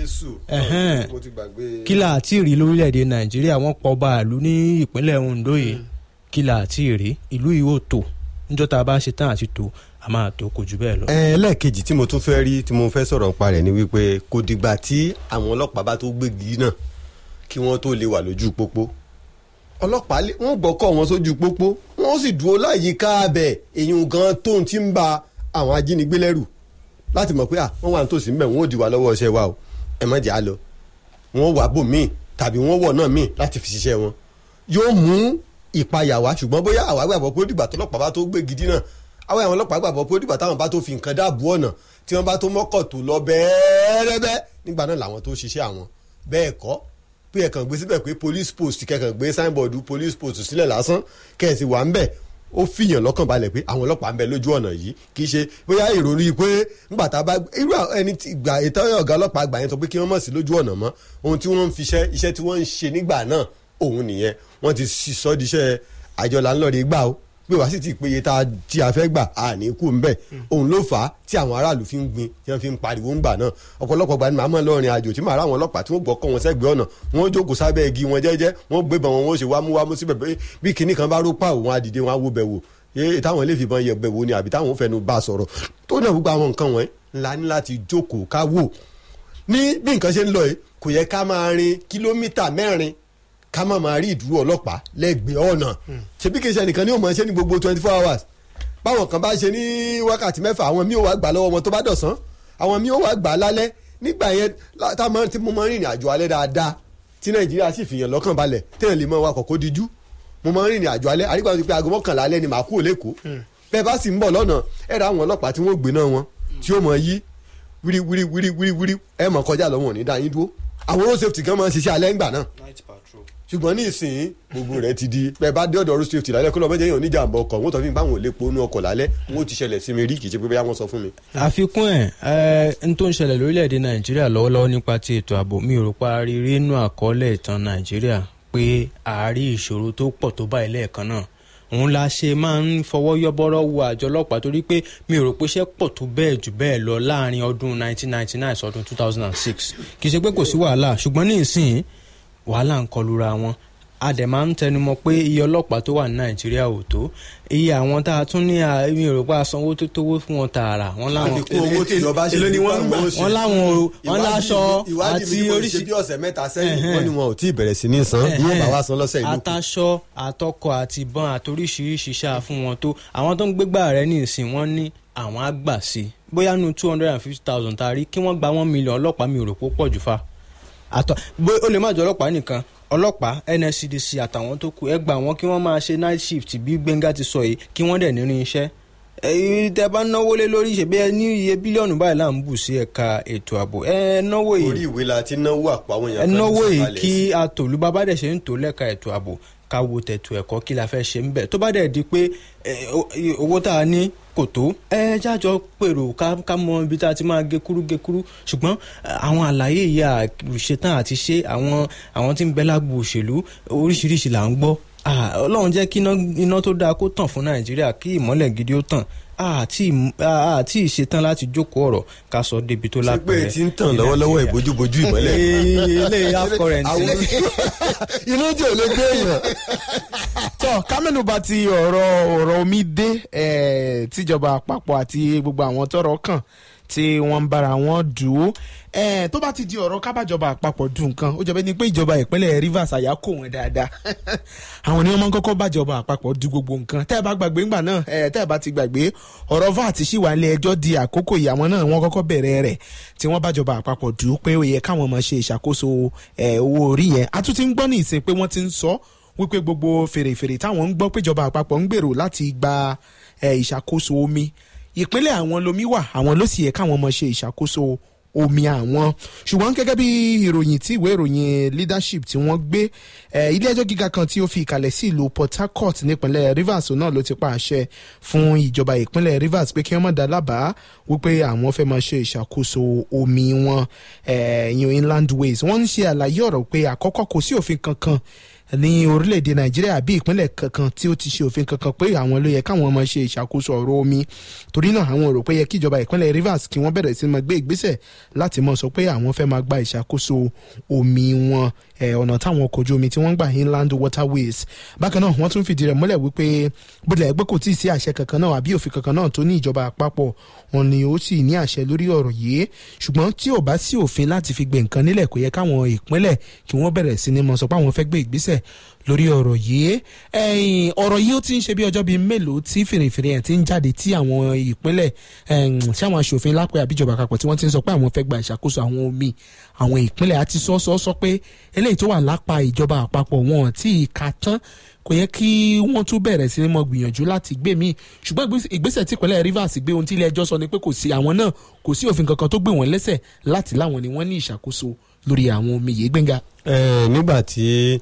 kílà àti ìrè lórílẹ̀‐èdè Nàìjíríà wọ́n pọ̀ ọba ìlú ní ìpínlẹ̀ Ondo yìí kílà àti ìrè ìlú yìí ò tó níjọ́ tá a bá ṣe tán àti tó a máa tó kò jù bẹ́ẹ̀ lọ. ẹlẹ́ẹ̀kejì tí mo tún fẹ́ rí tí mo fẹ́ sọ̀rọ̀ nípa rẹ̀ ni wípé kò dìgbà tí àwọn ọlọ́pàá bá tó gbégi náà kí wọ́n tó lè wà lójú pópó ọlọ́pàá wọ́n gbọ́kọ̀ wọn sójú pópó wọ́n sì dúró láyìíká abẹ èyàn gan tóun ti ń ba àwọn ajínigbé lẹ́rù láti mọ̀ pé à wọ́n wà nítòsí mbẹ̀ wọ́n ò dì wá lọ́wọ́ ọṣẹ́ wa o ẹ má jẹ́ á lọ wọ́n wà bò míì tàbí wọ́n wọ̀ náà míì láti fi ṣiṣẹ́ wọn yóò mú ìpayà wá ṣùgbọ́n bóyá àwa gbàgbọ́ pé ó dìgbà tó ọlọ́pàá bá tó gbé gidi náà àwọn àwọn ọlọ́pàá gbàgbọ́ pé ó dìgbà táwọn bá tó fi nǹkan dáàbò ọ̀nà tí wọ́n bá tó mọ́kọ̀ tó lọ bẹ́ẹ̀rẹ́bẹ́ nígbà náà làwọn tó ṣiṣẹ́ àwọn bẹ́ẹ̀ kọ́ pé ẹ̀kàn gbé síbẹ̀ pé police post kẹ̀kàn gbé signboard police post sílẹ̀ lásán kẹ̀sì wà ń bẹ̀ ó fìyàn lọ́kàn balẹ̀ pé àwọn ọlọ́pàá ń bẹ lójú ọ̀nà yìí kì í ṣe bóyá ìròrí pé ńgbà tá a bá irú ẹni gbà ètò ọ̀gá ọlọ́pàá gbà yẹn sọ pé kí wọ́n mọ̀ sí lójú ọ̀nà mọ́ ohun tí wọ́n ń fi iṣẹ́ iṣẹ́ tí wọ́n ń ṣe nígbà náà òun nìyẹn wọ́n ti sọ di iṣẹ́ àjọ láńlọ́ọ̀dì gbà ó pé wàá sì ti péye tá a tí a fẹ́ gbà á ní kú ńbẹ̀ òun ló fà á tí àwọn aráàlú fi ń gbin tí wọ́n fi ń pariwo ńgbà náà ọ̀pọ̀lọpọ̀ gbà ní màá mọ̀ lọ́rin àjò tí màá rà wọn ọlọ́pàá tí wọ́n gbọ́kọ̀ wọn sẹ́gbẹ̀ẹ́ ọ̀nà wọ́n jókòó sábẹ́ igi wọn jẹ́jẹ́ wọ́n gbébọn wọn wọ́n ṣe wámúwámú síbẹ̀ bí kinní kan bá ró pa òun àdìde wọn á wo bẹ̀ wò yé táwọn ilé ìfìbọn yẹ bẹ̀ wò ni àbí táwọn fẹnu bá sọ̀rọ̀ tó náà gbogbo àwọn nǹkan wọn ńlá ní láti jókòó ká wò ní bí nǹkan ṣe ń lọ yìí kò yẹ ká máa rin kílómítà mẹ́rin ká má máa rí ìdúró ọlọ́pàá lẹ́gbẹ̀ẹ́ ọ̀nà ṣebí kì í ṣe nìkan ní òmò ṣe ní gbogbo twenty four hours báwọn kan bá ṣe ní wákàtí mẹ́fà àwọn míì ò wá gbà lọ́wọ́ wọn tó bá dọ̀sán àwọn míì ò wá gbà lálẹ́ nígbà yẹn táwọn tí mo máa ń rìnrìn àjò alẹ́ dáadáa tí nàìjíríà sì fìyàn lọ́kàn balẹ̀ téèyàn lè mọ wakọ̀ kó dijú mo máa ń rìnrìn àjò alẹ́ àrígbà tó pé aago mọ́kànlá alẹ́ ni màá kúrò lẹ́kọ̀ọ́ bẹ́ẹ̀ bá sì ń bọ̀ lọ́nà ẹ̀rọ àwọn ọlọ́pàá tí wọ́n gbé náà wọn tí ó mọ yí wírí wírí wírí wírí wírí ẹ̀ mọ̀ kọjá lọ́wọ́ ní dáyín dúró àwọn road safety kan máa ń ṣiṣẹ́ alẹ́ ńgbà náà ṣùgbọ́n ní ìsìn gbogbo rẹ̀ ti di bẹ́ẹ̀ bá dé ọ̀dọ̀ road safety lálẹ́ kó lọ́ọ́ mẹ́jẹ̀ yẹn oníjàmbá ọkọ̀ wọ́n tọ́ fi ń bá wọn lè ponú ọkọ̀ lálẹ́ wọ́n ti ṣẹlẹ̀ sí mi rí kì í ṣe pé bóyá wọ́n sọ fún mi. àfikún ẹ̀ ẹ̀ n tó ń ṣẹlẹ̀ lórílẹ̀‐èdè nàìjíríà lọ́wọ́lọ́wọ́ nípa ti ètò ààbò mi ò rò pa rírí inú àkọọ́lẹ̀ ìtàn nàìjíríà pé àárí ìṣòro tó pọ̀ tó báyìí lẹ́ẹ̀kan náà òun la ṣe máa ń fọwọ́ yọ́bọ́rọ́ wo àjọ ọlọ́pàá torí pé mi ò rò pé iṣẹ́ pọ̀ tó bẹ́ẹ̀ jù bẹ́ẹ̀ lọ láàrin ọdún nineteen ninety-nine sọdún two thousand six kì í ṣe pé kò sí wàhálà ṣùgbọ́n ní ìsìn wàhálà ń kọlura wọn a dẹ̀ máa ń tẹnumọ́ pé iye ọlọ́pàá tó wà ní nàìjíríà ò tó iye àwọn tá a tún ní mi ò rò pé asanwó tó tówó fún wọn tààrà wọn láwọn àfikún owó tí ìjọba ṣe ní wọ́n wọn láwọn wọn láṣọ àti oríṣi bí ọ̀sẹ̀ mẹ́ta sẹ́yìn wọ́n ní wọn ò tí ì bẹ̀rẹ̀ sí ní san yóò bá wa san lọ́sẹ̀ ìlú. àtàṣọ àtọkọ àti ìbọn àtoríṣiríṣi ṣáà fún wọn tó àwọn tó ń gbégbá rẹ̀ ní ìsìn wọn ní àwọn àgbà sí bóyá nu two hundred and fifty thousand taari kí wọ́n gba one million ọlọ́pàá mi ò rò pé ó pọ̀ jù fa àtọ bó ó lè má jọ ọlọ́pàá nìkan ọlọ́pàá N S C D C àtàwọn tó kù ẹ gbà wọ́n kí wọ́n máa ṣe night shift bí Gbẹ́ngà ti sọ yìí kí wọ́n dẹ̀ nínú iṣẹ́ èyí tẹ́ bá náwó lé lórí ìṣèbí ẹ ní iye bílíọ̀nù báyìí là ń bù sí ẹ̀ka ètò ààbò ẹ náwó yìí orí ìwé la ti náwó àpò àwọn èèyàn ẹ náwó yìí kí atòlú bá bá dẹ̀ ṣe ń tò lẹ́ka ètò ààbò ká wo tẹ̀tù ẹ̀kọ́ kí la fẹ́ ṣe ń bẹ̀ tó bá dẹ̀ di pé owó tá a ní kò tó ẹ jájọ pèrò ká mọ ibi tá a ti máa gé kúrú gé kúrú ṣùgbọ́n àwọn àlàyé ìyá ṣetán àti ṣe àwọn àwọn tí ń bẹ lágbo òṣèlú oríṣiríṣi là ń gbọ́ ọlọ́run jẹ́ kí iná tó dáa kó tàn fún nàìjíríà kí ìmọ́lẹ̀ gidi ó tàn àti àti ìṣetán láti jókòó ọ̀rọ̀ ká sọ débi tó lápẹ̀rẹ̀. ṣé pé tí ń tàn lọ́wọ́lọ́wọ́ ìbójúbójú ìmọ́lẹ̀. ilé half current. inú tí ò lè gbé èèyàn. tọ́ kámẹ́nubà ti ọ̀rọ̀ ọ̀rọ̀ omi dé tíjọba àpapọ̀ àti gbogbo àwọn tọ́rọ̀ kàn tí wọ́n ń bára wọn dùn ó tó bá ti di ọ̀rọ̀ kábàjọba àpapọ̀ dùn nǹkan ó jọba ní pé ìjọba ìpínlẹ̀ Rivers àyà kò wọ́n dáadáa àwọn ni wọ́n máa ń kọ́kọ́ bàjọba àpapọ̀ du gbogbo nǹkan tẹ́ ẹ bá gbàgbé ńgbà náà tẹ́ ẹ bá ti gbàgbé ọ̀rọ̀ V A T sì wà nílé ẹjọ́ di àkókò ìyàwó náà wọ́n kọ́kọ́ bẹ̀rẹ̀ rẹ̀ tí wọ́n bàjọba àpapọ̀ dùn pé ó yẹ káwọn máa ṣe ìṣàkóso owó orí yẹn a tún ti ń gbọ́ ní ìsìn pé wọ́n ti ń sọ wípé gbogbo fèrèfèrè táwọn ń gbọ́ péjọba àpapọ̀ ń gbèrò láti gba ìṣàkóso omi ìpínlẹ̀ àwọn lomi wà àwọn ló sì yẹ káwọn máa ṣe ìṣàkóso omi àwọn ṣùgbọ́n gẹ́gẹ́ bí ìròyìn tí ìwé ìròyìn leadership tí wọ́n gbé ilé ẹjọ́ gíga kan tí ó fi ìkàlẹ̀ sí ìlú Port Harcourt nípínlẹ̀ Rivers náà ló ti pa àṣẹ fún ìjọba ìpínlẹ̀ Rivers pé kí wọ́n má dá lábàá wípé àwọn fẹ́ máa ṣe ìṣàkóso omi wọn ìyẹn inland ways wọ́n ń ṣe àlàyé ọ̀rọ̀ pé àkọ́kọ́ kò sí òfin kankan ní orílẹ̀-èdè Nàìjíríà bí ìpínlẹ̀ kankan tí ó ti ṣe òfin kankan pé àwọn ló yẹ káwọn máa ṣe ìṣàkóso ọ̀rọ̀ omi torí náà àwọn rò pé yẹ kí ìjọba ìpínlẹ̀ Rivers kí wọ́n bẹ̀rẹ̀ sí máa gbé ìgbésẹ̀ láti máa sọ pé àwọn fẹ́ máa gba ìṣàkóso omi wọn ọ̀nà táwọn ọkọ̀ ojú omi tí wọ́n gbà inland waterways bákan náà wọ́n tún fìdí rẹ̀ múlẹ̀ wípé bóde ẹgbẹ́ kò tí ì sí àṣẹ kankan náà àbí òfin kankan náà tó ní ìjọba àpapọ̀ wọn ni ó sì ní àṣẹ lórí ọ̀rọ̀ yìí ṣùgbọ́n tí ò bá sí òfin láti fi gbé nǹkan nílẹ̀ kò yẹ káwọn ìpínlẹ̀ kí wọ́n bẹ̀rẹ̀ sí ní máa sọ pé àwọn fẹ́ gbé ìgbésẹ̀ lórí ọ̀rọ̀ yìí ẹ̀yìn ọ̀rọ̀ yìí ó ti ń ṣe bí ọjọ́ bíi mélòó tí fèrèfèrè ẹ̀ ti ń jáde tí àwọn ìpínlẹ̀ tí àwọn aṣòfin lápẹ́ àbíjọba àpapọ̀ tí wọ́n ti ń sọ pé àwọn fẹ́ gba ìṣàkóso àwọn omi àwọn ìpínlẹ̀ àti sọ́sọ́ sọ pé eléyìí tó wà lápá ìjọba àpapọ̀ wọn tí ìka tán kò yẹ kí wọ́n tún bẹ̀rẹ̀ sí ní mọ gbìyànjú láti gbé míì ṣùgbọ́n ìgbésẹ̀ tí ìpínlẹ̀ Rivers gbé ohun tí ilé ẹjọ́ sọ ni pé kò sí àwọn náà kò sí òfin kankan tó gbé wọn lẹ́sẹ̀ láti láwọn ni wọ́n ní ìṣàkóso lórí àwọn omi yìí Gbẹ́ngà. ẹ nígbà tí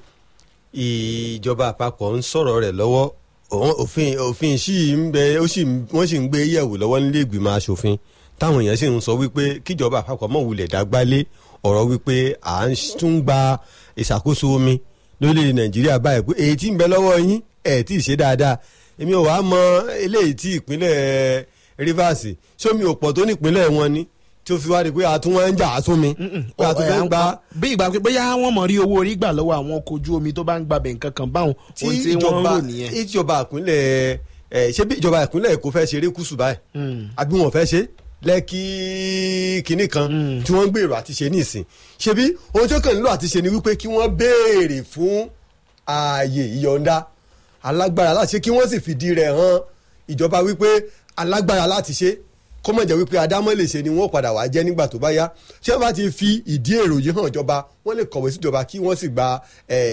ìjọba àpapọ̀ ń sọ̀rọ̀ rẹ̀ lọ́wọ́ òfin òfin sì ń bẹ ó sì wọ́n sì ń gbé yẹ̀wò lọ́wọ́ nílé ìgbìmọ̀ asòfin táwọn èèyàn sì ń sọ wípé kíjọba àpapọ̀ mọ̀ wulẹ̀ dágbálé ọ̀rọ̀ wípé à ń tún gba ìṣàkóso omi lórílẹ̀ Nàìjíríà báyìí pé èyí tí ń bẹ lọ́wọ́ yín ẹ̀ tí ì ṣe dáadáa èmi ò wá mọ eléyìí tí ìpínlẹ̀ Rivers sómi ò pọ̀ tó ní ìpínlẹ̀ wọn ni tí ó fi wá di pé àtún wọn ń jà á sómi pé àtún fẹ́ gba. bí ìgbà pé bóyá wọ́n mọ̀ rí owó orí gbà lọ́wọ́ àwọn ọkọ̀ ojú omi tó bá ń gbàbẹ̀ nǹkan kan báwọn ohun tí wọ́n ń rò nìyẹn. tí ìjọba ìpínlẹ̀ ẹ̀ ṣé bí ìjọba ìpínlẹ̀ Èkó fẹ́ ṣe erékùṣù báyìí àbí wọn fẹ́ ṣe lẹ́kì kínní kan tí wọ́n ń gbèrò àti ṣe nísìn ṣebí ohun tó kàn nílò àti ṣe ni wípé kí wọ́n béèrè fún ààyè ìyọ̀ǹda alágbára láti ṣe kí wọ́n sì fìdí rẹ̀ hàn ìjọba wípé alágbára láti ṣe kó mọ̀ jẹ́ wípé adámọ́ lè ṣe ni wọ́n padà wá jẹ́ nígbà tó bá yá ṣé wọ́n bá ti fi ìdí èrò yìí hàn ìjọba wọ́n lè kọ̀wé síjọba kí wọ́n sì gba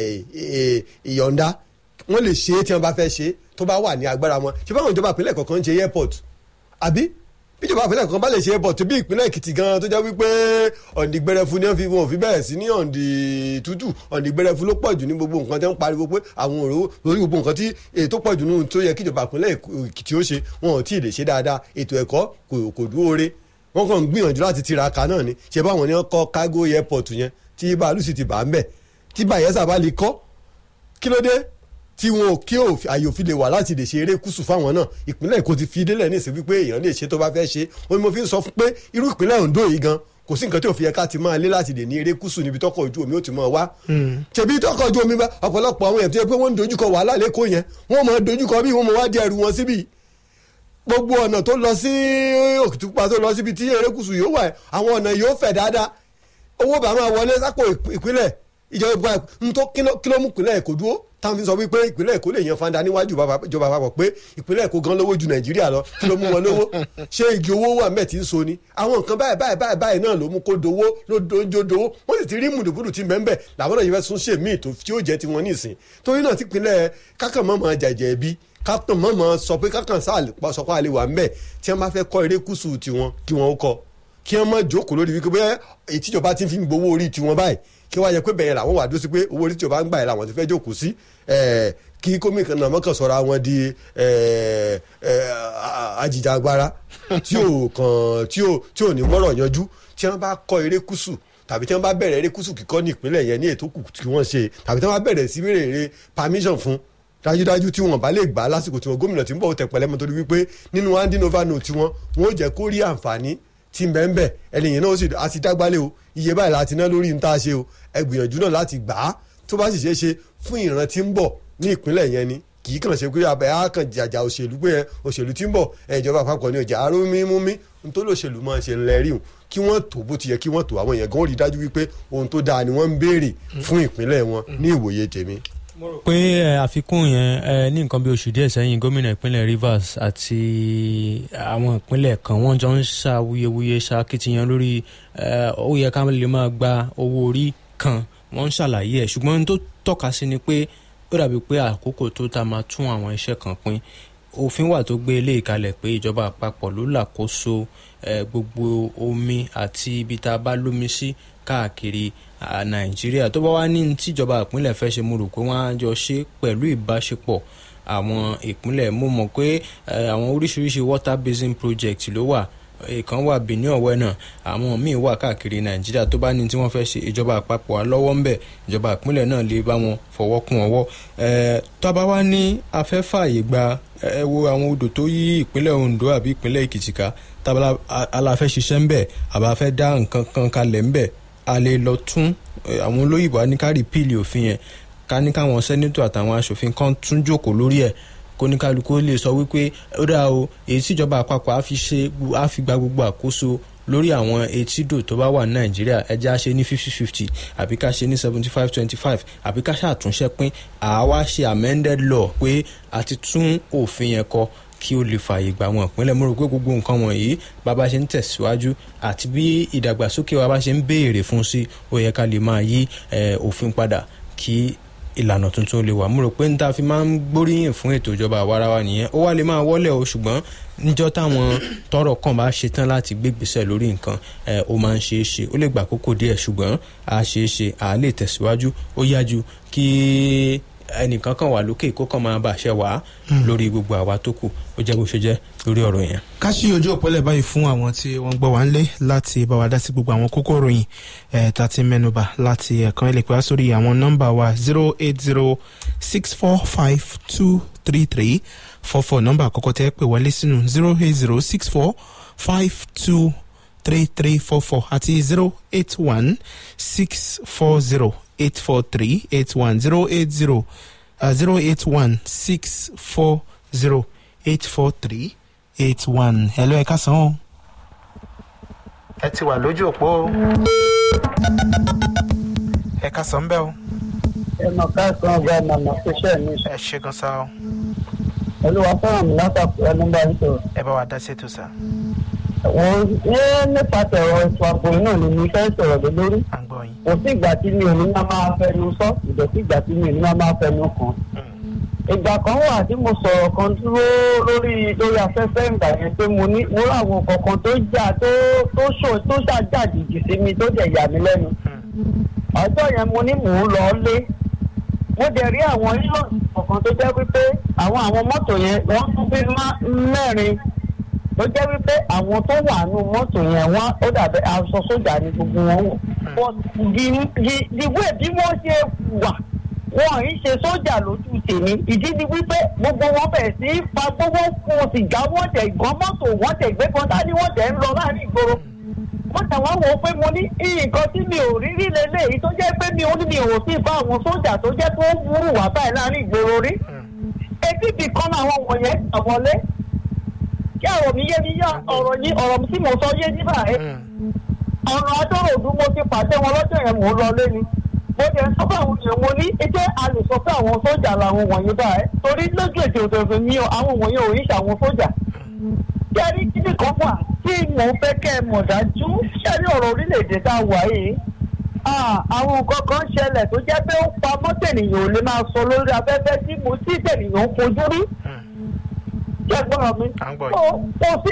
ìyọ̀ǹda wọ́n lè ṣe é tí wọ́n bá fẹ́ ṣe é tó bá wà ní agbára wọn ṣé báwọn ìjọba ìpínlẹ̀ kọ̀ọ̀kan ń ṣe airport àbí bíjọba ìpínlẹ̀ kan bá lè ṣe airport bí ìpínlẹ̀ Èkìtì gan tó jẹ́ wípé ọ̀ǹdì gbẹrẹfu ni wọ́n fi wọn ò fi bẹ̀rẹ̀ sí ní ọ̀ǹdì tútù ọ̀ǹdì gbẹrẹfu ló pọ̀ jù ní gbogbo nǹkan tẹ́ ń pariwo pé àwọn òrò lórí gbogbo nǹkan tí èyí tó pọ̀ jù nínú tó yẹ kí ìjọba ìpínlẹ̀ Èkìtì ó ṣe wọn ò tí ì lè ṣe dáadáa ètò ẹ̀kọ́ kò dúró re wọ́n kàn ń gbìyànjú láti tiraka náà ni ṣe báwọn ni wọ́n kọ́ cargo airport yẹn tí bàálù sì ti bà ń bẹ̀ tí Bayelsa bá lè kọ́ kí ló dé tí wọn ò kí àyè òfin lè wà láti lè ṣe erékùṣù fáwọn náà ìpínlẹ̀ Èkó ti fi délẹ̀ ní ìsìn wípé èèyàn lè ṣe tó bá fẹ́ ṣe ó ní mo fi ń sọ fún pé irú ìpínlẹ̀ Ondo yìí gan kò sí nǹkan tí ò fi yẹ ká ti máa lé láti lè ní erékùṣù níbi tọkọ̀ ojú omi ó ti máa wá. ṣebí tọkọ̀ ojú omi bá ọ̀pọ̀lọpọ̀ àwọn èèyàn tó yẹ pé wọ́n ń dojúkọ wàhálà lẹ́kọ̀ọ́ yẹn wọ́n máa dojúkọ bí wọ́n máa wá di ẹrù wọn síbi gbogbo ọ̀nà tó lọ sí Òkìtìpupa tó lọ síbi tí erékùṣù yóò wà àwọn ọ̀nà yóò fẹ̀ dáadáa owó bá máa wọlé sápò ìpínlẹ̀ ìjọba kí ló mú ìpínlẹ̀ Èkó dúró táwọn fi sọ wípé ìpínlẹ̀ Èkó lè yan fanda níwájú ìjọba àpapọ̀ pé ìpínlẹ̀ Èkó gan lówó ju Nàìjíríà lọ kí ló mú wọn lówó ṣé igi owó wà mẹ́ẹ̀ tí ń so ni àwọn nǹkan báyìí báyìí báyìí báyìí náà ló mú kó dowó ló dojó dowó wọ́n sì ti rí mùdùbùdù tí mẹ́ńbẹ̀ làwọn náà yìí fẹ́ tún ṣe míì tí ó jẹ́ tiwọn nísìn torí náà típínlẹ̀ kákàn mọ́mọ́ jàjẹ́ bí kápítàn mọ́mọ́ sọ pé kákàn sọ pé àlè wà ńbẹ̀ tí wọ́n bá fẹ́ kọ́ erékùṣù tiwọn kí wọ́n kọ́ kí wọ́n má jókòó lórí wípé bẹ́ẹ̀ ìtìjọba ti fi gbowó orí tiwọn báyìí kí wọ́n yẹ pé bẹ̀rẹ̀ làwọn wà dúró sí pé owó orí tíjọba ń gbà yẹn làwọn ti fẹ́ jókòó sí kí kómìnkà náà mọ́kàn sọ̀rọ̀ àwọn di ajìjàgbara tí ò kàn tí ò tí ò ní mọ́rọ̀ yanjú tí wọ́n bá kọ́ erékùṣù tàbí tí wọ́n bá bẹ̀rẹ̀ erékùṣù kíkọ́ ní ìpínlẹ̀ yẹn ní ètò kù kí wọ́n ṣe tàbí tí wọ́n bá bẹ̀rẹ̀ sí béèrè permission fún dájúdájú tí wọ́n bá lè gbà lásìkò tí wọ́n gómìnà tí ń bọ̀ tẹ̀ pẹ̀lẹ́ mọ́ torí wípé nínú handing over note tí wọ́n wọ́n jẹ́ kó rí àǹfààní tí ń bẹ́ẹ̀ bẹ́ẹ̀ ẹlẹ́yìn náà ó sì àti dágbálẹ̀ o iye báyìí láti ná lórí ń tá a ṣe o ẹ gbìyànjú náà láti gbà á tó bá sì ṣeé ṣe fún ìran tí ń bọ̀ ní ìpínlẹ̀ yẹn ni kì í kàn ṣe pé abẹ́ á kàn jàjà òṣèlú pé òṣèlú tí ń bọ̀ ìjọba àpapọ̀ ní ọjà aró mímú mi n tó lòṣèlú máa ṣe ńlẹ̀ rí o kí wọ́n tó bó ti yẹ kí wọ́n tó àwọn èèyàn gan rí dájú wípé ohun tó dáa ni wọ́n ń béèrè fún ìpínlẹ̀ wọn ní ìwòye tèmi. mo rò pé àfikún yẹn ní nǹkan bí oṣù díẹ̀ sẹ́yìn gómìnà ìpínlẹ̀ Rivers àti àwọn ìpínlẹ̀ kan wọ́n jọ ń ṣa wuyewuye ṣakitiyan lórí ó yẹ ká lè máa gba owó orí kan wọ́n ń ṣàlàyé ẹ̀ ṣùgbọ́n tó tọ́ka sí ni pé ó dàbí pé àkókò tó ta máa tún àwọn iṣẹ́ kan pín òfin wà tó gbé ilé ìkalẹ̀ pé ìjọba àpapọ̀ ló làkóso gbogbo omi àti ibi tá a bá lómi sí káàkiri Nàìjíríà tó bá wá ní tíjọba ìpínlẹ̀ fẹ́ ṣe mo rò pé wọ́n á jọ ṣe pẹ̀lú ìbáṣepọ̀ àwọn ìpínlẹ̀ mo mọ̀ pé àwọn oríṣiríṣi water basin project ló wà ìkan wà Benin ọ̀wẹ́ náà àwọn míì wà káàkiri Nàìjíríà tó bá ní tí wọ́n fẹ́ ṣe ìjọba àpapọ̀ lọ́wọ́ ń bẹ̀ ìjọba ìpínlẹ̀ náà lè bá wọn fọwọ́ kún ọwọ́ tó bá wá ní afẹ́fààyè gba ẹ wo àwọn odò tó yí ìpínlẹ̀ Ondo àbí ìpínlẹ̀ Èkìtì ká tábàlà aláfẹ́ ṣiṣẹ́ ń bẹ̀ àbá fẹ́ dá nǹkan kan kalẹ̀ ń bẹ̀ a lè lọ tún àwọn olóyìnbó ní ká rìpíìlì òfin yẹn ká ní káwọn sẹ́nítọ̀ àtàwọn aṣòfin kan tún jókòó lórí ẹ̀ kóníkálukú lè sọ wípé ó dáa o èyí tíjọba àpapọ̀ á fi ṣe á fi gba gbogbo àkóso lórí àwọn etídò tó bá wà ní nàìjíríà ẹja ṣe ní fifty fifty àbí ká ṣe ní seventy five twenty five àbí ká ṣàtúnṣe pín àwa ṣe amended law pé a ti tún òfin yẹn kọ kí ó lè fààyè gbà wọn ìpínlẹ̀. mo rò pé gbogbo nǹkan wọ̀nyí bàbá ṣe ń tẹ̀síwájú àti bí ìdàgbàsókè wa bá ṣe ń béèrè fún sí ó yẹ ká lè máa yí òfin padà kí ìlànà tuntun lè wà. mo rò pé n ta fi máa ń gbóríyìn fún ètò ìjọba àwarawa nìyẹn. ó wá lè máa wọlé o ṣùgbọ́n níjọ́ táwọn tọ́rọ̀ kàn bá ṣe tán láti gbégbèsè lórí nǹkan ó máa ń ṣeé ṣe ó lè gbà kókò díẹ̀ ṣùgbọ́n a ṣeé ṣe à lè tẹ̀síwájú ó yájú kí ẹnìkan kan wà lókè kó kàn máa bàṣẹ wá lórí gbogbo àwa tó kù ó jẹ́ bó ṣe jẹ́ lórí ọ̀rọ̀ yẹn. ká ṣí ojú òpólẹ̀ báyìí fún àwọn tí wọ́n gbọ́ wá ń lé láti bá wa dá sí gbogbo àwọn kókó ìròyìn tá a ti mẹ́nubà láti ẹ̀kan ilé pé wá sórí àwọn nọ́mbà wa zero eight zero six four five two three three four four nọ́mbà àkọ́kọ́ tẹ́ pè wọlé sínú zero eight zero six four five two three three four four àti zero eight one six four zero eight four three eight one zero eight zero zero eight one six four zero eight four three eight one. hello ẹ káàsán o. ẹ ti wà lójú òpó o. ẹ káàsán bẹ́ẹ̀ o. ẹ mọ̀ káàsán ọgbà màmá tó ṣẹ̀ ní. ẹ ṣe gan sa o. olúwa fẹ́ràn mi látàkùn ẹni bá ń sọ̀rọ̀. ẹ bá wa dá sí ètò sá. wọ́n ní nípasẹ̀ ọ̀rọ̀ ètò ààbò náà ni mi fẹ́ sọ̀rọ̀ lé lórí. à ń gbọ́ yín. kò sí ìgbà tí mi ò ní máa máa fẹnu sọ ìdọ̀tí ìgbà tí mi ò ní máa máa fẹnu kàn. ìgbà kan wà tí mo sọ̀rọ̀ kan dúró lórí lórí afẹ́fẹ́ ìgbà yẹn pé mo ní mo ráwọn kọ̀ọ̀kan tó jà tó tó ṣò tó ṣàjàjìjì sí mi tó dẹ̀ yà mí lẹ́nu. ọjọ́ yẹn mo ní mò ń lọ lé mo dẹ̀ rí àwọn yíyọ̀ kọ̀ọ̀kan tó jẹ́ wípé àwọn àwọn mọ́tò yẹn wọ́n tún fi mẹ́rin tó jẹ́ wípé àwọn tó wà nù mọ́tò yẹn wọ́n ó dàbẹ́ aṣọ sójà ní gbogbo wọn wò. ìdìbò bí wọ́n ṣe wà wọ́n ń ṣe sójà lójú tèmi ìdí ni wípé gbogbo wọn bẹ̀rẹ̀ sí í fa gbogbo fún sìgá wọ́n tẹ̀ gan mọ́tò wọ́n tẹ̀ gbé kan dání wọ́n tẹ̀ ń lọ láàrin ìgboro. wọ́n tẹ̀ wá wò ó pé mo ní nǹkan tí mi ò rí rí lélẹ́yìí tó jẹ́ pé mi ò ní mi ò sí bá àwọn sójà tó jẹ́ tó ń burú wà báyìí láàrin ìgboro rí. etí ibì kan làwọn wọ̀nyẹn gbà wọlé kí ọ̀rọ̀ mi yé mi yá ọ̀rọ̀ yìí ọ̀rọ̀ tí mo sọ yé ní báyìí. ọ̀nà adọ́rọ̀dún mo ti pàdé wọn lọ́jọ́ yẹn mò ń lọ lé ni. mo jẹ́ sọ fún àwọn èèyàn mo ní ẹjẹ́ a lè sọ pé àwọn sójà làwọn wọ̀nyí báyìí torí lójú èdè òdòdó mi àwọn wọ̀nyí ò ní ṣàwọn sójà. kẹ́rí kíbi kan wà tí mò ń fẹ́ kẹ́ ẹ mọ̀ dájú ṣẹ́rí ọ̀rọ̀ orílẹ̀-èdè tá a wà yìí. àwọn nǹkan kan ṣẹlẹ̀ tó jẹ́ pé ó pa mọ́tẹ̀nìyàn ò lè máa sọ lórí afẹ́fẹ́ tí mo tí tẹ̀nìyàn ń fojú rí jẹ́gbọ́n mi. kò sí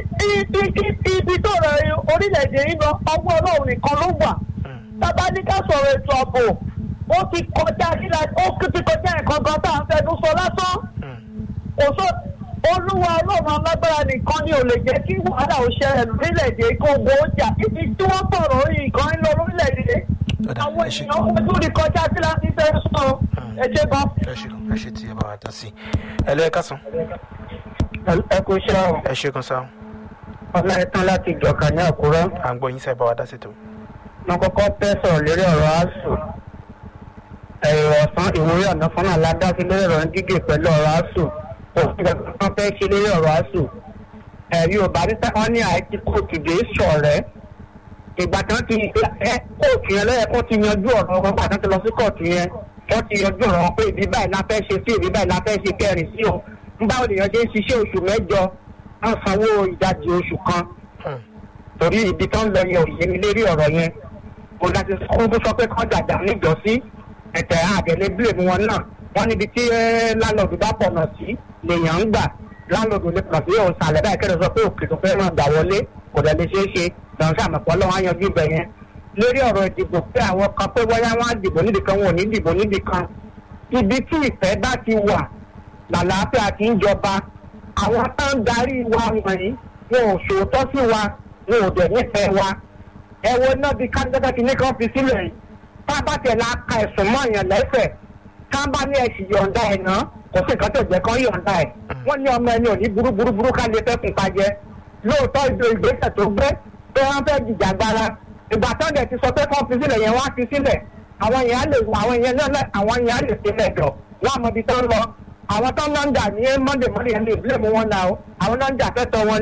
ibi tó rẹ orílẹ̀-èdè yìí lọ ọwọ́ ọlọ́run nìkan ló wà. bàbá ní ká sọ̀rọ̀ ètò ààbò ó ti kọjá nílá ó ti kọjá nǹkan gan tá à ń fẹnu sọ lásán. kò sọ olúwa ọlọ́run alágbára nìkan ni ò lè jẹ́ kí wàhálà ò ṣẹlẹ̀ lórílẹ̀-èdè kó gbó jà ibi tí wọ́n sọ̀rọ̀ nǹkan ń lọ lórílẹ̀-èdè. àwọn èèyàn ojú rí kọjá sí láti fẹ́ sọ ẹ ṣe gan. ẹ ṣe gan ẹ ṣe tí ẹ bá wa dá sí ẹ lọ ẹ kásán. ẹ kò ṣe ọ. ẹ ṣe gan sa. ọlá ẹtàn láti jọkà ní àkúrẹ́. à ń gbọ́ yín sẹ́ bá wa dá sí tó. wọ́n kọ́kọ́ fẹ́ sọ̀rọ̀ lórí ọ̀rọ̀ asù ẹ̀rọ ọ̀sán ìwúrí ọ̀nà fún aládásí lórí ọ̀rọ̀ gígé pẹ̀lú ọ̀rọ̀ asù òfin kankan fẹ́ ṣe lórí ọ̀rọ̀ asù ẹ̀rí ò bá ní sẹ́wọ́n ní àìsí kóòtù dé sọ̀rẹ́ ìgbà tí wọ́n ti ẹ kóòtù yẹn lẹ́yìn kó ti yanjú ọ̀rọ̀ wọn gbà tí wọ́n ti lọ sí kóòtù yẹn wọ́n ti yanjú ọ̀rọ̀ wọn pé ìdí báyìí la fẹ́ ṣe sí ìdí báyìí la fẹ́ ṣe kẹrin sí o báwo lèèyàn ṣe ń ṣiṣẹ́ oṣù mẹ́jọ wọ́n sanwó ìdajì oṣù kan torí ibi tó ń lọ yẹn òye mi lérí ọ̀rọ̀ yẹn mo láti kókó sọ pé kán dàda níjọ́sí ẹ̀tẹ̀ àgẹ̀lẹ̀ bílẹ̀mù wọn náà wọ́n níbi tí láńlọ́ọ̀dù bá pọ̀nà sí lèèyàn ń gbà láńlọ́ọ̀dù lè pọ̀ sí òsàlẹ̀ báyìí kẹ́rẹ́ sọ pé òkè tó fẹ́ máa gbà wọlé kò dẹ̀ lè ṣeé ṣe lọ́n sàmọ̀pọ̀ lọ́wọ́ ayanjú ibẹ̀ yẹn lórí ọ̀rọ̀ ìdìbò pé àwọn kan pé wáyá wọn á dìbò níbi kan wọn ò ní dìbò níbi kan ibi tí ìfẹ́ bá ti wà làlàáfíà kì í jọba àwọn tó ń darí wa wọ̀nyí wọn ò ṣòótọ́ sí wa wọn ò dẹ̀ nífẹ̀ẹ́ wa ẹ wo náà bí kájọ́tà kìíní kan fi sílẹ̀ yìí tá a bá tẹ̀ la ka ẹ̀sùn mọ́ èèyàn lẹ́sẹ̀ tá a bá ní ẹ̀sìn yọ̀ǹda ẹ̀ náà kò sí nǹkan tó jẹ́ kán yọ̀ǹda ẹ̀ wọ́n ní ọmọ ẹni ò ní burú burú burú ká lè fẹ́ kún pa jẹ lóòótọ́ ìdò ìgbésẹ̀ tó gbé pé wọ́n fẹ́ jìjà gbára ìgbà tó ń dẹ̀ ti sọ pé kán fi sílẹ̀ yẹn wá fi sílẹ̀ àwọn èèyàn á lè àwọn èèyàn náà àwọn èèyàn á lè sílẹ̀ jọ wọ́n á mọ ibi tó ń lọ àwọn tó ń lọ ń dà ní monday monday yẹn lè blame wọn náà àwọn náà ń jà fẹ́tọ̀ wọn ni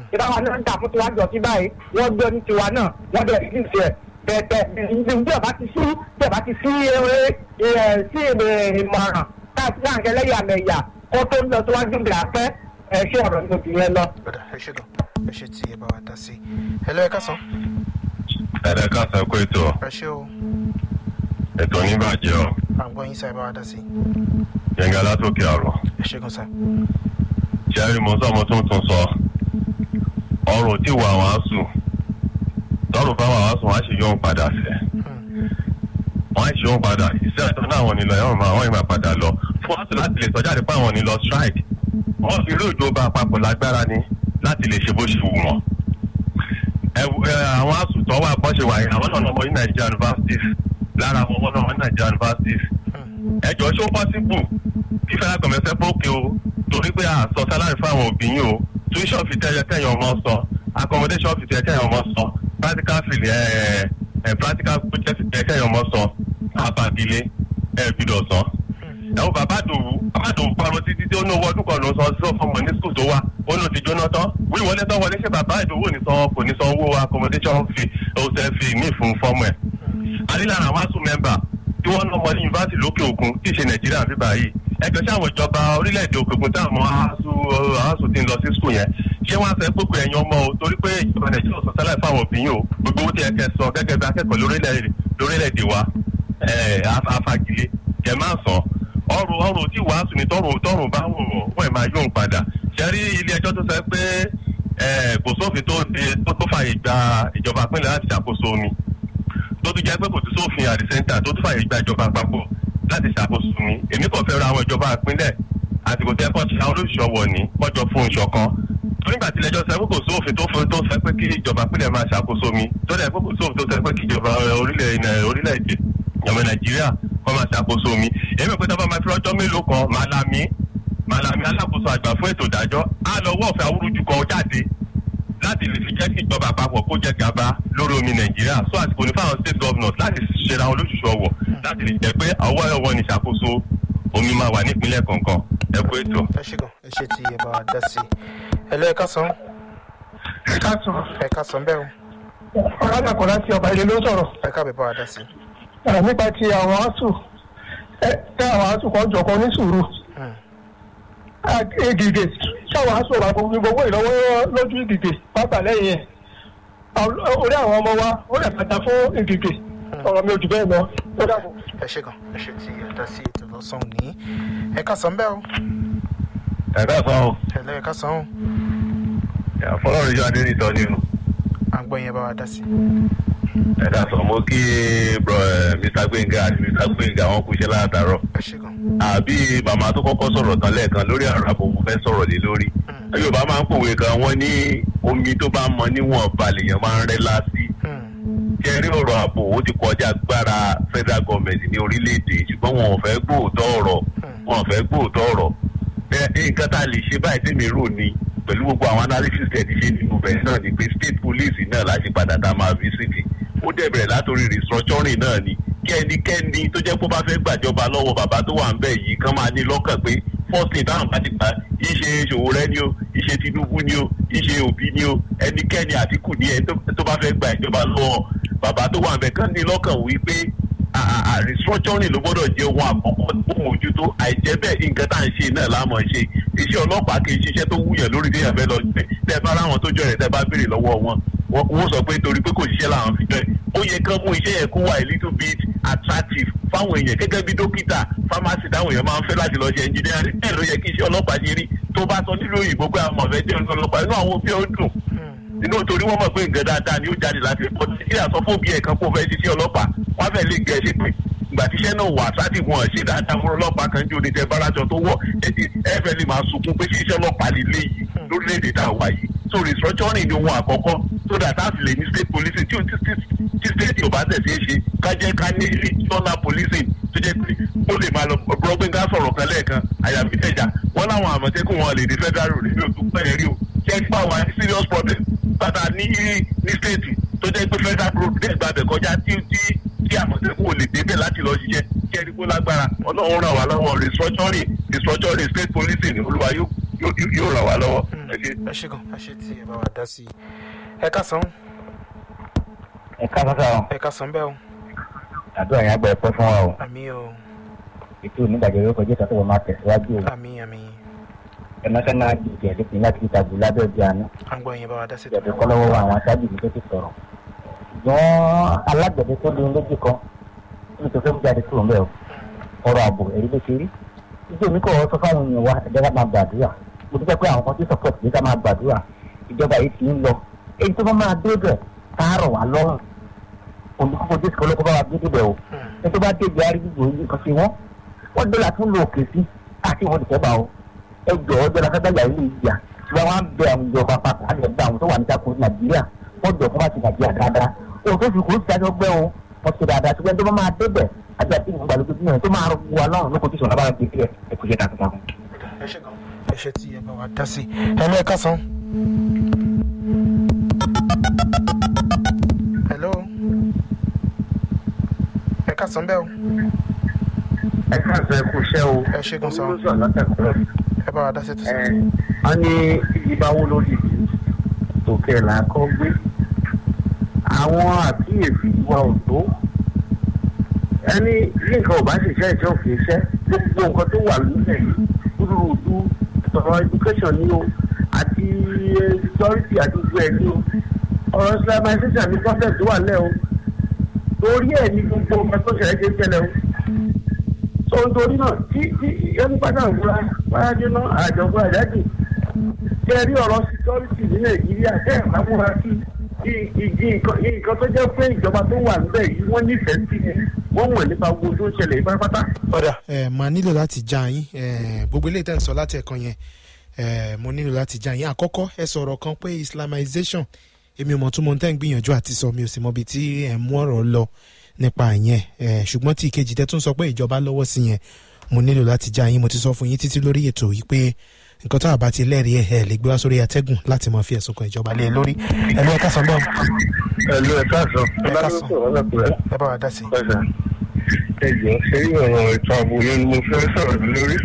ìbáwa náà ń tà fún tiwa jọ sí báyìí wọ́n gbé ní tiwa náà wọ́n bẹ̀rẹ̀ sí ìṣe bẹ̀ẹ̀bẹ̀ bí ọba ti sí bí ọba ti sí sí ìmọ̀ràn káàkiri láǹkẹ́ lẹ́yàmẹ̀yà kó tó ń lọ síwájú ìgbà pẹ́ ẹ ṣé ọ̀rọ̀ ní òbí yẹn lọ. ẹ ṣe gan ẹ ṣe tí ẹ bá wa dá sí i ẹ lọ ẹ ká sàn. ẹ̀rẹ̀ ká sọ pé ètò ẹ ṣe o ètò oníbàjẹ́ ọ à ń gbọ́ yín sá ẹ bá wa dá sí i. yẹnga látòkè ọ̀rọ̀ ẹ ṣe gan sá. ṣẹ́rí mo sọ mo tún tún sọ ọrùn tí wà wọ́n á sùn tọ́rùn bá wà wọ́n á sùn wọ́n á ṣe yóò padà fẹ́ wọ́n á ṣe yóò padà iṣẹ́ ìtọ́ náà wọ́n ní lọ ẹ̀wọ̀n máa wọ́n yìí máa padà lọ fún wọn sì láti lè sọjáde pé àwọn ní lọ strike wọ́n fi irú ìjọba àpapọ̀ lágbára ni láti lè ṣe bó ṣe wù wọ́n. àwọn asùtọ̀ wà bọ́ ṣe wà yìí àwọn náà lọ́mọ ní Nigeria universities lára àwọn ọmọ náà ní Nigeria universities. ẹjọ́ ṣó pọ́sibù kí fẹ́ràn gọ̀mẹ́sẹ̀ pókè o torí pé a sọ sálárì fún àwọn òbí yìí o tuition fi tẹ́yẹ kẹ́yìn ọmọ sọ accommodation fi tẹ́yẹ kẹ́yìn ọmọ sọ practical fi ẹ̀ ẹ̀ practical project fi tẹ́yẹ kẹ́yìn ọmọ sọ àbàdìlé ẹ̀ gbìdọ̀ sọ. ẹ̀wọ̀n bàbá àdòwú bàbá àdòwú parọ́ títí tí ó ní owó ọdún kan ló sọ sí ọmọ ní skul tó wà ó ní o ti jóná tán wíwọlé tán wọlé ṣé bàbá àdòwú ní san kò ní san owó accommodation fi ọ̀sẹ̀ fi ní fún fọ́ọ̀mù ẹ̀. àdìlára àwọn asùn mẹ́mbà tí wọ́n ná ọmọ ní yunifásitì lókè òkun tí ì ṣe Nàìjíríà fi báyìí ẹgbẹ́ sí àwọn ìjọba orílẹ̀-èdè òkè òkun táwọn asùn ti ń lọ sí skul yẹn ṣé wọ́n á fẹ́ gbogbo ẹ̀yàn ọmọ o torí pé ìjọba Nàìjíríà sọ sálẹ̀ fáwọn òbí yìí o gbogbo owó tí ẹ kẹ sọ gẹ́gẹ́ bí akẹ́kọ̀ọ́ lórílẹ̀-èdè wa afagilé jẹ máa sọ ọrùn ọrùn tí wàá sùn ní tọrùn tọrùn bá wò wọ́n ẹ̀ máa yóò padà ṣẹ́rí ilé ẹjọ́ tó sọ pé kò sófin tó tó fààyè gba ìjọba ìpínlẹ̀ láti ṣàkóso omi tó tún jẹ́ pé kò sí sófin àdìsẹ́ńtà tó tún fààyè gba ìjọba àpapọ̀ láti ṣàkóso omi èmi kò fẹ́ ra àwọn ìjọba ìpínlẹ̀ àsìkò tẹ́ kọ́ ṣe àwọn olóṣìṣọ́wọ̀ ní kọjọ fún ìṣọ̀kan nígbà tí ilé-ẹjọ́ sọ pé kò sófin tó fẹ́ tó fẹ́ pé kí ìjọba ìpínlẹ̀ máa ṣàkóso omi tó dẹ̀ pé kò sófin tó fẹ́ pé kí ìjọba orílẹ̀-èdè ìyàmọ̀ Nàìjíríà kọ́ máa ṣàkóso omi èmi pé tó bá máa fi ọjọ́ mélòó kan Màlàmí Màlàmí alákòóso àgbà fún ètò ìdájọ́ á lọ wọ́ọ̀fẹ́ awúrúju kan jáde láti lè fi jẹ́ kí ìjọba àpapọ̀ kó jẹ́ gàba lórí omi Nàìjíríà so àsìkò ní fáwọn state governors láti ṣe ra wọn lóṣooṣù ọwọ́ láti lè jẹ́ pé ọwọ́ ẹ̀wọ̀ ní ìṣàkóso omi máa wà nípínlẹ̀ kọ̀ọ̀kan ẹ kú ètò. ẹ ṣe gan ẹ ṣe tí ẹ bá wa dá sí i ẹ lọ ẹ ká sàn. ẹ ká sàn. ẹ ká sàn bẹ́ẹ̀ o. ọ̀rọ̀ àkọ́lá ti ọba ilé ló sọ̀rọ̀. ẹ ká bẹ̀ bá wa dá sí i. nípa ti àwọn asù tẹ àwọn asù kan jọ̀kan ní sùúrù. Ègìgè ṣáwọn asù ọ̀rọ̀ àgbègbè gbogbo ìlọ́wọ́ lójú Ègìgè pápá lẹ́yìn ẹ̀. orí àwọn ọmọ wa ó lè pàtà fún Ègìgè ọ̀rọ̀ mi ò jù bẹ́ẹ̀ lọ. ẹ ṣe gan ẹ ṣe tí ẹ dá sí ètò lọ́sàn-án ní ẹ ká sàn bẹ́ẹ̀ o. ẹ ká sàn o. ẹ lọ ẹ ká sàn o. àfọlọ́run yóò adé nìtọ́ ni o. à ń gbọ́ yẹn bá wa dá sí. ẹ dá sọ mo kí Mr. Gbénga àti Mr. Gbénga wọn kú iṣẹ́ látàárọ̀. ẹ ṣe gan. àbí màmá tó kọ́kọ́ sọ̀rọ̀ tán lẹ́ẹ̀kan lórí àrùn àbò mo fẹ́ sọ̀rọ̀ lé lórí. Yorùbá máa ń pòwe kan wọ́n ní omi tó bá mọ níwọ̀n balẹ̀ yẹn máa ń rẹ́ lásì. jẹ́rí ọ̀rọ̀ ààbò ó ti kọjá agbára federal government ní orílẹ̀-èdè ṣùgbọ́n wọn ò fẹ́ gbóòótọ́ ọ̀rọ̀ wọn ò fẹ́ gbóòótọ́ ọ̀rọ̀ nǹkan tá a lè ṣe báyìí tèmi rò ní pẹ̀lú gbogbo àwọn analysis tẹ̀ ti ṣe nínú bẹ̀rẹ̀ náà ni pé state police náà láti padà tá a máa visit ó dẹ̀ bẹ̀rẹ̀ látòrí restructuring náà ni kí ẹnikẹ́ni tó jẹ́ pé ó bá fẹ́ gbàjọba lọ́wọ́ bàbá tó wà ń bẹ̀ yìí kán máa ní lọ́kàn pé first thing táwọn bá ti gbà ìṣe Ṣòwòrẹ́ ni o ìṣe Tinubu ni o ìṣe Òbí ni o ẹnikẹ́ni Àtíkù ni ẹ tó bá fẹ́ gba ìjọba lọ́wọ́ bàbá tó wà ń bẹ̀ kán ní lọ́kàn wípé restructuring ló gbọ́dọ̀ jẹ́ ohun àkọ́kọ́ tó mójútó àìjẹ́ bẹ́ẹ̀ nǹkan tá à ń ṣe náà láàmú ṣe iṣẹ́ ọlọ́pàá kì í ṣiṣẹ́ tó wúyàn lórí ní ìyàfẹ́ lọ jẹ́ tẹ́ bá ráwọn tó jọ rẹ̀ tẹ́ bá béèrè lọ́wọ́ wọn wọ́n sọ pé torí pé kò ṣiṣẹ́ làwọn fi jọ ẹ̀ ó yẹ kán mú iṣẹ́ yẹn kó wà a little bit attractive fáwọn èèyàn gẹ́gẹ́ bí dókítà pharmacy táwọn èèyàn máa ń fẹ́ láti lọ ṣe engineering bẹ́ẹ̀ ló yẹ kí iṣẹ́ ọlọ́pàá ṣe rí tó bá sọ nílùú òyìnbó pé àwọn ọ̀fẹ́ jẹ́ ọlọ́pàá inú àwọn òbí ó dùn inú torí wọ́n mọ̀ pé nǹkan dáadáa ni ó jáde láti ẹ̀kọ́ tí àsọ fún òbí ẹ̀ kan kó fẹ́ ṣiṣẹ́ ọlọ́pàá wọ́n fẹ́ lè gẹ̀ ẹ́ ṣe pé ìgbà tíṣẹ́ náà wà sáti wọn ṣe dáadáa fún ọlọ́pàá kan jó ní tẹ bárájọ tó wọ̀ ẹ fẹ́ lè máa sunkún pé ṣíṣẹ́ ọlọ́pàá lè lé yìí lórílẹ̀‐èdè tá a wà yìí so restructuring ni ohun àkọ́kọ́ so that a sì lè ní state policing tí tí state yóò bá tẹ̀sí ẹ ṣe ká jẹ́ ká ní regional policing tó jẹ́ pé ó lè máa lọ Gbénga sọ̀rọ̀ kan lẹ́ẹ̀kan àyàfi tẹ̀jà wọ́n láwọn àmọ̀tẹ́kùn wọn lè ní federal road èmi ò tún pẹ́ rí o jẹ́ pé àwọn serious problem bàtà ní ní state tó jẹ́ pé federal road dẹ̀ gbàgbẹ́ kọjá tí tí tí àmọ̀tẹ́kùn ò lè débẹ̀ láti lọ ṣiṣẹ́ kí ẹni kó lágbára ọlọ́run ràn wá lọ́wọ́ restructuring restructuring state policing olúwa yóò ràn wá lọ́wọ́. ẹ ṣe gan ẹ ṣe tí ẹ bá wa dá sí i. ẹ káàsán. ẹ káàsán. ẹ káàsán bẹ́ẹ̀ o. àdúrà yẹn àgbà ẹ̀pẹ́ fún wa o. àmín o. ètò onígbàjẹ́ lórúkọ jẹ́ ìtàkùn wọn máa tẹ̀síwájú o. àmín àmín. ẹ máa sẹ́nà àjèjì ẹ̀dẹ́kùn láti fi tàbí lábẹ́ òbí àná. à ń gbọ́ yẹn bá wa dá sí i. ìjọba kọ́ lọ́wọ́ àwọn aṣáájú ìlú tó ti sọ̀rọ̀. ṣùgbọ́n alágbẹ̀dẹ tó lóun lójú kan níbi tó fẹ́ mú jáde kúrò mẹ́ o. ọ̀rọ̀ ààbò ẹ̀rí ló ṣe rí. ìjọ mi kò wọ́n sọ fáwọn èèyàn wa ẹ̀dẹ́ ká máa gbàdúrà. mo dúpẹ́ pé àwọn kan tí support ní ká máa gbàdúrà. ìjọba yìí ti ń lọ. èyí tó bá máa dé bẹ̀ káàrọ̀ wá lọ́rùn. olùkókò jésù kọ́ ló kọ́ bá wa gbé débẹ̀ o. ẹ tó bá dé ibi arígbó yìí kan sí wọn. wọ́n dọ́là tún lo òkè sí àti wọn ìfẹ́ bá o. ẹ jọ̀ọ́ dọ́là fẹ́ bẹ́ẹ̀ ilé ìjà tí wọ́n á bẹ àwọn ìjọba papọ̀ àti ẹgbẹ́ àwọn tó wà níta kó nàìjíríà wọ́n jọ fún láti nàìjíríà dáadáa. òun tó fi kó ìdájọ́ gbẹ́ o wọ́n ṣe dáadáa ṣùgbọ́n ẹni tó bá máa débẹ̀ àti àti ìgbà lójú bíyànjú tó máa wà lọ́rùn lóko tí sọ̀rọ̀ bá gbé sílẹ̀ ẹ kò ṣe takuntakun. ẹ ṣe gan ẹ ṣe tí ẹ bá wa dá sí i. ẹ lọ ẹ káàsán. hello ẹ káàsán bẹ́ẹ̀ o. ẹ káàsán ẹ kú iṣẹ́ o. ẹ ṣe gan sáà ẹ bá wa dá sí i tó sọ. wọ́n ní ìbáwó lórí tòkè là ń kọ́ gbé àwọn àkíyèsí wa ò tó ẹni ní nǹkan ò bá ṣiṣẹ́ ìṣe òfin iṣẹ́ gbogbo nǹkan tó wà nílẹ̀ yìí rúdurùdu ọ̀rọ̀ education ni o àti security àti gbogbo ẹ̀ ni o ọ̀rọ̀ islamization ní process tó wà lẹ́ o torí ẹ̀ ní gbogbo nǹkan tó ṣẹlẹ̀ ṣe ń ṣẹlẹ̀ o so nítorí náà tí tí ẹni pátá ìwúra wáyájú náà àjọgbọ́n àjáde ṣe rí ọ̀rọ̀ security ní nàìjíríà tẹ́ ẹ̀ bá múra sí ìdí nǹkan tó jẹ́ pé ìjọba tó wà níbẹ̀ yìí wọ́n nífẹ̀ẹ́ sí ni wọ́n mọ̀ nípa gbogbo tó ń ṣẹlẹ̀ pátápátá. ọ̀dà ẹ máa nílò láti já yín gbogbo ilé ìtẹ́nsọ láti ẹ̀kan yẹn mo nílò láti já yín àkọ́kọ́ ẹ sọ̀rọ̀ kan pé islamization èmi ò mọ̀ tún mo ń tẹ́ ń gbìyànjú àti sọ mi ò sì mọ ibi tí ẹ̀ mú ọ̀rọ̀ lọ nípa yẹn ṣùgbọ́n tí ìkejì tẹ́ tún sọ pé ìjọba lọ́wọ́ sí yẹn mo nílò láti já yín mo ti sọ fún yín títí lórí ètò yìí pé nǹkan tó àbá ti lẹ́rìí ẹ̀ ẹ̀ lè gbé wá sórí atẹ́gùn láti máa fi ẹ̀sùn kan ìjọba lé lórí ẹ lọ ẹ káàsán bẹ́ẹ̀. ẹ lọ ẹ káàsán ẹ káàsán ẹ bá wa dá sí i. ẹ jọ ṣe rí ọ̀rọ̀ ètò ààbò yẹn ni mo fẹ́ sọ̀rọ̀ lórí.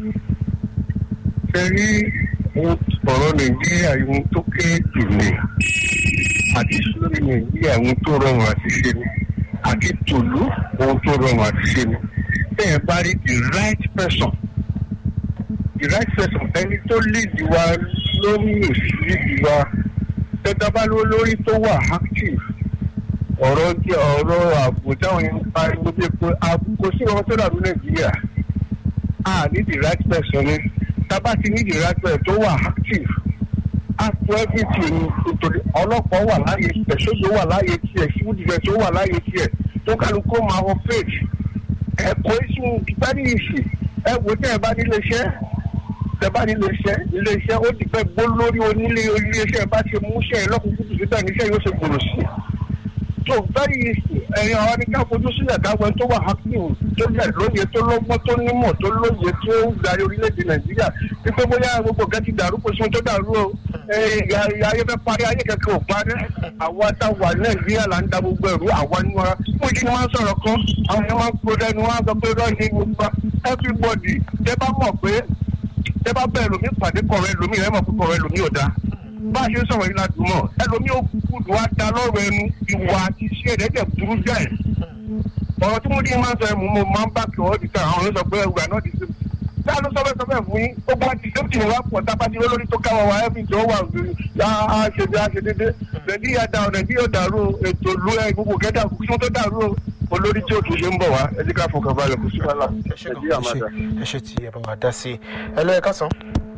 ṣe rí ọ̀rọ̀ nàìjíríà ohun tó kéré jù ní àti sórí nàìjíríà ohun tó rọrùn àti ṣe ni àti tòlú ohun tó rọrùn àti ṣe ni bẹ́ẹ̀ bá rí the right person the right person ẹni tó léèdì wa lórí òsì léèdì wa tẹ́tà bá ló lórí tó wà active ọ̀rọ̀ jẹ́ ọ̀rọ̀ ààbò táwọn yẹn ń pariwo pé pé kò sí ọmọ tó dàbí nàìjíríà a ní the right person ni tábà ti ní the right person tó wà active a tó everything nítorí ọlọ́pàá wà láàyè tiẹ̀ sójú wà láàyè tiẹ̀ civil defence tó wà láàyè tiẹ̀ tó kálukú máa wọ faith ẹ̀kọ́ ìsún ìgbàdí ìsì ẹ wò tẹ́ ẹ bá nílé iṣẹ́ tẹ́ bá nílé iṣẹ́ ilé iṣẹ́ ó ti fẹ́ gbó lórí onílé ilé iṣẹ́ bá ti mú iṣẹ́ lọ́kùnkùn tó ti tẹ̀ níṣẹ́ yóò ṣe gbòòrò sí i tó báyìí ẹ̀yin àwọn ní ká fojú sílẹ̀ káwọn tó wà active tó lẹ̀ lóye tó lọ́gbọ́n tó nímọ̀ tó lóye tó darí orílẹ̀-èdè nàìjíríà wípé bóyá gbogbo nǹkan ti dàrú kò sí ohun tó dàrú o ayé fẹ́ parí ayé kẹ̀kẹ́ ò parí àwa táwa nàìjíríà là ń da gbogbo ẹ̀rú àwa ní wọn fún ìdí ni wọ́n sọ̀rọ̀ kan àwọn yẹn máa ń kó dẹnu wọn sọ pé rọ́ọ̀nì gbogbo everybody tẹ́ bá mọ̀ pé tẹ́ bá bẹ́ẹ̀ lómi pàdé kọ̀ọ̀rọ̀ ẹlòmí rẹ̀ mọ̀ pé kọ̀ọ̀rọ̀ ẹlòmí ò dáa bá a ṣe sọ̀rọ̀ yìí láti mọ̀ ẹlòmí ò kúkú wá da lọ́rọ̀ ẹnu ìwà àti iṣẹ́ rẹ̀ dẹ̀ burú jáì ọ̀rọ̀ tí mo ní máa ń sọ ẹ̀ mú mo máa ń bá kí ọ́ di ta àwọn ọ̀rẹ́ sọ pé ẹ̀wà náà ti ṣe tá a ló sọ bẹ́ẹ̀ sọ bẹ́ẹ̀ fún yín ó bá ti ṣe tìǹbù wá pọ̀ tápá ti rí olórí tó káwọn wa ẹ́fì tó wà á ṣe bí a ṣe dédé nàìjíríà da ọ̀nà bí yóò dàrú ètò ìlú ẹ̀ gbogbo kẹ́dà kí wọ́n tó dàrú olórí tí ó tún ṣe ń bọ̀ wá ẹ jẹ́ ká fọkàn balẹ̀ kò sí wàhálà nàìjíríà máa dà. ẹ ṣe tí ẹ bá wa dá sí i ẹ lọ ẹ káàsán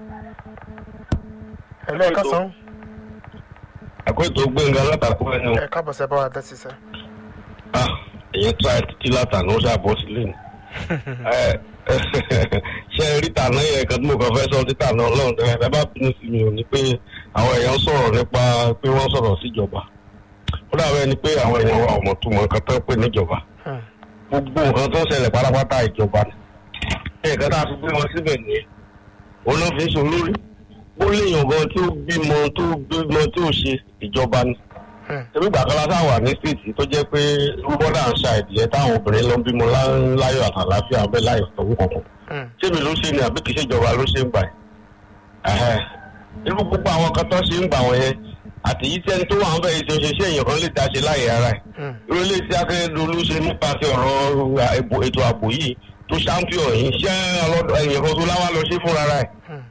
ẹ lọ ẹ káàsán. àkóso gbẹ̀ngàn látàkùn ẹni o. ẹ káàbọ̀ sẹ́ bá wa dá sí i sẹ́. ah èyí tó àti títí látàná ó ṣàbọ̀ sílẹ̀ ni. ṣe rí tàná yẹn kan tí mo kàn fẹ́ sọ títà náà lọ́run tẹ́lẹ̀ ẹ bá bínú sí mi ò ní pé àwọn èèyàn sọ̀rọ̀ nípa pé wọ́n sọ̀rọ̀ síjọba ó dàbẹ́ ni pé àwọn èèyàn wa ọmọ tó mọ nǹkan tó ń pè níjọba gbogbo nǹkan tó ń ṣẹlẹ̀ pátápátá ìjọba ni ẹ̀ẹ̀kan tá a fi gbé wọn síbẹ̀ nìyẹn òun náà fi ń sọ lórí ó léèyàn gan tí ó bímọ tó bímọ tí ó ṣe ìjọba ni tẹ̀mí gbàgbọ́lá tá a wà ní stéètì tó jẹ́ pé bọ́dà ń ṣa ìdíyẹ táwọn obìnrin lọ bímọ láyọ̀ àtàláfíà bẹ́ẹ̀ láì sanwó kankan ṣé mi ló ṣe ni àbí kìí ṣèjọba ló ṣe ń gbà ẹ̀ irú gbogbo àwọn kan tó ṣe ń gbà wọ́n yẹn àtẹ̀yí tẹ́ni tó wà ń bẹ̀rẹ̀ ṣe ṣe èèyàn kan lè dá ṣe láyé ara ẹ̀. irú ilé tí Akérèdọ́lù ṣe nípasẹ̀ ọ̀rọ̀ ètò ààbò yìí tó champion yìí ṣé èèyàn kan tó láwá lọ ṣe fúnra rẹ̀.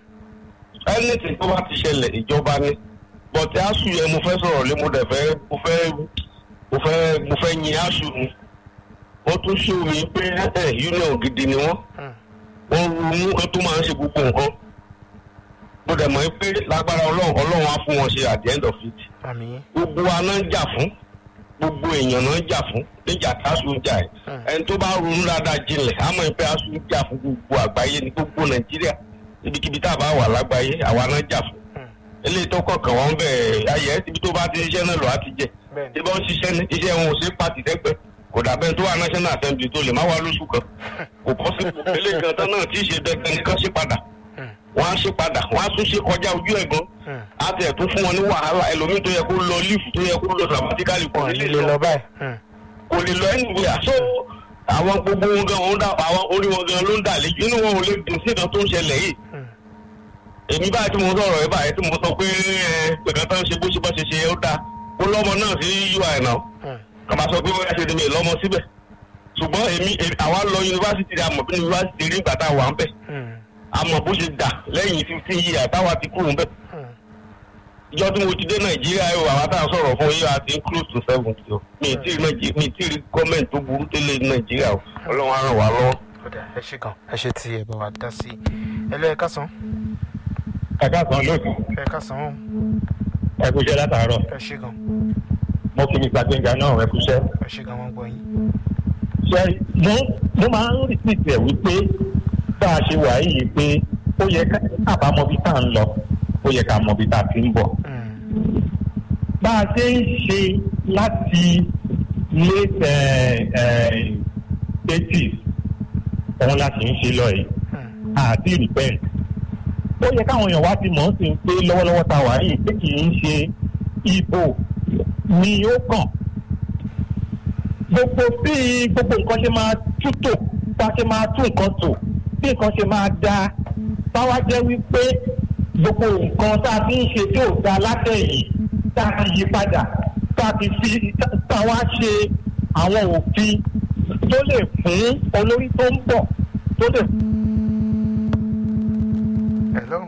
anything tó bá ti ṣẹlẹ̀ ìjọba ni bọ̀tí aṣù yẹn mo fẹ́ sọ̀rọ̀ lé mo dẹ̀ fẹ́ mo fẹ́ mo fẹ́ mo fẹ́ yin aṣù ni wọ́n tún ṣe omi pé union gidi ni wọ́n wọ́n ronú ẹ tó máa ń ṣe gbogbo nǹkan mo dẹ̀ mọ̀ pé lágbára ọlọ́run ọlọ́run á fún wọn ṣe at the end of it gbogbo wa náà ń jà fún gbogbo èèyàn náà ń jà fún níjà tí aṣù ń jà ẹ̀ ẹni tó bá ronú dáadáa jinlẹ̀ á mọ̀ pé aṣù ń jà fún gbogbo àgbáyé ní gbogbo Nàìjíríà ibikíbi tá a bá wà lágbàáyé àwa náà jà fún eléyìí tó kọ̀ọ̀kan wọn bẹ̀ ayẹ ibi tó bá ti ṣiṣẹ́ náà lọ á ti jẹ tí bá ń ṣiṣẹ́ ní iṣẹ́ wọn ò sí pàtì tẹ́gbẹ́ kò dàbẹ́ tó wà national assembly tó lè má wá lóṣù kan kò kọ́ sí eléyìí kan tán náà tí ì ṣe dandan nìkan ṣe padà wọ́n á ṣe padà wọ́n á tún ṣe kọjá ojú ẹ̀gbọ́n á tẹ̀ tún fún wọn ní wàhálà ẹlòmíì tó yẹ kó lọ lífù tó yẹ kó lọ dramatically kò ní lè lọ báyìí kò lè lọ anywhere so àwọn gbogbo wọn gan wọn dà àwọn orí wọn gan ló ń dà lé inú wọn ò lè dùn sí ìdán tó ń ṣẹlẹ̀ yìí èmi báyìí tí mo sọ̀rọ̀ ẹ báyìí tí mo sọ pé pẹ̀lú tó ń ṣe bó ṣe bá ṣe ṣe ó dáa ó lọ́mọ náà sí U I náà kàmá sọ pé wọ́n ṣe ní mi lọ́mọ síbẹ̀ ṣùgbọ́n èmi àwa lọ yunifásitì àmọ̀ bí yunifásitì rí nígbà tá a wà ń bẹ̀ àmọ̀ bó ṣe dà lẹ́yìn fifteen years táwa ti kúrò ń bẹ̀ ìjọ tí mo ti dé Nàìjíríà yóò àwa tá a sọ̀rọ̀ fún yíyá àti close to seventy o mi ì tí ì rí gọ́ọ̀mẹ̀ntì tó burú tẹ́lẹ̀ Nàìjíríà o Ọlọ́run á ràn wá lọ́wọ́. ẹ ṣe gan ẹ ṣe tí ẹ bá wa dá sí ẹlẹ́ẹ̀ká sàn ẹ̀ka kan lóòtú. ẹ̀ka sàn án. ẹ kú iṣẹ́ látàárọ̀. ẹ ṣe gan. mo kí Mr. Gbénga náà ẹ kú iṣẹ́. ẹ ṣe gan wọn gbọ́ yín. ṣe mo mo máa ń rìpìtì ẹ̀ wípé bá a ṣe wà yìí pé ó yẹ ká bá mọ bí tá à ń lọ ó yẹ ká mọ bí tá a ti ń bọ̀. bá a ṣe ń ṣe láti late eighties òun la sì ń ṣe lọ yìí àti ìrìpẹ́ǹtì. ó yẹ káwọn èèyàn wá ti mọ̀ ọ́n sì ń pé lọ́wọ́lọ́wọ́ ta wà yìí pé kì í ṣe ìbò ni ó kàn. gbogbo bí gbogbo nǹkan ṣe máa tútò bá ṣe máa tún nǹkan tò bí nǹkan ṣe máa da báwa jẹ́ wípé gbogbo nǹkan tá a fi ń ṣe tí ò da látẹ̀yìn tá a yí padà tá a fi fi tá a wá ṣe àwọn òfin tó lè fún olórí tó ń bọ̀ tó lè. Hello.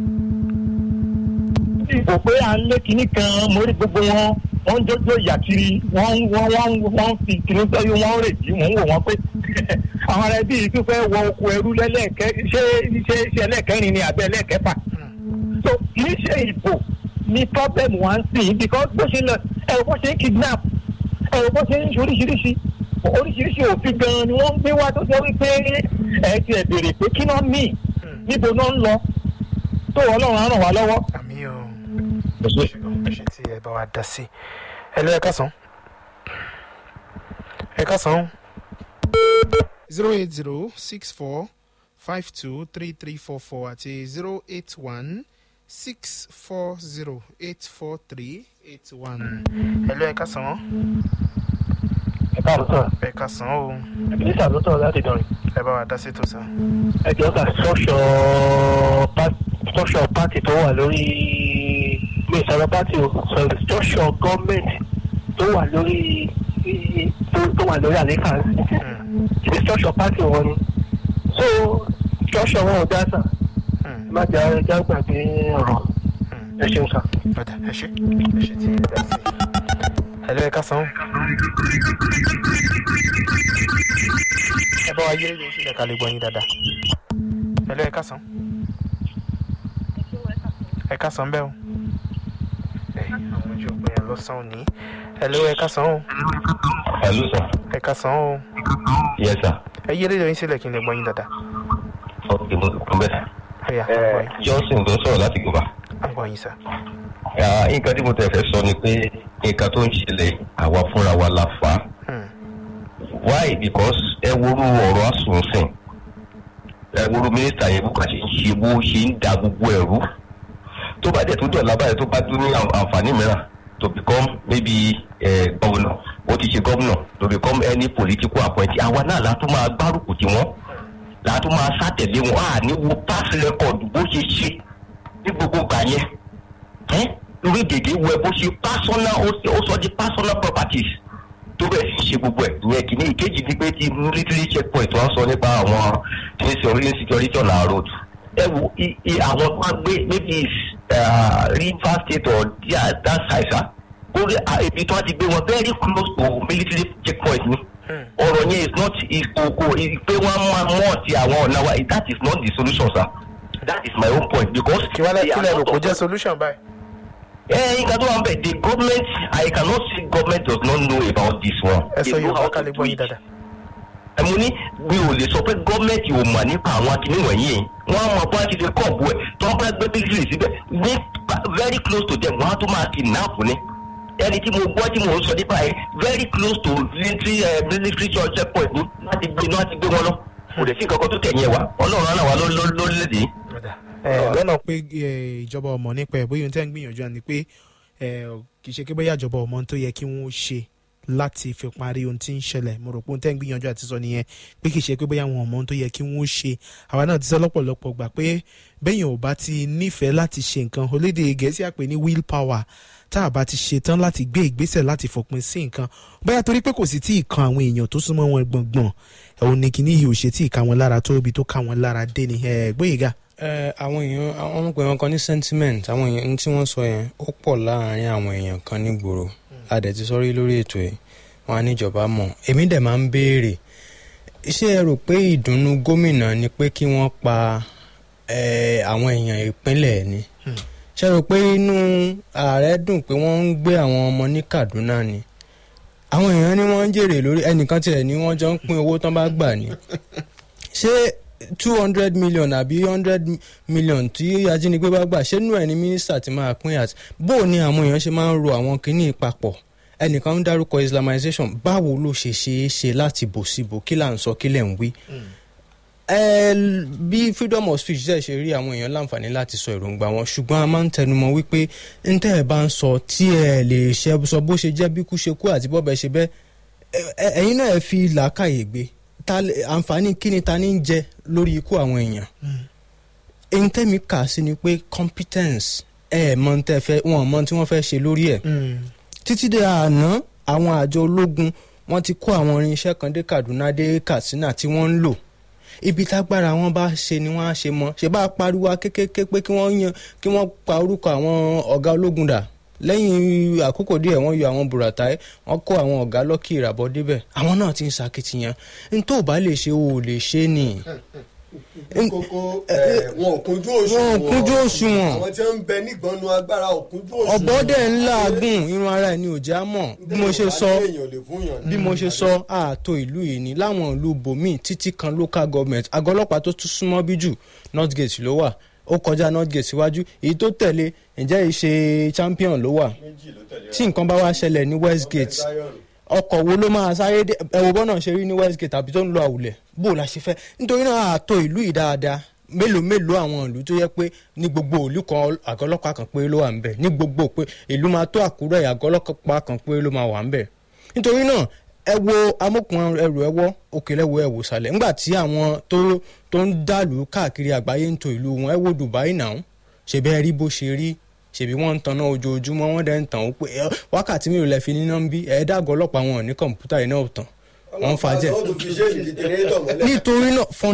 ìbò pé à ń lé kinní kan mórí gbogbo wọn wọ́n ń jójó ìyà kiri wọ́n wọ́n wọ́n wọ́n fi kinní sọ́yún wọ́n rè jí wọ́n wò wọ́n pé àwọn ará ẹbí yìí tó fẹ́ wọ oko ẹrú lẹ́lẹ́kẹ́ ṣé ṣé ṣe ẹlẹ́kẹ́rin ni àbẹ́ ẹlẹ́kẹ́fà. so kì í ṣe ìbò ní problem wá ń sìn because bó ṣe lọ ẹ̀rọ bó ṣe ń kidnap ẹ̀rọ bó ṣe ń ṣe oríṣiríṣi oríṣiríṣi òfin gan-an ni wọ́n ń gbé wá tó jẹ́ wípé ẹ̀ ti ẹ̀ béèrè pé kí náà mí níbo náà ń lọ tó Ọlọ́run á ràn wá lọ́wọ́. àmì o ẹ ṣe tí ẹ bá wa dá sí ẹ lọ ẹ ká sàn ẹ ká sàn. zero eight zero six four five two three three four four àti zero eight one six four zero eight four three eight one. ẹ lọ ẹ ká sàn. ẹ káàbọ̀ sọ. ẹ ká sàn o. ní sàlótọ̀ láti dọ̀rìn. ẹ bá wa dá sí tó sàn. ẹ jọ ká structure party tó wà lórí mi ìsọ̀rọ̀ party o sọ̀rọ̀ structure gọ́ọ̀mẹ̀ntì tó wà lórí tó wà lórí àlékà ìdí structure party wọn ni so structure wọn ò dá sà má jà ẹja gbàgbé ọ̀rọ̀ ẹ ṣeun sà. ọ̀dà ẹ ṣe ẹ ṣe tí ẹ dá sí ẹ lọ ẹ ká sàn. ẹ bá wa yé lóyún sílẹ̀ ká lè gbọ́ yín dáadáa ẹ lọ ẹ ká sàn. ẹ ká sàn bẹ́ẹ̀ o àwọn ojú ọgbẹ́ yẹn lọ́sàn-án òní ẹ lọ ẹ ká sàn o. Hello sir. ẹ ká sàn o. Yes sir. ẹ yé lóyún sílẹ̀ kí n lè gbọ́ yín dáadáa. ok mo kún bẹ́ẹ̀. ẹ̀yà ẹ Johnson tó sọ̀rọ̀ láti gbọ́ bá. à ń gbọ́ yín sà. nǹkan tí mo tẹ̀ fẹ́ sọ ni pé nǹkan tó ń ṣẹlẹ̀ àwa fúnra wa la fà á. Why? Because ẹ worú ọ̀rọ̀ àsùnfìn ẹ worú mínísítà yẹn bó kà ṣe ń ṣe bó ṣe ń da gbogbo ẹ̀rú tó bá dẹ̀ tó dọ̀ lábàáyé tó bá tún ní àǹfààní mìíràn to become maybe governor ó ti ṣe governor to become any political appointee àwa náà la tún máa gbárùkù tí wọ́n la tún máa sátẹ̀lé wọn à ní wo past record bó ṣe ṣe ní gbogbo gbà yẹn ẹ́ lórí gègé wẹ bó ṣe personal ó sọ di personal properties tó bẹ̀rẹ̀ sí ṣe gbogbo ẹ̀ ìyẹn kìíní ìkejì ni pé ti military checkpoint wọ́n sọ nípa àwọn tí ń ṣe orílẹ̀ security on our road ẹ wo àwọn tó wá gbé maybe Rivers State or that side sa orí ibi tó wá ti gbé wọn very close to military checkpoint ni ọ̀rọ̀ yẹn is not ìkòkò pé wọ́n máa mọ̀ ti àwọn ọ̀nà wa that is not the solution sir that is my own point because. kíwálẹ̀ kílẹ̀ rò kó jẹ́ solution báyìí. ẹ nǹkan tó wà ń bẹ̀ the government I cannot say government does not know about this one. ẹ sọ yóò wá kálí gbọ́ yín dáadáa. ẹ mo ní mi ò lè sọ pé gọ́ọ̀mẹ̀ntì ò mà nípa àwọn akíní wọ̀nyí wọ́n á mọ bá ti ṣe kọ́ọ̀bù ẹ̀ tó ń bá gbé bíríkìlì síbẹ̀ ní very close to them wọ́n á tún máa kidnap ní ẹni tí mo gbọ́ tí mo ń sọ nípa ẹ̀ very close to military military checkpoint ní láti gbé láti gbé wọn lọ kò dẹ̀ sí nǹkan kan tó tẹ̀yìn ẹ̀ wá ọlọ́run náà wà lórílẹ̀‐èdè. lọ́nà pé ìjọba ọmọ nípa ẹ̀ bóyá ohun tẹ́ ń gbìyànjú ni pé kì í ṣe pé bóyá ìjọba ọmọ tó yẹ kí wọ́n ṣe láti fi parí ohun tí ń ṣẹlẹ̀ mo rò pé ohun tẹ́ ń gbìyànjú àti sọ nìyẹn pé kì í ṣe pé bóyá àwọn ọmọ tó yẹ kí wọ́n ṣe àwa náà ti sọ lọ́pọ̀lọpọ̀ gbà pé bẹ́yìn ò bá ti nífẹ̀ẹ́ láti ṣe nǹkan olédè gẹ̀ẹ́sì àpè ní will power tá a bá ti ṣe tán láti gbé ìgbésẹ̀ láti fòpin sí nǹkan bóyá torí pé kò sí tí ì kan àwọn èèyàn tó súnmọ́ wọn gbọ̀ngbọ̀n ẹ̀wọ̀n ní kíní yìí ò ṣe tí ì ka wọn lára tó ibi tó ka wọn lára dé ni Gbóyèga. àwọn èèyàn àwọn ọmọkùnrin wọn kan ní sentiment àwọn èèyàn tí wọ́n sọ yẹn ó pọ̀ láàárín àwọn èèyàn kan nígboro a dẹ̀ ti sọrí lórí ètò yìí wọn á níjọba mọ̀ èmi dẹ̀ máa ń béèrè iṣẹ́ ẹ rò pé ìdùnnú gómìnà ni pé kí wọ́n pa àwọn èèyàn ìpínlẹ̀ ni ṣe rò pé inú ààrẹ dùn pé wọ́n ń gbé àwọn ọmọ ní Kaduna ni àwọn èèyàn ni wọ́n ń jèrè lórí ẹnìkan tiẹ̀ ni wọ́n jọ ń pín owó tán bá gbà ní ṣé two hundred million àbí hundred million tí ajínigbé bá gbà ṣé nú ẹ̀ ní mínísítà ti máa pín àti bó ni àwọn èèyàn ṣe máa ń ro àwọn kinní papọ̀ ẹnìkan ń dárúkọ Islamization báwo ló ṣe ṣe é ṣe láti bò síbò kí là ń sọ kí lẹ̀ ń wí. bí freedom of speech ṣe ṣe rí àwọn èèyàn láǹfààní láti sọ èròǹgbà wọn ṣùgbọ́n a máa ń tẹnumọ́ wípé ń tẹ́ ẹ bá ń sọ tí ẹ lè ṣe sọ bó ṣe jẹ́ bí kú ṣe kú àti bọ́bẹ̀ ṣe bẹ́ ẹ̀yin náà ẹ fi làákàyè gbé àǹfààní kí ni ta ní ń jẹ lórí ikú àwọn èèyàn. èyí tẹ́mi kà sí ni pé competence ẹ̀ mọ̀ ń tẹ́ fẹ́ wọn mọ̀ tí wọ́n fẹ́ ṣe lórí ẹ̀. títí dé àná àwọn àjọ ológun wọ́n ti kó àwọn irinṣẹ́ kan dé Kaduna dé Katsina tí wọ́n ń lò ibi tágbára wọn bá ṣe ni wọ́n á ṣe mọ́ ṣe bá pariwo kékeré pé kí wọ́n yan kí wọ́n pa orúkọ àwọn ọ̀gá ológun dà lẹ́yìn àkókò díẹ̀ wọ́n yọ àwọn Buratai wọ́n kó àwọn ọ̀gá lọ́kì ìràbọ̀ débẹ̀ àwọn náà ti ń ṣàkitiyan n tó bá lè ṣe o ò lè ṣe ni. kókó wọn ò kúnjú òṣùwọ̀n wọn ò kúnjú òṣùwọ̀n àwọn tí wọ́n ń bẹ nígbọnú agbára ò kúnjú òṣùwọ̀n. ọ̀bọ̀dẹ̀ ńlá agùn irun ara ẹ̀ ni ò já mọ̀ bí mo ṣe sọ bí mo ṣe sọ ààtò ìlú yìí ni láwọn ìlú bòmíì títí kan local government àgọ́ ọlọ́pàá tó tún súnmọ́ bí jù Northgate ló wà ó kọjá Northgate síwájú èyí tó tẹ̀lé ǹjẹ́ ìṣe champion ló wà tí nǹkan bá wá ṣẹlẹ̀ ní Westgate ọkọ̀ wo ló máa sáré dé ẹ̀wọ̀ bọ́nà ṣe rí ní Westgate àbí tó ń lọ àwùlẹ̀ bó la ṣe fẹ́ nítorí náà ààtò ìlú yìí dáadáa mélòó mélòó àwọn ìlú tó yẹ pé ní gbogbo ìlú kan àgọ́ ọlọ́pàá kan pé ló wà ń bẹ̀ ní gbogbo pé ìlú máa tó Àkúrẹ́ àgọ́ ọlọ́pàá kan pé ló máa wà ń bẹ̀ nítorí náà ẹ wo amókun ẹrù ẹwọ òkèlẹwò ẹwò sàlẹ̀ ńgbà tí àwọn tó tó ń dàlú káàkiri àgbáyé ń to ìlú wọn ẹ wo Dubai náà ṣèbẹ rí bó ṣe rí ṣèbí wọ́n ń tanná ojoojúmọ́ wọ́n dẹ̀ ń tàn ó pé wákàtí mélòó lẹ fi níná ń bí ẹ̀ẹ́dàgọ́ ọlọ́pàá wọn ní kọ̀ǹpútà iná ọ̀tàn wọ́n fàájẹ́. nítorí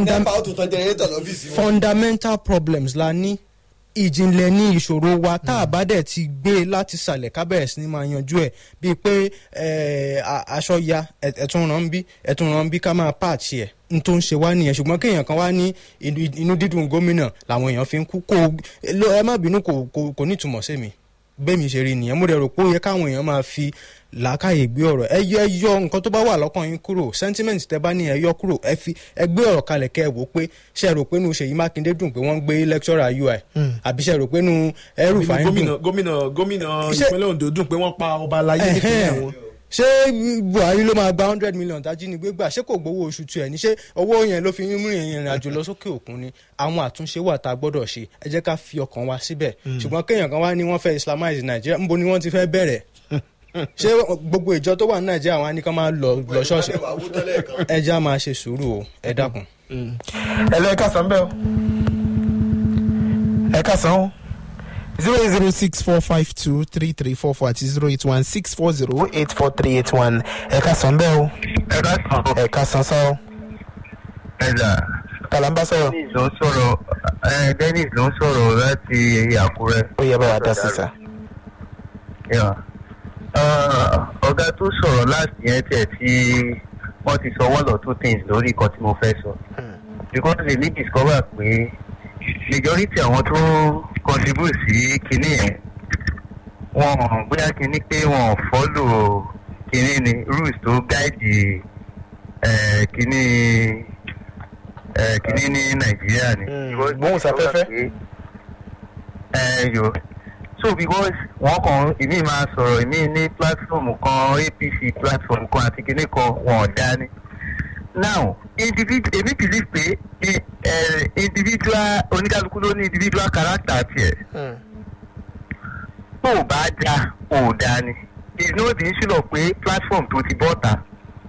náà fundamental problems la ní ìjìnlẹ̀ ní ìṣòro wa tá a bá dẹ̀ ti gbé láti sàlẹ̀ kábẹ̀rẹ̀ sí ni máa yanjú ẹ̀ bíi pé aṣọ ya ẹ̀tún ràn bí ẹ̀tún ràn bí ká máa pààtì ẹ̀ n tó ń ṣe wá nìyẹn ṣùgbọ́n kéèyàn kan wá ní inú dídùn gómìnà làwọn èèyàn fi ń kú kó ẹ má bínú kò ní ìtumọ̀ sí mi bẹ́ẹ̀ mi ṣe rí nìyẹn mo dẹ̀ rò pé ó yẹ káwọn èèyàn máa fi làákàyè gbé ọ̀rọ̀ ẹ yọ ẹ yọ nǹkan tó bá wà lọ́kàn yín kúrò sentiment tẹ bá ní ẹ yọ kúrò ẹ fi ẹ gbé ọ̀rọ̀ kalẹ̀ kẹ́ ẹ wò pé ṣe rò pé nu Ṣèyí Mákindé dùn pé wọ́n gbé lecturer U I àbí ṣe rò pé nu ẹrù fàáyín dùn. gómìnà gómìnà ìpínlẹ̀ Ondo dùn pé wọ́n pa ọba aláyé nípínlẹ̀ wọn. ṣé Buhari ló máa gba hundred million tájínigbé gbà ṣé kò gbowó oṣù tiẹ̀ ní ṣé owó yẹn ló fi ń mú ìrìn àjò lọ sókè òkun ni àwọn àtúnṣe wà tá a gbọ́dọ̀ ṣe ẹ jẹ́ ká fi ọkàn wa síbẹ̀ ṣùgbọ́n kéèyàn kan wá ní wọ́n fẹ́ Islamize Nàìjíríà ńbo ni wọ́n ti fẹ́ bẹ̀rẹ̀ ṣé gbogbo ìjọ tó wà ní Nàìjíríà wọn á ní kán máa lọ lọ ṣọ́ọ̀ṣì ẹ já máa ṣe sùúrù o ẹ dákun. ẹ lọ ẹ ká sàn bẹ́ẹ̀ o ẹ ká sàn o zero eight zero six four five two three three four four àti zero eight one six four zero eight four three eight one. ẹ̀ka sàn bẹ́ẹ̀ o. ẹ̀ka sàn. ẹ̀ka sàn sọ. ẹ̀dà. kàlàmbá sọ̀rọ̀. dennis ló ń sọ̀rọ̀ ẹ̀ dennis ló ń sọ̀rọ̀ láti àkúrẹ́. ó yẹ bá wa dá sí sà. ọ̀gá tó sọ̀rọ̀ láti yẹn tẹ̀ tí wọ́n ti sọ one or two things lórí nǹkan tí mo fẹ́ sọ. because èmi discover pé majority àwọn tó contribute sí kinní yẹn wọn bóyá kinní pé wọn follow kinní ni rules tó guide kinní kinní ní nàìjíríà ni. gbóhùn sáfẹ́fẹ́. ẹ yo so because wọn kàn èmi máa sọ̀rọ̀ èmi ní platform kan A P C platform kan àti kinní kan wọn ò dá ní. now individual èmi believe pé individual oníkálukú ló ní individual character tiẹ̀. tó o bá dá o ò dá ni it's not the issue of pé platform tó ti bọ́ta.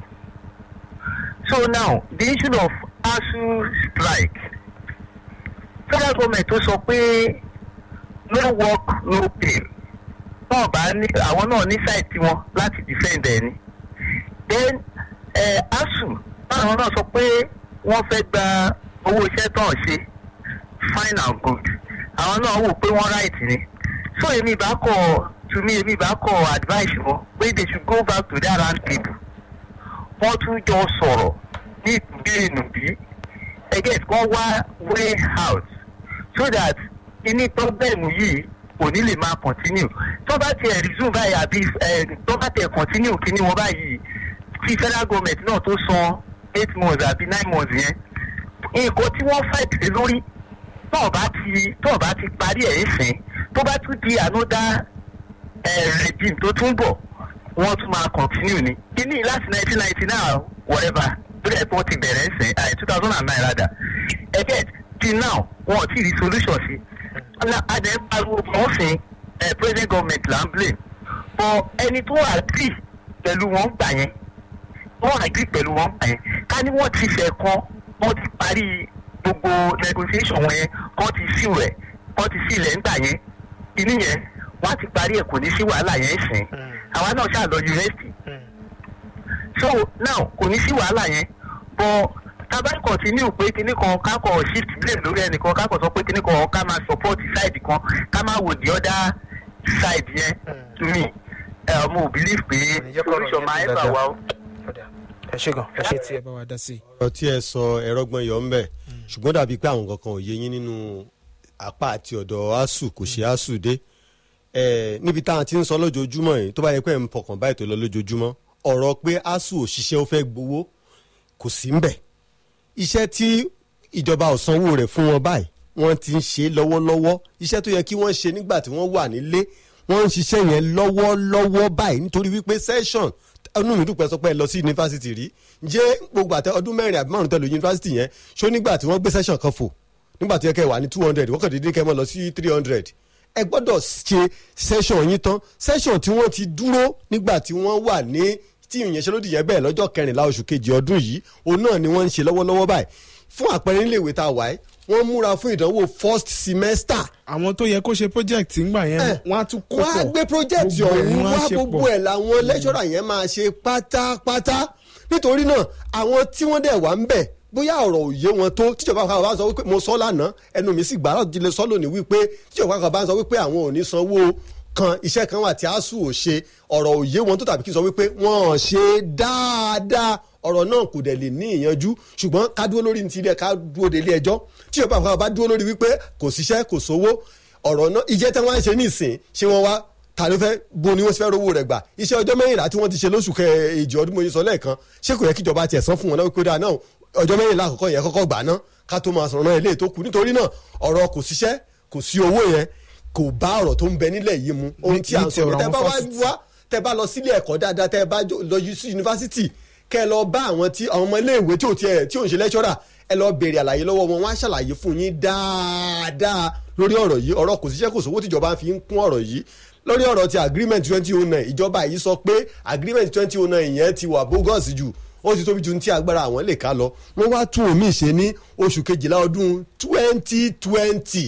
so now the issue of ASUU strike federal government tó sọ pé no work no pay náà bá ní àwọn náà ní side tiwọn láti defend ẹ ni then uh, ASUU báwọn náà sọ pé wọ́n fẹ́ gba owó iṣẹ́ tó ń ṣe fine and good àwọn náà wò pé wọ́n right ni so èmi bá kọ to me èmi bá kọ advice wọn pé they should go back to their round table wọ́n tún jọ sọ̀rọ̀ ní ìtúbí ìnùbí again wọ́n wá way out so that kíní problem yìí kò ní lè máa continue tó bá tiẹ̀ resume báyìí àbí tó bá tiẹ̀ continue kíní wọn báyìí tí federal government náà tó san eight months àbí nine months yẹn nǹkan tí wọ́n fight lé lórí tó bá ti tó bá ti parí ẹ̀ ń sìn tó bá tún di another regime tó tún bọ̀ wọ́n tún máa continue ni kíní láti nineteen ninety nine whatever tó dẹ̀ pọ̀ ti bẹ̀rẹ̀ ń sìn two thousand and nine rather again till now wọn ò tí ì rí solution sí adé pariwo kan sìn president government là ń blame but ẹni tó agree pẹ̀lú wọn gbà yẹn wọ́n agree pẹ̀lú wọn gbà yẹn ká ní wọ́n ti fẹ́ kan wọ́n ti parí gbogbo negotiation wọn yẹn kọ́ ti sí rẹ̀ kọ́ ti sí ilẹ̀ ńgbà yẹn ìní yẹn wọ́n ti parí ẹ̀ kò ní sí wàhálà yẹn sìn àwa náà ṣáà lọ university so now kò ní sí wàhálà yẹn but tábàlì continue pé kíní kan kákọ̀ shift blame lórí ẹnìkan kákọ̀ sọ pé kíní kan ká máa support side kan ká máa wò the other side yẹn to me ẹ mo believe pé solution máa ẹ bà wá o. ẹ ṣe gan ẹ ṣe tí ẹ bá wa dá sí. ọ̀rọ̀ tí ẹ sọ ẹ̀rọ gbọ́n yọ̀ ń bẹ̀ ṣùgbọ́n dàbí pé àwọn kankan ò yé yín nínú apá àti ọ̀dọ̀ ASUU kò ṣe ASUU dé níbi táwọn ti ń sọ lójoojúmọ́ yìí tó bá yẹ pé ẹ̀ ń fọkàn báyìí tó lọ lójoojúmọ́ ọ̀rọ̀ pé ASUU òṣìṣẹ́ ó fẹ́ gbowó kò sí ń bẹ̀ iṣẹ́ tí ìjọba ò sanwó rẹ̀ fún wọn báyìí wọ́n ti ń ṣe lọ́wọ́lọ́wọ́ iṣẹ́ tó yẹ kí wọ́n ṣe nígbà tí wọ́n wà nílé wọ́n ń ṣiṣẹ́ yẹn lọ́wọ́lọ́wọ́ báyìí nítorí wípé session ọdún mi dúpẹ́ sọ pé ẹ lọ sí yunifásitì rí jẹ́ gbogbo àtẹ ọdún mẹ́rin àbí márùn tẹ̀lé yunifásitì yẹn ṣó nígbà tí wọ́n gbé session kan fò nígbà tó yẹ kẹ́ wà ní two hundred wọ́n kàn dédé kẹ́ mọ́ lọ sí three hundred ẹ gbọ́dọ̀ ṣe session yín tán session tí wọ́n ti dúró nígbà tí wọ́n wà ní tí ìyẹnṣẹ́lódì yẹn bẹ́ẹ̀ lọ́jọ́ kẹrìnlá oṣù kejì ọdún yìí òun náà ni wọ́n ń ṣe lọ́wọ́lọ́wọ́ báyìí fún àpẹẹrẹ nílé ìwé tá a wà yìí wọ́n múra fún ìdánwò first semester. àwọn tó yẹ kó ṣe project ńgbà yẹn wọ́n á tún kó pọ̀ wọ́n á gbé project ọ̀hún wá gbogbo ẹ̀ làwọn lecturer yẹn máa ṣe pátápátá nítorí náà àwọn tí wọ́n dẹ̀ wá ń bẹ̀ bóyá ọ̀rọ̀ òye wọn tó tíjọba kan bá ń sọ wípé mo sọ lánàá ẹnu mi sì gbà láti lè sọ lónìí wípé tíjọba kan bá ń sọ wípé àwọn ò ní sanwó kan iṣẹ́ kan wà tí ASUU ò ṣe ọ̀rọ̀ òye wọn tó tàbí kí n sọ wípé wọ́n ṣe dáadáa ọ̀rọ̀ náà kò dẹ̀ lè ní ìyanjú ṣùgbọ́n ká dúró lórí ti ilé ká dúró de ilé ẹjọ́ tí ìjọba àpapọ̀ bá dúró lórí wípé kò síṣẹ́ kò sówó ọ̀rọ̀ náà ìjẹ́ tí wọ́n á ṣe ní ìsìn ṣé wọ́n wá ta ló fẹ́ bo ni wọ́n ti fẹ́ rówó rẹ̀ gbà iṣẹ́ ọjọ́ mẹ́rìnlá tí wọ́n ti ṣe lóṣù kejì ọdún mo yẹ sọ lẹ́ẹ̀kan ṣé kò yẹ kí ìjọba tiẹ̀ san fún wọn náà wípé dáa náà ọjọ́ mẹ́rìnlá àkọ́kọ́ yẹn kọ́kọ́ gbà náà ká tó máa sọ̀rọ̀ náà eléyìí tó kù nítorí náà ọ̀rọ̀ kò síṣẹ́ kò sí owó yẹn kò bá ọ̀rọ̀ tó ń bẹ nílẹ̀ yìí mu ohun tí à ń sọ̀rọ̀ tẹ́ bá wá wá tẹ́ bá lọ sílé ẹ̀kọ́ dáadáa tẹ́ bá lọ sí yunifásitì kẹ́ ẹ lọ bá àwọn tí àwọn ọmọ iléèwé tí ò tiẹ̀ tí ò ń ṣe lẹ́ṣọ́rà ẹ lọ béèrè àlàyé lọ́wọ́ wọn wọ́n á ṣàlàyé fún yín dáadáa lórí ọ̀rọ̀ yìí ọ̀rọ̀ kò síṣẹ́ kò sówó tíjọba fi ń kún ọ̀rọ̀ yìí lórí ọ̀rọ̀ ti agreement twenty oh nine ìjọba yìí sọ pé agreement twenty oh nine yẹn ti wà bogus jù ó ti tóbi ju ní tí agbára àwọn lè ká lọ wọ́n wá tún omi ṣe ní oṣù kejìlá ọdún twenty twenty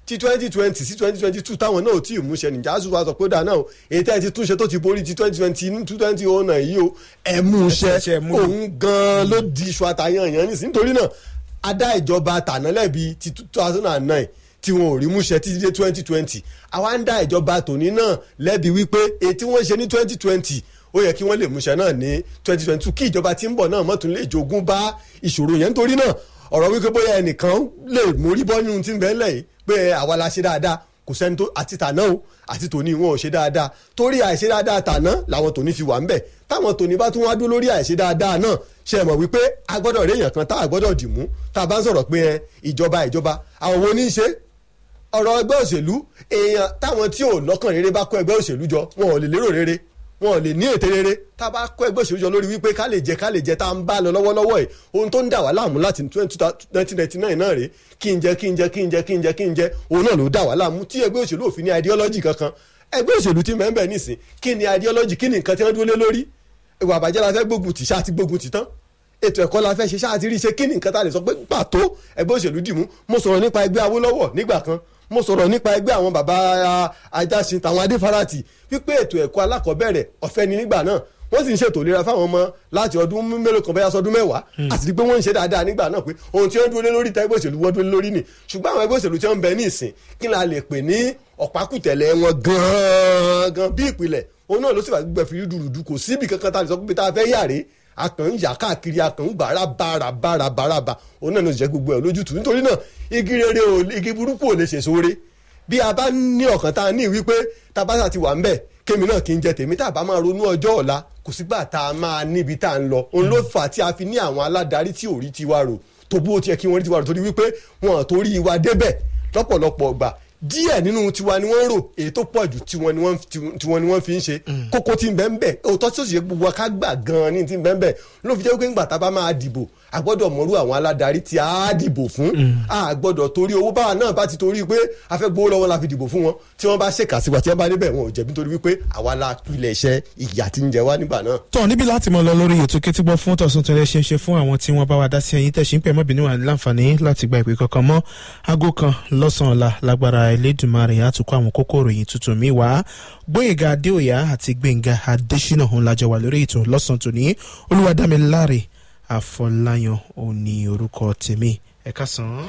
ti twenty twenty sí twenty twenty two táwọn náà ò tí ì múṣẹ nìjà àṣù wa sọ pé ó dáa náà o èyí tẹ́ ẹ ti túnṣe tó ti borí ti twenty twenty two twenty oh nine yìí o ẹ múṣẹ òun gan-an ló di iṣu àtàyàn yẹn nísìnyí nítorí náà adá ìjọba tàná lẹ́bi ti two thousand nine tí wọn ò rí múṣẹ títí dé twenty twenty àwa ń dá ìjọba tòní náà lẹ́bi wípé èyí tí wọ́n ṣe ní twenty twenty ó yẹ kí wọ́n lè múṣẹ náà ní twenty twenty two kí ìjọba tí ń bọ̀ náà mọ̀tún lè jogún bá ìṣòro yẹn nítorí náà ọ̀rọ̀ wípé bóyá ẹnìkan lè mórí bọ́ nínú tí ń bẹ́ẹ̀ lẹ̀ yìí pé àwa la ṣe dáadáa kò sẹ́ni tó àti tàná o àti tòní wọn ò ṣe dáadáa torí àìṣe dáadáa tàná làwọn tòní fi wà ń bẹ̀ táwọn tòní bá tún wá dúró lórí àìṣe dáadáa náà ṣe mọ̀ wípé a gbọ́dọ̀ rí èèyàn kan tá a gbọ́dọ̀ dì mú tá a bá ń sọ̀rọ̀ pé ẹ ìjọba ìjọba àwọn wo ní í ṣe ọ̀rọ̀ ẹgbẹ́ òṣèlú èèyàn táwọn tí ò lọ́kàn rere bá kó ẹgbẹ́ òṣèlú jọ wọn ò lè lérò rere wọn ò lè ní ète rere tá a bá kó ẹgbẹ́ òṣèlú jọ lórí wípé ká lè jẹ ká lè jẹ tá a ń bá lọ lọ́wọ́lọ́wọ́ ẹ̀ ohun tó ń dà wá láàmú láti nineteen ninety nine náà rèé kí n jẹ kí n jẹ kí n jẹ kí n jẹ kí n jẹ òun náà ló dà wá láàmú tí ẹgbẹ́ òṣèlú òfin ní ideology kankan ẹgbẹ́ òṣèlú ti mẹ́ńbẹ̀ nísìn kí ni ideology kí ni nǹkan tí wọ́n dúró lé lórí ìwà àbàjẹ́ la fẹ́ gbógun tì ṣáà ti gbógun tì tán ètò ẹ̀kọ́ la fẹ́ ṣe ṣáà ti rí ṣe kí ni nǹkan tá a lè sọ pé pàtó ẹgbẹ́ òṣèlú dìmú mo sọ̀rọ̀ nípa ẹgbẹ́ Awólọ́wọ̀ nígbà kan mo sọ̀rọ̀ nípa ẹgbẹ́ àwọn bàbá Ajásin tàwọn Adéfarati wípé ètò ẹ̀kọ́ alákọ̀ọ́bẹ̀rẹ̀ ọ̀fẹ́ ni nígbà náà wọ́n sì ń ṣètò ìlera fáwọn ọmọ láti ọdún mélòó kan bẹ́yà sọdún mẹ́wàá àti di pé wọ́n ń ṣe dáadáa nígbà náà pé ohun tí wọ́n dúró lé lórí ta ẹgbẹ́ òṣèlú wọ́n dúró lé lórí ni ṣùgbọ́n àwọn ẹgbẹ́ òṣèlú tí wọ́n ń bẹ ní ìsìn kí la lè pè ní ọ̀pákùtẹ̀lẹ̀ wọn gan-an bí ìpìlẹ̀ òun náà ló sì wà gbẹ fi dùrùdù kò síbi kankan tá a lè sọ pé tá a fẹ́ yàrá akàn ń yà káàkiri akàn ń gbàrà bára bára bára bá òun náà ló sì jẹ́ gbogbo ẹ̀ lójútùú nítorí náà igi rere igi burúkú ò lè ṣèso re bí a bá ní ọ̀kan tá a ní wípé tabasa ti wà ń bẹ̀ kémi náà kí n jẹ tèmi tá a bá máa ronú ọjọ́ ọ̀la kò sígbà tá a máa níbi tá a ń lọ òun ló fà á tí a fi ní àwọn aládarí tí ò rí tiwa rò tó bó tiẹ̀ kí wọ́n rí tiwa rò torí wípé wọn ò torí wa débẹ̀ lọ́pọ̀lọpọ̀ gbà díẹ̀ nínú tiwa ni wọ́n rò èyí tó pọ̀ jù tiwọn ni wọ́n fi ń ṣe kókó tí ń bẹ ń bẹ òótọ́ tí ó sì ṣe gbogbo ká gbà gan-an ní tí ń bẹ ń bẹ ló fi jẹ́ pé ńgbà tá a bá máa dìbò a gbọ́dọ̀ mọ̀rú àwọn aládarí tí a dìbò fún a gbọ́dọ̀ torí owó báwa náà bá ti torí pé a fẹ́ gbowó lọ́wọ́ la fi dìbò fún wọn tí wọ́n bá ṣèkà sí wa tí wọ́n bá débẹ̀ wọn ò jẹ̀bi nítorí wípé àwa la pilẹ̀ iṣẹ́ ìyà tí ń jẹ wá nígbà náà. tọ́ níbi láti mọ̀ lọ lórí ètò kétígbọ́ fún tọ̀sán tẹ̀lé ṣe ń ṣe fún àwọn tí wọ́n bá wa dá sí ẹyin tẹ̀sí ń pẹ̀ mọ́bìnrin wà láǹfààní láti gba ìpè kankan mọ́ aago kan lọ́sàn-án ọ̀la lágbára Elédùmarè àtúkọ̀ àwọn kókó ìròyìn tuntun mi wá Gbóyèga Adéòyà àti Gbénga Adésínà òun lájọ wà lórí ètò lọ́sàn-án tòní Olúwadámiláre Afọláyan òní orúkọ tèmi ẹ̀ka sàn án.